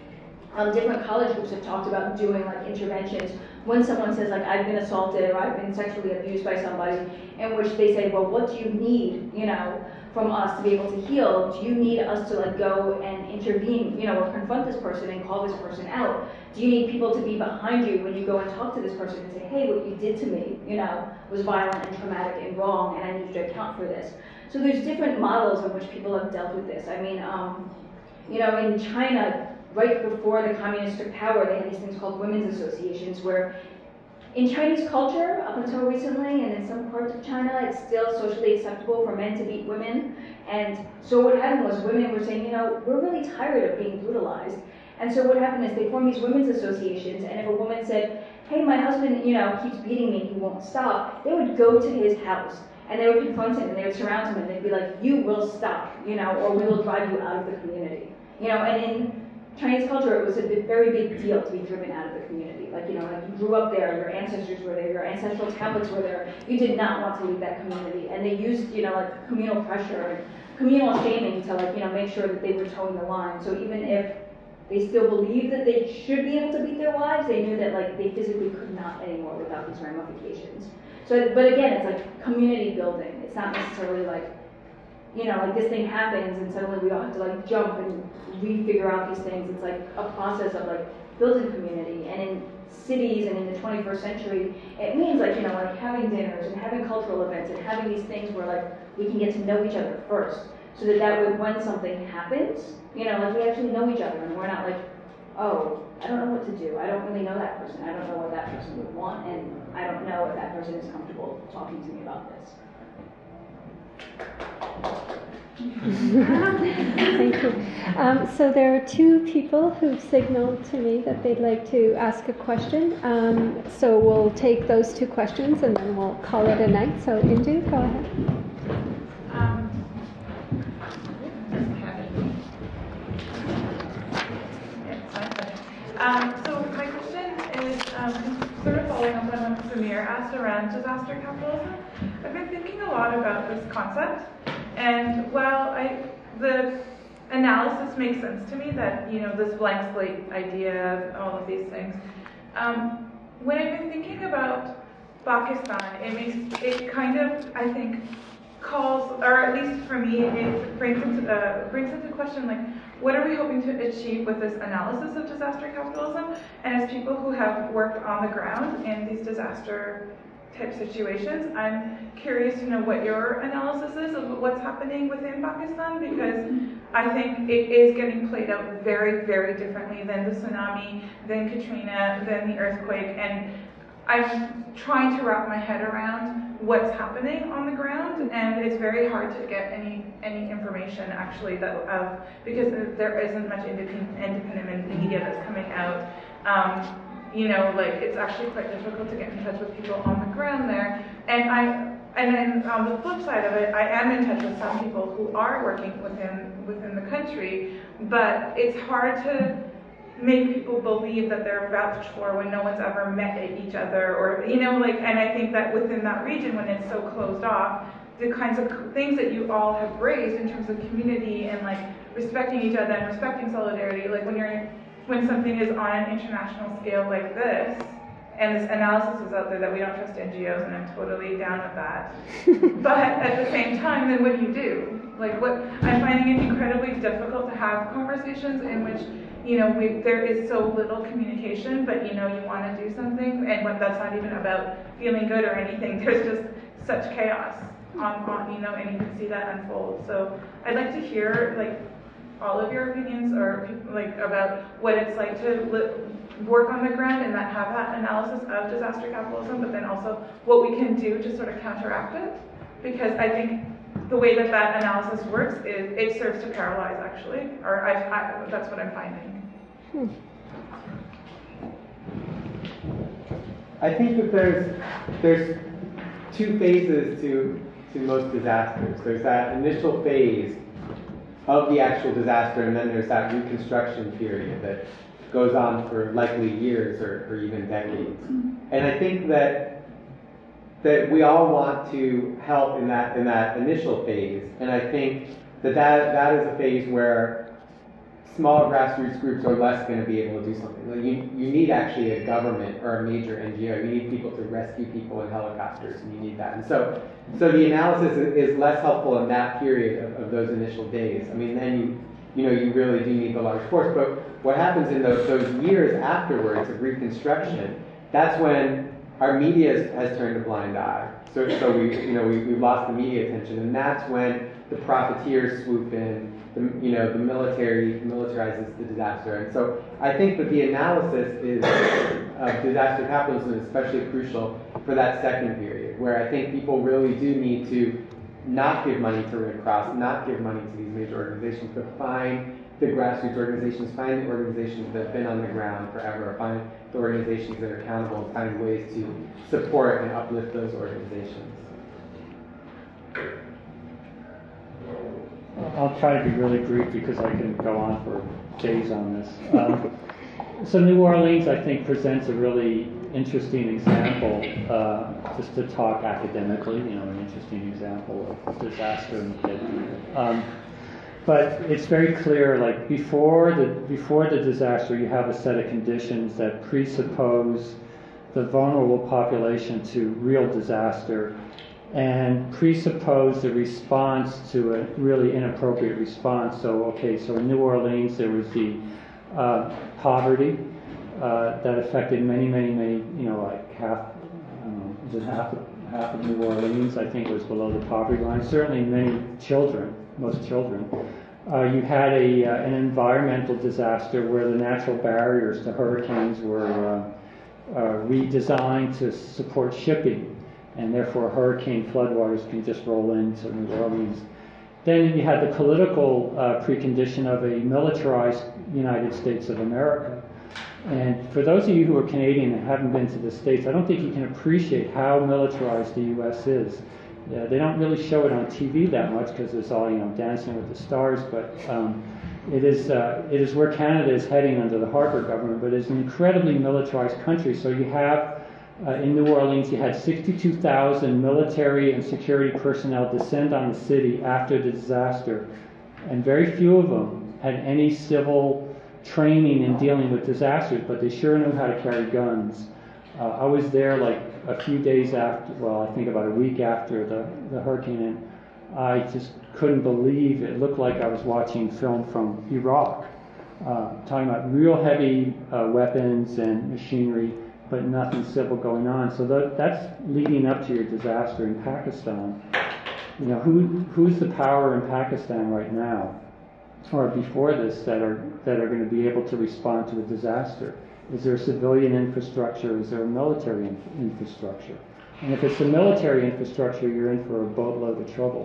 Um, different college groups have talked about doing like interventions when someone says like I've been assaulted or I've been sexually abused by somebody, in which they say, well, what do you need, you know, from us to be able to heal? Do you need us to like go and intervene, you know, or confront this person and call this person out? Do you need people to be behind you when you go and talk to this person and say, hey, what you did to me, you know, was violent and traumatic and wrong, and I need you to account for this? So there's different models in which people have dealt with this. I mean, um, you know, in China, right before the communists took power, they had these things called women's associations, where in Chinese culture, up until recently, and in some parts of China, it's still socially acceptable for men to beat women. And so what happened was women were saying, you know, we're really tired of being brutalized. And so what happened is they formed these women's associations, and if a woman said, hey, my husband, you know, keeps beating me, he won't stop, they would go to his house, and they would confront him, and they would surround him, and they'd be like, you will stop, you know, or we will drive you out of the community. You know, and in Chinese culture, it was a big, very big deal to be driven out of the community. Like, you know, like you grew up there, your ancestors were there, your ancestral tablets were there. You did not want to leave that community. And they used, you know, like communal pressure and communal shaming to, like, you know, make sure that they were towing the line. So even if they still believed that they should be able to beat their wives, they knew that, like, they physically could not anymore without these ramifications. So, but again, it's like community building. It's not necessarily like, you know, like this thing happens and suddenly we all have to like jump and re-figure out these things. It's like a process of like building community. And in cities and in the twenty-first century, it means like, you know, like having dinners and having cultural events and having these things where like we can get to know each other first. So that that way when something happens, you know, like we actually know each other and we're not like, oh, I don't know what to do. I don't really know that person. I don't know what that person would want, and I don't know if that person is comfortable talking to me about this. Thank you. Um, so there are two people who've signaled to me that they'd like to ask a question. Um, so we'll take those two questions and then we'll call it a night. So Indu, go ahead. Um, Um, so my question is um, sort of following up on what Samir asked around disaster capitalism. I've been thinking a lot about this concept, and while I, the analysis makes sense to me that, you know, this blank slate idea of all of these things, um, when I've been thinking about Pakistan, it makes it kind of, I think, calls, or at least for me, it brings into, uh, brings into question, like, what are we hoping to achieve with this analysis of disaster capitalism? And as people who have worked on the ground in these disaster type situations, I'm curious to know what your analysis is of what's happening within Pakistan, because I think it is getting played out very, very differently than the tsunami, than Katrina, than the earthquake, and I'm trying to wrap my head around what's happening on the ground, and it's very hard to get any any information actually that of because there isn't much independent independent media that's coming out. Um, you know, like it's actually quite difficult to get in touch with people on the ground there. And I and then on the flip side of it, I am in touch with some people who are working within within the country, but it's hard to make people believe that they're vouched for when no one's ever met each other, or, you know, like, and I think that within that region, when it's so closed off, the kinds of things that you all have raised in terms of community and like respecting each other and respecting solidarity, like when you're, when something is on an international scale like this, and this analysis is out there that we don't trust N G Os, and I'm totally down with that. But at the same time, then what do you do? Like, what, I'm finding it incredibly difficult to have conversations in which, you know, we, there is so little communication, but, you know, you want to do something, and when that's not even about feeling good or anything, there's just such chaos on, on, you know, and you can see that unfold. So I'd like to hear, like, all of your opinions, or, like, about what it's like to li- work on the ground and that have that analysis of disaster capitalism, but then also what we can do to sort of counteract it, because I think the way that that analysis works is it serves to paralyze, actually, or I, I, that's what I'm finding. Hmm. I think that there's there's two phases to to most disasters. There's that initial phase of the actual disaster, and then there's that reconstruction period that goes on for likely years or, or even decades. And I think that that we all want to help in that in that initial phase, and I think that that, that is a phase where small grassroots groups are less going to be able to do something. Like you, you need actually a government or a major N G O. You need people to rescue people in helicopters, and you need that. And so, so the analysis is less helpful in that period of, of those initial days. I mean, then you, you know, you really do need the large force. But what happens in those, those years afterwards of Reconstruction, that's when our media has turned a blind eye. So, so we, you know, we, we've lost the media attention, and that's when the profiteers swoop in. The, you know, the military militarizes the disaster. And so I think that the analysis is of disaster capitalism is especially crucial for that second period, where I think people really do need to not give money to Red Cross, not give money to these major organizations, but find the grassroots organizations, find the organizations that have been on the ground forever, find the organizations that are accountable, and find ways to support and uplift those organizations. I'll try to be really brief because I can go on for days on this. Um, so New Orleans, I think, presents a really interesting example, uh, just to talk academically, you know, an interesting example of disaster in the kid. Um, but it's very clear, like before the before the disaster, you have a set of conditions that presuppose the vulnerable population to real disaster, and presuppose the response to a really inappropriate response. So, okay, so in New Orleans there was the uh, poverty uh, that affected many, many, many, you know, like half, I don't know, was it half, half of New Orleans, I think, was below the poverty line. Certainly many children, most children. Uh, you had a uh, an environmental disaster where the natural barriers to hurricanes were uh, uh, redesigned to support shipping, and therefore hurricane floodwaters can just roll into New Orleans. Then you had the political uh, precondition of a militarized United States of America. And for those of you who are Canadian and haven't been to the States, I don't think you can appreciate how militarized the U S is. Yeah, they don't really show it on T V that much because it's all, you know, Dancing with the Stars, but um, it is uh, it is where Canada is heading under the Harper government, but it's an incredibly militarized country. So you have Uh, in New Orleans, you had sixty-two thousand military and security personnel descend on the city after the disaster, and very few of them had any civil training in dealing with disasters, but they sure knew how to carry guns. Uh, I was there like a few days after, well, I think about a week after the, the hurricane, and I just couldn't believe it. It looked like I was watching film from Iraq, uh, talking about real heavy uh, weapons and machinery, but nothing civil going on. So that, that's leading up to your disaster in Pakistan. You know, who who's the power in Pakistan right now, or before this, that are that are going to be able to respond to a disaster? Is there a civilian infrastructure? Is there a military in, infrastructure? And if it's the military infrastructure, you're in for a boatload of trouble.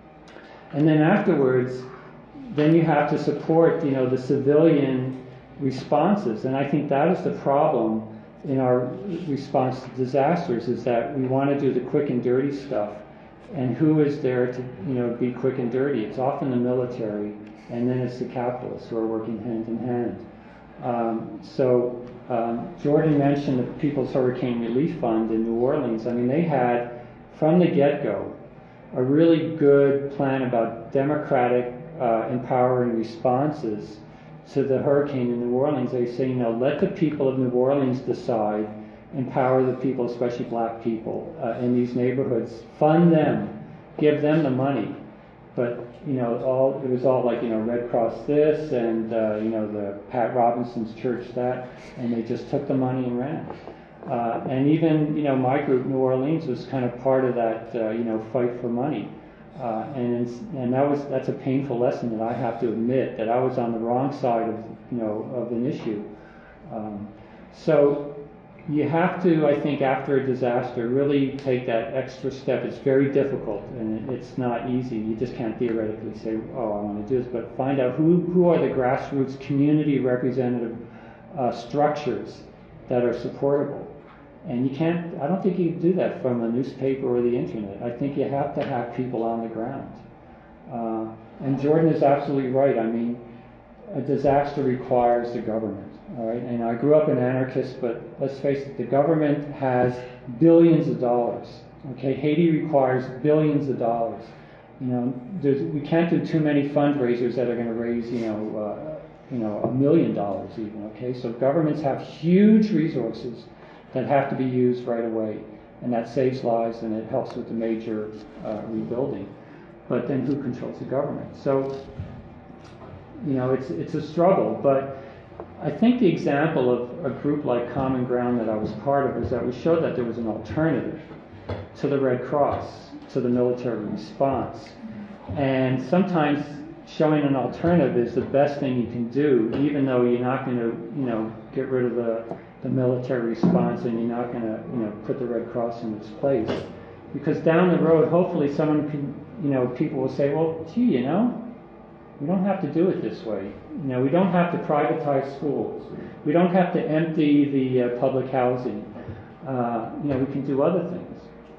And then afterwards, then you have to support, you know, the civilian responses. And I think that is the problem in our response to disasters, is that we want to do the quick and dirty stuff, and who is there to, you know, be quick and dirty? It's often the military, and then it's the capitalists who are working hand in hand. Um, so um, Jordan mentioned the People's Hurricane Relief Fund in New Orleans. I mean, they had from the get-go a really good plan about democratic, uh, empowering responses to the hurricane in New Orleans. They say, you know, let the people of New Orleans decide, empower the people, especially black people uh, in these neighborhoods, fund them, give them the money. But, you know, all it was all like, you know, Red Cross this and, uh, you know, the Pat Robinson's church that, and they just took the money and ran. Uh, and even, you know, my group, New Orleans, was kind of part of that, uh, you know, fight for money. Uh, and and that was that's a painful lesson that I have to admit, that I was on the wrong side of, you know, of an issue. Um, so you have to, I think, after a disaster, really take that extra step. It's very difficult and it's not easy. You just can't theoretically say, oh, I want to do this, but find out who who are the grassroots community representative uh, structures that are supportable. And you can't, I don't think you can do that from a newspaper or the internet. I think you have to have people on the ground. Uh, and Jordan is absolutely right. I mean, a disaster requires the government, all right? And I grew up an anarchist, but let's face it, the government has billions of dollars, okay? Haiti requires billions of dollars. You know, there's, we can't do too many fundraisers that are going to raise, you know, uh, you know, a million dollars even, okay? So governments have huge resources that have to be used right away, and that saves lives and it helps with the major uh, rebuilding. But then who controls the government? So, you know, it's it's a struggle, but I think the example of a group like Common Ground that I was part of is that we showed that there was an alternative to the Red Cross, to the military response. And sometimes showing an alternative is the best thing you can do, even though you're not going to, you know, get rid of the, the military response and you're not going to, you know, put the Red Cross in its place. Because down the road, hopefully someone can, you know, people will say, well, gee, you know, we don't have to do it this way. You know, we don't have to privatize schools. We don't have to empty the uh, public housing. Uh, you know, we can do other things.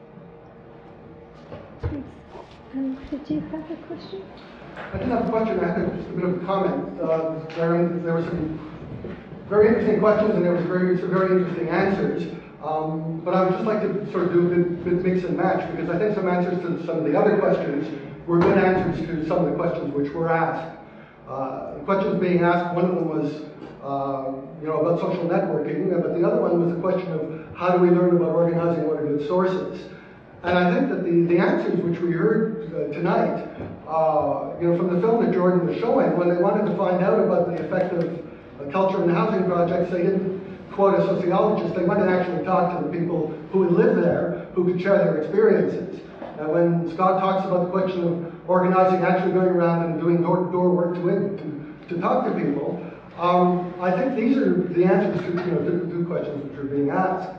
Thanks. Um, did you have a question? I didn't have a question. I had just a bit of a comment. Uh, there, there were some very interesting questions and there was very, some very interesting answers. Um, but I would just like to sort of do a bit, bit mix and match, because I think some answers to some of the other questions were good answers to some of the questions which were asked. Uh, the questions being asked, one of them was, uh, you know, about social networking, but the other one was the question of how do we learn about organizing, what are good sources. And I think that the, the answers which we heard uh, tonight, uh, you know, from the film that Jordan was showing, when they wanted to find out about the effect of uh, culture and housing projects, they didn't quote a sociologist, they went and actually talked to the people who would live there, who could share their experiences. And when Scott talks about the question of organizing, actually going around and doing door-to-door work to, to, to talk to people, um, I think these are the answers to, you know, to, to questions which are being asked.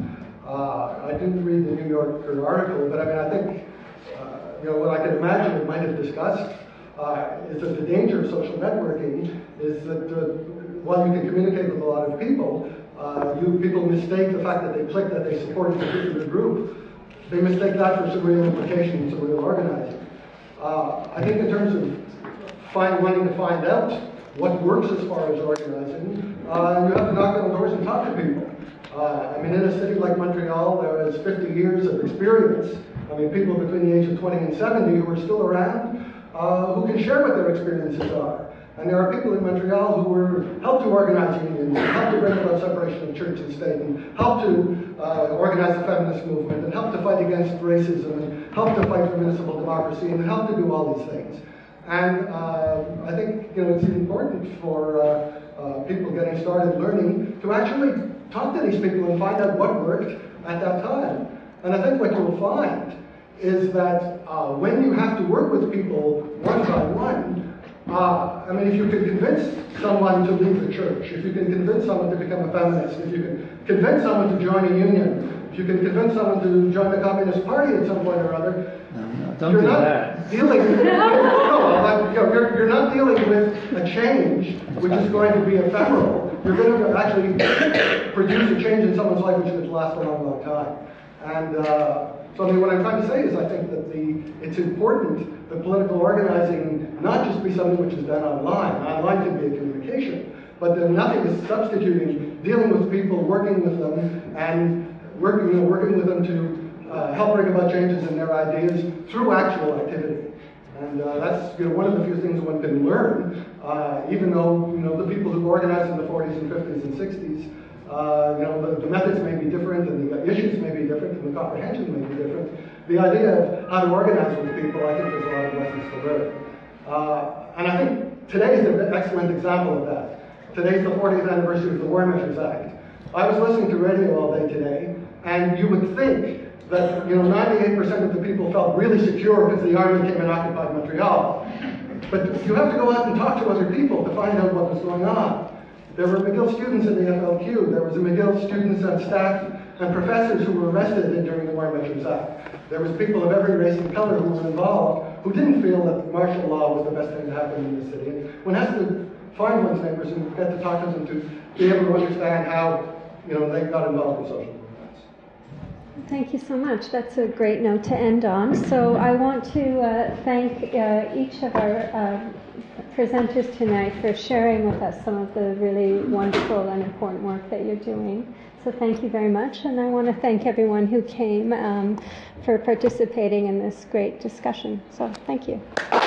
Uh, I didn't read the New Yorker article, but I mean, I think, uh, you know, what I can imagine it might have discussed uh, is that the danger of social networking is that uh, while you can communicate with a lot of people, uh, you people mistake the fact that they click that they support a particular group. They mistake that for some real implications, some real organizing. Uh, I think in terms of find, wanting to find out what works as far as organizing, uh, you have to knock on doors and talk to people. Uh, I mean, in a city like Montreal, there is fifty years of experience. I mean, people between the age of twenty and seventy who are still around, uh, who can share what their experiences are. And there are people in Montreal who were helped to organize unions, helped to bring about separation of church and state, and helped to uh, organize the feminist movement, and helped to fight against racism, and helped to fight for municipal democracy, and helped to do all these things. And uh, I think, you know, it's important for uh, uh, people getting started learning to actually talk to these people and find out what worked at that time. And I think what you'll find is that uh, when you have to work with people one by one, uh, I mean, if you can convince someone to leave the church, if you can convince someone to become a feminist, if you can convince someone to join a union, if you can convince someone to join the Communist Party at some point or other, no, no, don't you're do not that. dealing with, no, like, you know, you're, you're not dealing with a change which is going to be ephemeral. You're going to actually produce a change in someone's life which is going to last a long, long time. And uh, so I mean, what I'm trying to say is I think that the it's important that political organizing not just be something which is done online. Online can be a communication, but then nothing is substituting dealing with people, working with them, and working, you know, working with them to uh, help bring about changes in their ideas through actual activity. And uh, that's, you know, one of the few things one can learn, uh, even though, you know, the people who organized in the forties and fifties and sixties, uh, you know, the, the methods may be different and the issues may be different and the comprehension may be different. The idea of how to organize with people, I think there's a lot of lessons to learn. Uh, and I think today is an excellent example of that. Today's the fortieth anniversary of the War Measures Act. I was listening to radio all day today, and you would think that, you know, ninety-eight percent of the people felt really secure because the army came and occupied Montreal. But you have to go out and talk to other people to find out what was going on. There were McGill students in the F L Q. There was a McGill students and staff and professors who were arrested during the War Measures Act. There was people of every race and color who were involved who didn't feel that martial law was the best thing to happen in the city. And one has to find one's neighbors and get to talk to them to be able to understand how, you know, they got involved in social movements. Thank you so much. That's a great note to end on. So I want to uh, thank uh, each of our uh, presenters tonight for sharing with us some of the really wonderful and important work that you're doing. So thank you very much. And I want to thank everyone who came um, for participating in this great discussion. So thank you.